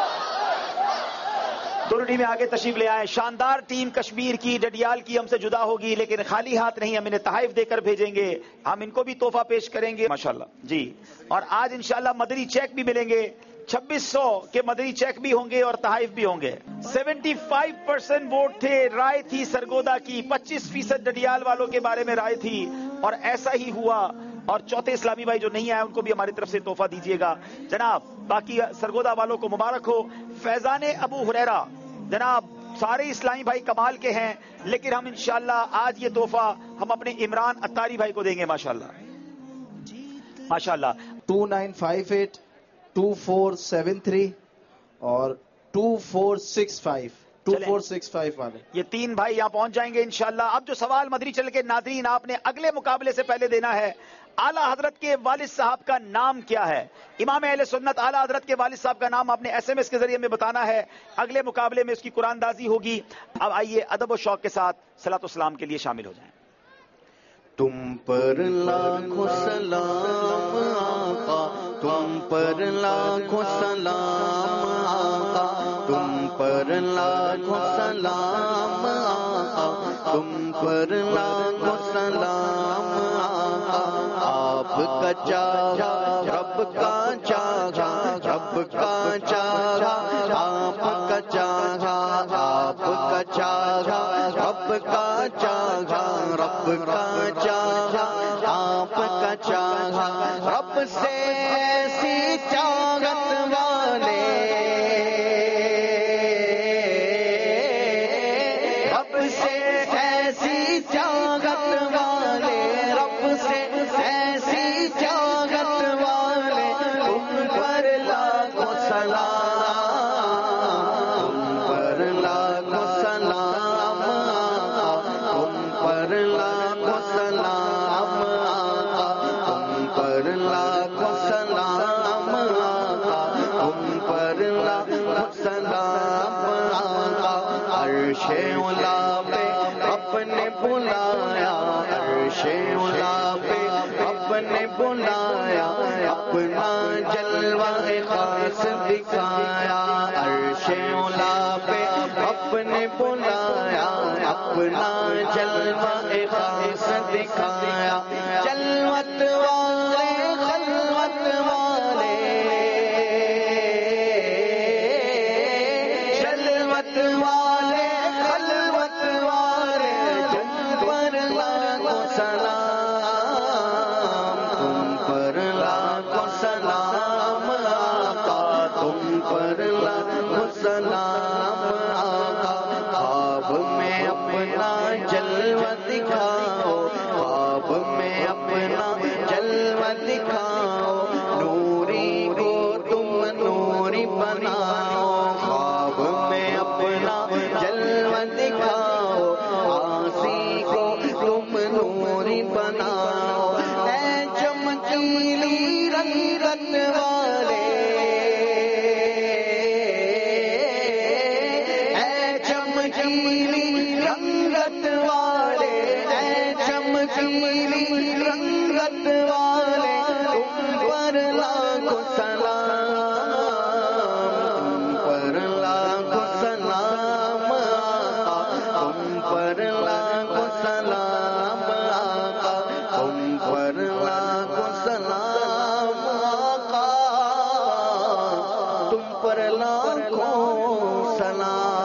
दोनों टीमें आगे तशरीफ ले आए। शानदार टीम कश्मीर की, डडियाल की हमसे जुदा होगी लेकिन खाली हाथ नहीं, हम इन्हें तहाइफ देकर भेजेंगे। हम इनको भी तोहफा पेश करेंगे माशाल्लाह जी। और आज इंशाल्लाह मदनी चेक भी मिलेंगे। 2600 के मदनी चेक भी होंगे और तहाइफ भी होंगे। 75% वोट थे, राय थी सरगोदा की, 25% डडियाल वालों के बारे में राय थी और ऐसा ही हुआ। और चौथे इस्लामी भाई जो नहीं आए उनको भी हमारी तरफ से तोहफा दीजिएगा जनाब। बाकी सरगोदा वालों को मुबारक हो। फैजान अबू हुरैरा जनाब, सारे इस्लामी भाई कमाल के हैं, लेकिन हम इंशाअल्लाह आज ये तोहफा हम अपने इमरान अत्तारी भाई को देंगे। माशाअल्लाह माशाअल्लाह।
2958 2473 और 2465 2465 वाले
ये तीन भाई यहाँ पहुंच जाएंगे इंशाअल्लाह। अब जो सवाल मदनी चैनल के नादरीन आपने अगले मुकाबले से पहले देना है, आला हजरत के वालिद साहब का नाम क्या है? इमाम अहले सुन्नत आला हजरत के वालिद साहब का नाम आपने SMS के जरिए में बताना है। अगले मुकाबले में उसकी कुरानदाजी होगी। अब आइए अदब और शौक के साथ सलातो सलाम के लिए शामिल हो जाएं।
तुम पर लाखों सलाम आका, तुम पर लाखों सलाम आका, तुम पर लाखों सलाम आका, तुम पर लाखों सलाम आका। आपका चाहा रब का चाहा, रब का चाहा आपका चाहा, आपका चाहा रब का चाहा, रब का चाहा आपका चाहा। रब से ऐसी चाहत वाले, रब से ऐसी चाहत वाले, रब से ऐसी चाहत वाले, तुम पर लाखों सलाम, तुम पर लाखों सलाम, तुम पर लाखों सलाम, तुम पर लाखों सलाम, तुम पर लाखों सलाम। अर्शे उला पे अपने बुलाया, अर्शे उला पे अपने बुलाया, अपना जलवा खास दिखाया। अर्शे उला पे अपने बुलाया, अपना जलवा खास दिखाया। जलवत वाले खलवत वाले, जलवत वाले खलवत वाले, तुम पर लाखों सलाम, तुम पर लाखों सलाम आका, तुम पर लाखों सलाम आका। ख्वाब में अपना जलवा दिखाओ, ख्वाब में अपना जलवा दिखाओ, नूरी को तुम नूरी बनाओ। ख्वाब में अपना जलवा दिखाओ, आसी को तुम नूरी बनाओ। ऐ चमकीली रंगत वाले, ऐ चमकीली रंगत वाले, ऐ चमकीली रंगत वाले, तुम पर लाखों सलाम, तुम पर लाखों सलाम आका, तुम पर लाखों सलाम आका, तुम पर लाखों सलाम आका, तुम पर लाखों सलाम।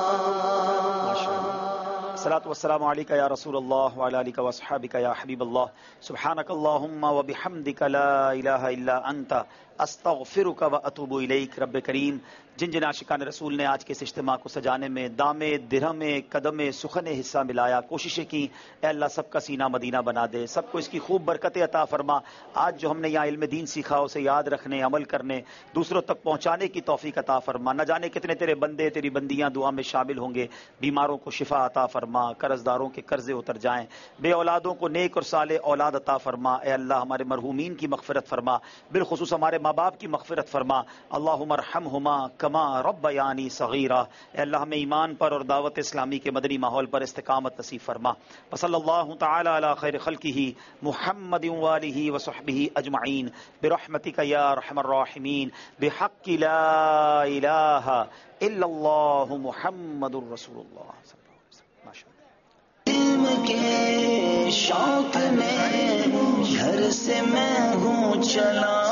सलातु वस्सलामु अलैका या रसूलल्लाह व अला आलिका व अस्हाबिका या हबीबल्लाह। सुब्हानकल्लाहुम्मा व बिहम्दिका ला इलाहा इल्ला अंता अस्तगफिरुका व अतूबु इलैक। रब्बे करीम, जिन जिन आशिकान रसूल ने आज के इस इज्तिमा को सजाने में दामे दिरहमे कदमे सुखने हिस्सा मिलाया, कोशिशें की, ऐ अल्लाह सबका सीना मदीना बना दे, सबको इसकी खूब बरकतें अता फरमा। आज जो हमने यहाँ इल्म दीन सीखा उसे याद रखने, अमल करने, दूसरों तक पहुँचाने की तौफीक अता फरमा। न जाने कितने तेरे बंदे तेरी बंदियाँ दुआ में शामिल होंगे। बीमारों को शिफा अता फरमा, कर्जदारों के कर्जे उतर जाएं, बे औलादों को नेक और साले औलाद अता फरमा। ऐ अल्लाह हमारे मरहूमीन की मगफिरत फरमा, बिलखुसूस हमारे माँ बाप की मगफिरत फरमा। अल्लाहुम्मा अरहमहुमा कमा रब्बयानी सगीरा। ऐ अल्लाह हमें ईमान पर और दावत इस्लामी के मदनी माहौल पर इस्तिकामत नसीब फरमा। वसल्लल्लाहु तआला अला खैर खल्किही मुहम्मदिन व आलिही व सहबिही अजमईन बिरहमतिका या अरहमर राहिमीन बिहक्कि ला इलाहा इल्लल्लाहु मुहम्मदुर रसूलुल्लाह।
के शौक में घर से मैं हूँ चला,